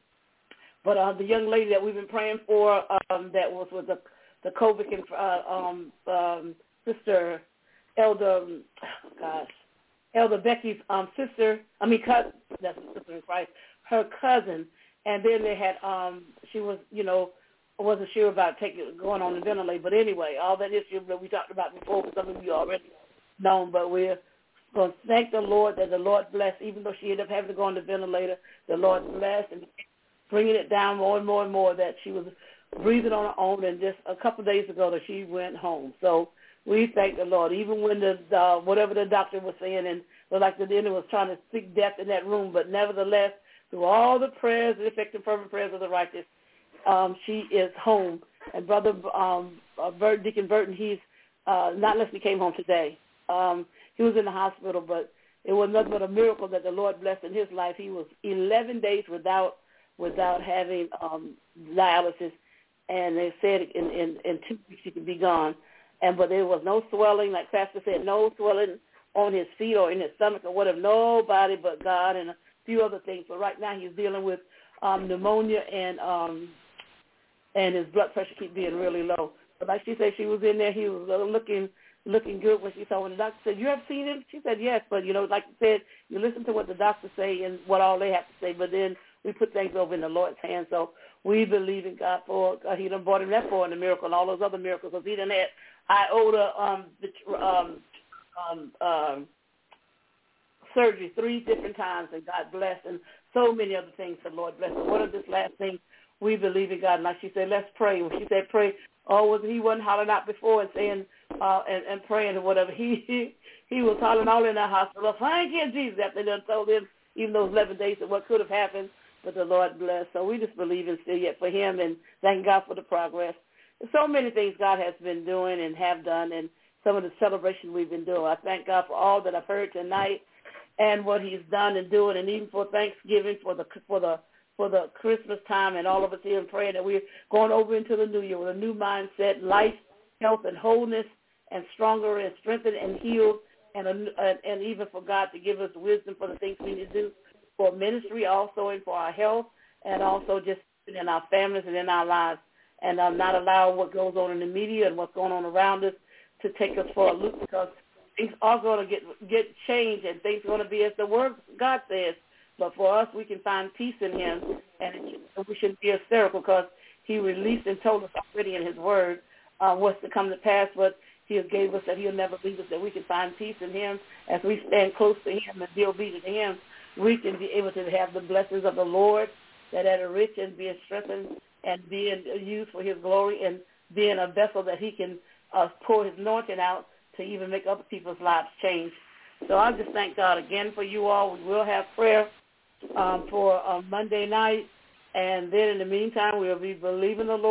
But uh, the young lady that we've been praying for um, that was with the, the COVID uh, um, um, sister, Elder, oh gosh, Elder Becky's um, sister, I mean, cousin, that's the sister in Christ, her cousin, and then they had, um, she was, you know, I wasn't sure about taking going on the ventilator, but anyway, all that issue that we talked about before, some of you already known, but we're going to thank the Lord that the Lord blessed, even though she ended up having to go on the ventilator, the Lord blessed and bringing it down more and more and more, that she was breathing on her own, and just a couple of days ago that she went home. So we thank the Lord, even when the uh, whatever the doctor was saying, and like the enemy was trying to seek death in that room, but nevertheless, through all the prayers, the effective fervent prayers of the righteous, Um, she is home, and Brother um, uh, Bert, Deacon Burton, he's uh, not unless he came home today. Um, he was in the hospital, but it was nothing but a miracle that the Lord blessed in his life. He was eleven days without without having um, dialysis, and they said in, in, in two weeks he could be gone. And but there was no swelling, like Pastor said, no swelling on his feet or in his stomach or whatever. Nobody but God and a few other things. But right now he's dealing with um, pneumonia and um, and his blood pressure keep being really low. But like she said, she was in there. He was looking looking good when she saw when the doctor said, you have seen him? She said, yes. But, you know, like you said, you listen to what the doctors say and what all they have to say. But then we put things over in the Lord's hands. So we believe in God for, uh, he done brought him that for in the miracle and all those other miracles. Because he done had iota um, um, um, um, surgery three different times, and God bless, and so many other things the Lord bless. And what is this last thing? We believe in God. And like she said, let's pray. When she said pray, oh, wasn't he wasn't hollering out before and saying uh, and, and praying or whatever. He, he he was hollering all in that hospital. Thank you, Jesus, after they done told him even those eleven days of what could have happened, but the Lord bless. So we just believe in still yet for him, and thank God for the progress. There's so many things God has been doing and have done, and some of the celebration we've been doing. I thank God for all that I've heard tonight and what he's done and doing, and even for Thanksgiving, for the for the for the Christmas time, and all of us here in praying that we're going over into the new year with a new mindset, life, health, and wholeness, and stronger and strengthened and healed, and a, and even for God to give us wisdom for the things we need to do for ministry also, and for our health, and also just in our families and in our lives, and um, not allow what goes on in the media and what's going on around us to take us for a loop, because things are going to get get changed, and things are going to be as the Word God says. But for us, we can find peace in him, and it should, we shouldn't be hysterical, because he released and told us already in his word uh, what's to come to pass, what he has gave us, that he'll never leave us, that we can find peace in him. As we stand close to him and be obedient to him, we can be able to have the blessings of the Lord, that are rich and being strengthened and being used for his glory, and being a vessel that he can uh, pour his anointing out to even make other people's lives change. So I just thank God again for you all. We will have prayer Um, for uh, Monday night, and then in the meantime, we'll be believing the Lord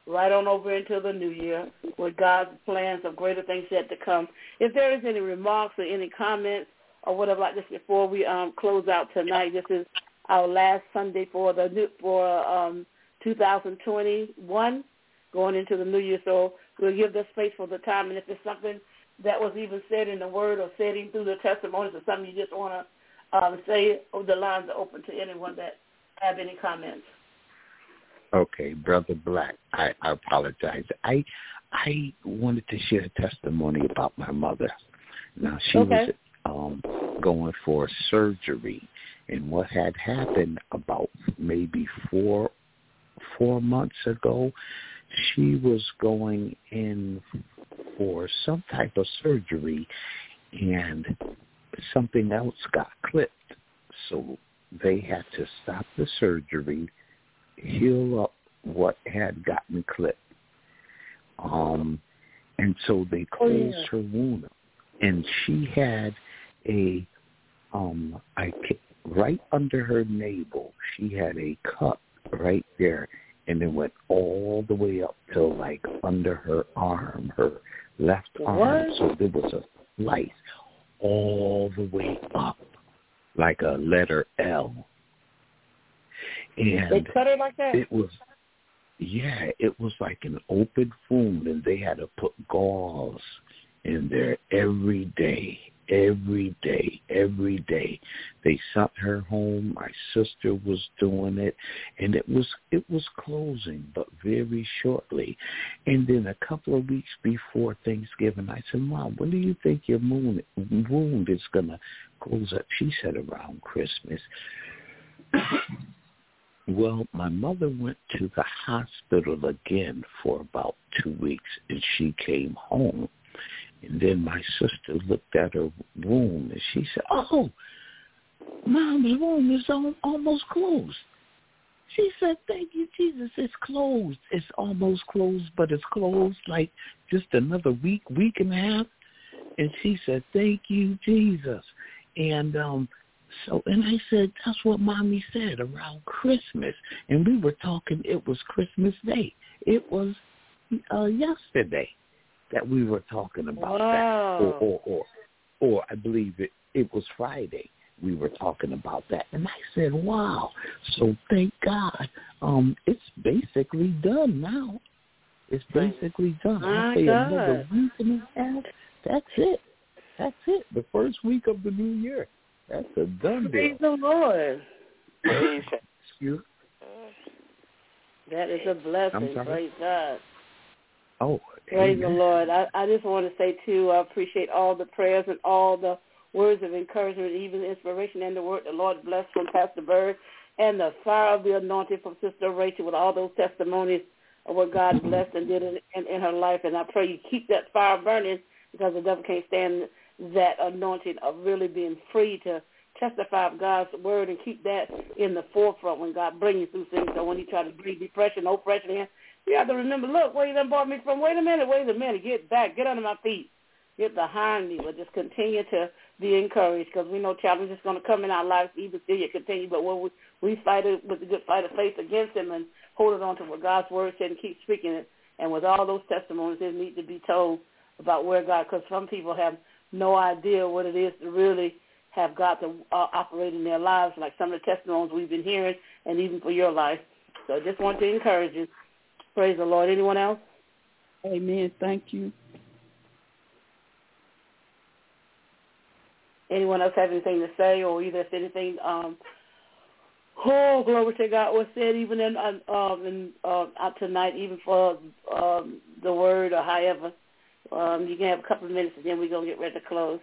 right on over into the new year with God's plans of greater things yet to come. If there is any remarks or any comments or whatever like this before we um, close out tonight, this is our last Sunday for the new, for um, two thousand twenty-one, going into the new year. So we'll give this space for the time, and if there's something that was even said in the word or said even through the testimonies or something you just want to um, say, the lines are open to anyone that have any comments. Okay, Brother Black, I, I apologize. I I wanted to share a testimony about my mother. Now, she okay. was um, going for surgery, and what had happened about maybe four four months ago, she was going in for some type of surgery, and something else got clipped. So they had to stop the surgery, heal up what had gotten clipped. Um, and so they closed oh, yeah. her wound up. And she had a, um, I right under her navel, she had a cut right there, and it went all the way up till like under her arm, her left arm. What? So there was a slice all the way up, like a letter L. And they cut her like that? It was, yeah, it was like an open wound, and they had to put gauze in there every day, every day, every day. They sent her home. My sister was doing it, and it was it was closing, but very shortly. And then a couple of weeks before Thanksgiving, I said, Mom, when do you think your wound, wound is going to close up? She said, around Christmas. Well, my mother went to the hospital again for about two weeks, and she came home. And then my sister looked at her wound, and she said, oh, Mom's wound is almost closed. She said, thank you, Jesus, it's closed. It's almost closed, but it's closed like just another week, week and a half. And she said, thank you, Jesus. And um So, and I said, that's what Mommy said, around Christmas. And we were talking, it was Christmas Day. It was uh, yesterday that we were talking about wow. that. Or, or, or, or I believe it, it was Friday we were talking about that. And I said, wow. So thank God. Um, it's basically done now. It's basically done. My I say God. another week and a half. That's it. That's it. The first week of the new year. That's a done deal. Praise the Lord. Excuse? That is a blessing. Praise God. Oh, praise amen. the Lord. I, I just want to say, too, I appreciate all the prayers and all the words of encouragement, even the inspiration and the word the Lord blessed from Pastor Bird, and the fire of the anointing from Sister Rachel with all those testimonies of what God blessed and did in, in, in her life. And I pray you keep that fire burning, because the devil can't stand that anointing of really being free to testify of God's word and keep that in the forefront when God brings you through things. So when you try to bring depression, oppression in, you have to remember, look, where you done brought me from? Wait a minute, wait a minute. Get back. Get under my feet. Get behind me. But just continue to be encouraged, because we know challenges are going to come in our lives, even still yet continue. But when we, we fight it with the good fight of faith against him and hold it on to what God's word said and keep speaking it. And with all those testimonies, they need to be told about where God, because some people have no idea what it is to really have God to uh, operate in their lives, like some of the testimonies we've been hearing, and even for your life. So I just want to encourage you. Praise the Lord. Anyone else? Amen. Thank you. Anyone else have anything to say, or either if anything, um, oh, glory to God, was said even in, um, in uh, out tonight, even for um, the word or however. Um, you can have a couple of minutes, and then we're going to get ready to close.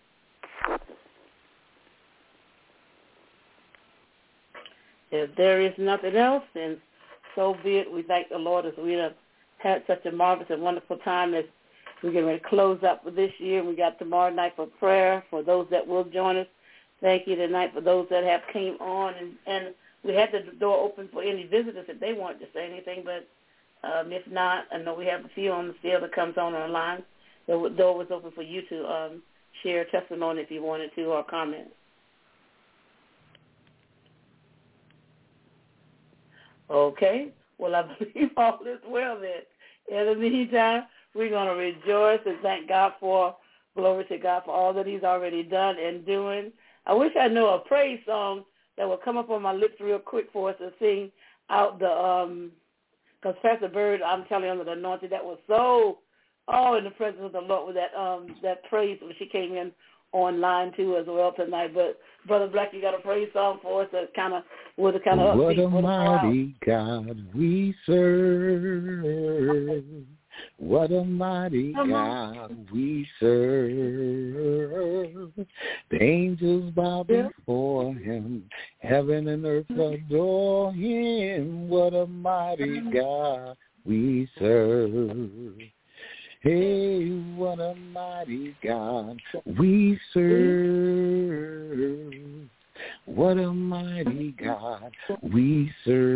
If there is nothing else, then so be it. We thank the Lord as we have had such a marvelous and wonderful time as we're getting ready to close up for this year. We got tomorrow night for prayer for those that will join us. Thank you tonight for those that have came on. And, and we had the door open for any visitors if they wanted to say anything, but Um, if not, I know we have a few on the field that comes on online. The door was open for you to um, share a testimony if you wanted to, or comment. Okay. Well, I believe all is well then. In the meantime, we're going to rejoice and thank God for, glory to God, for all that he's already done and doing. I wish I knew a praise song that would come up on my lips real quick for us to sing out the, um, because Pastor Bird, I'm telling you, under the anointing, that was so, oh, in the presence of the Lord with that um that praise when she came in online too as well tonight. But Brother Black, you got a praise song for us that kind of was a kind of what upbeat a mighty God we serve. What a mighty God we serve. The angels bow before him. Heaven and earth adore him. What a mighty God we serve. Hey, what a mighty God we serve. What a mighty God we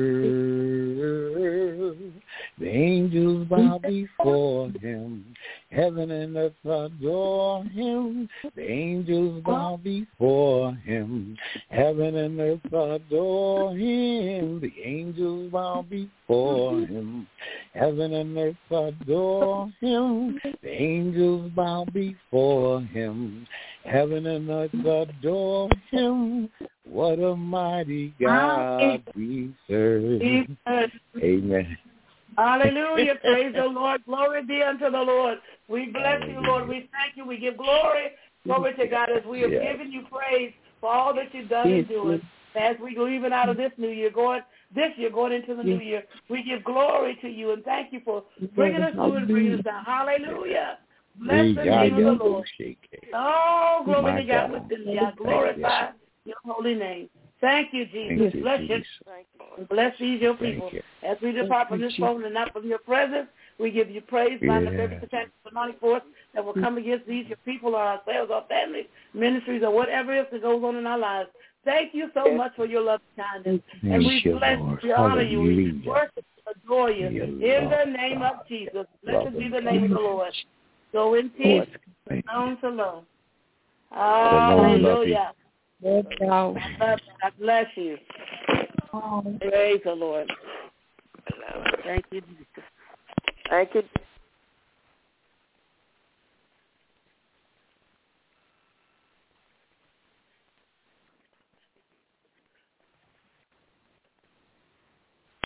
serve. The angels bow before him. Heaven and earth adore him. The angels bow before him. Heaven and earth adore him. The angels bow before him. Heaven and earth adore him. The angels bow before him. Heaven and earth adore him. What a mighty God we serve. Amen. Hallelujah. Praise the Lord. Glory be unto the Lord. We bless you, Lord. We thank you. We give glory. Glory to God as we have yes. given you praise for all that you've done and doing. As we go even out of this new year, going this year, going into the new year, we give glory to you and thank you for bringing us through and bringing us down. Hallelujah. Bless the name of the Lord. Oh, glory to God within me. I glorify your holy name. Thank you, Jesus. You, bless Jesus. you. Bless these your people. You. As we depart from this phone and not from your presence, we give you praise. Bind up every potential demonic force that will come against these your people or ourselves, our families, ministries, or whatever else that goes on in our lives. Thank you so much for your love and kindness. Thank and we you, bless Lord. you, we honor you, we Hallelujah. worship, adore you. Your in love, the name God. of Jesus. Love Blessed be the name of the Lord. Go in peace. Shalom, shalom. Hallelujah. God bless you. Praise the Lord. Thank you, Jesus. Thank you.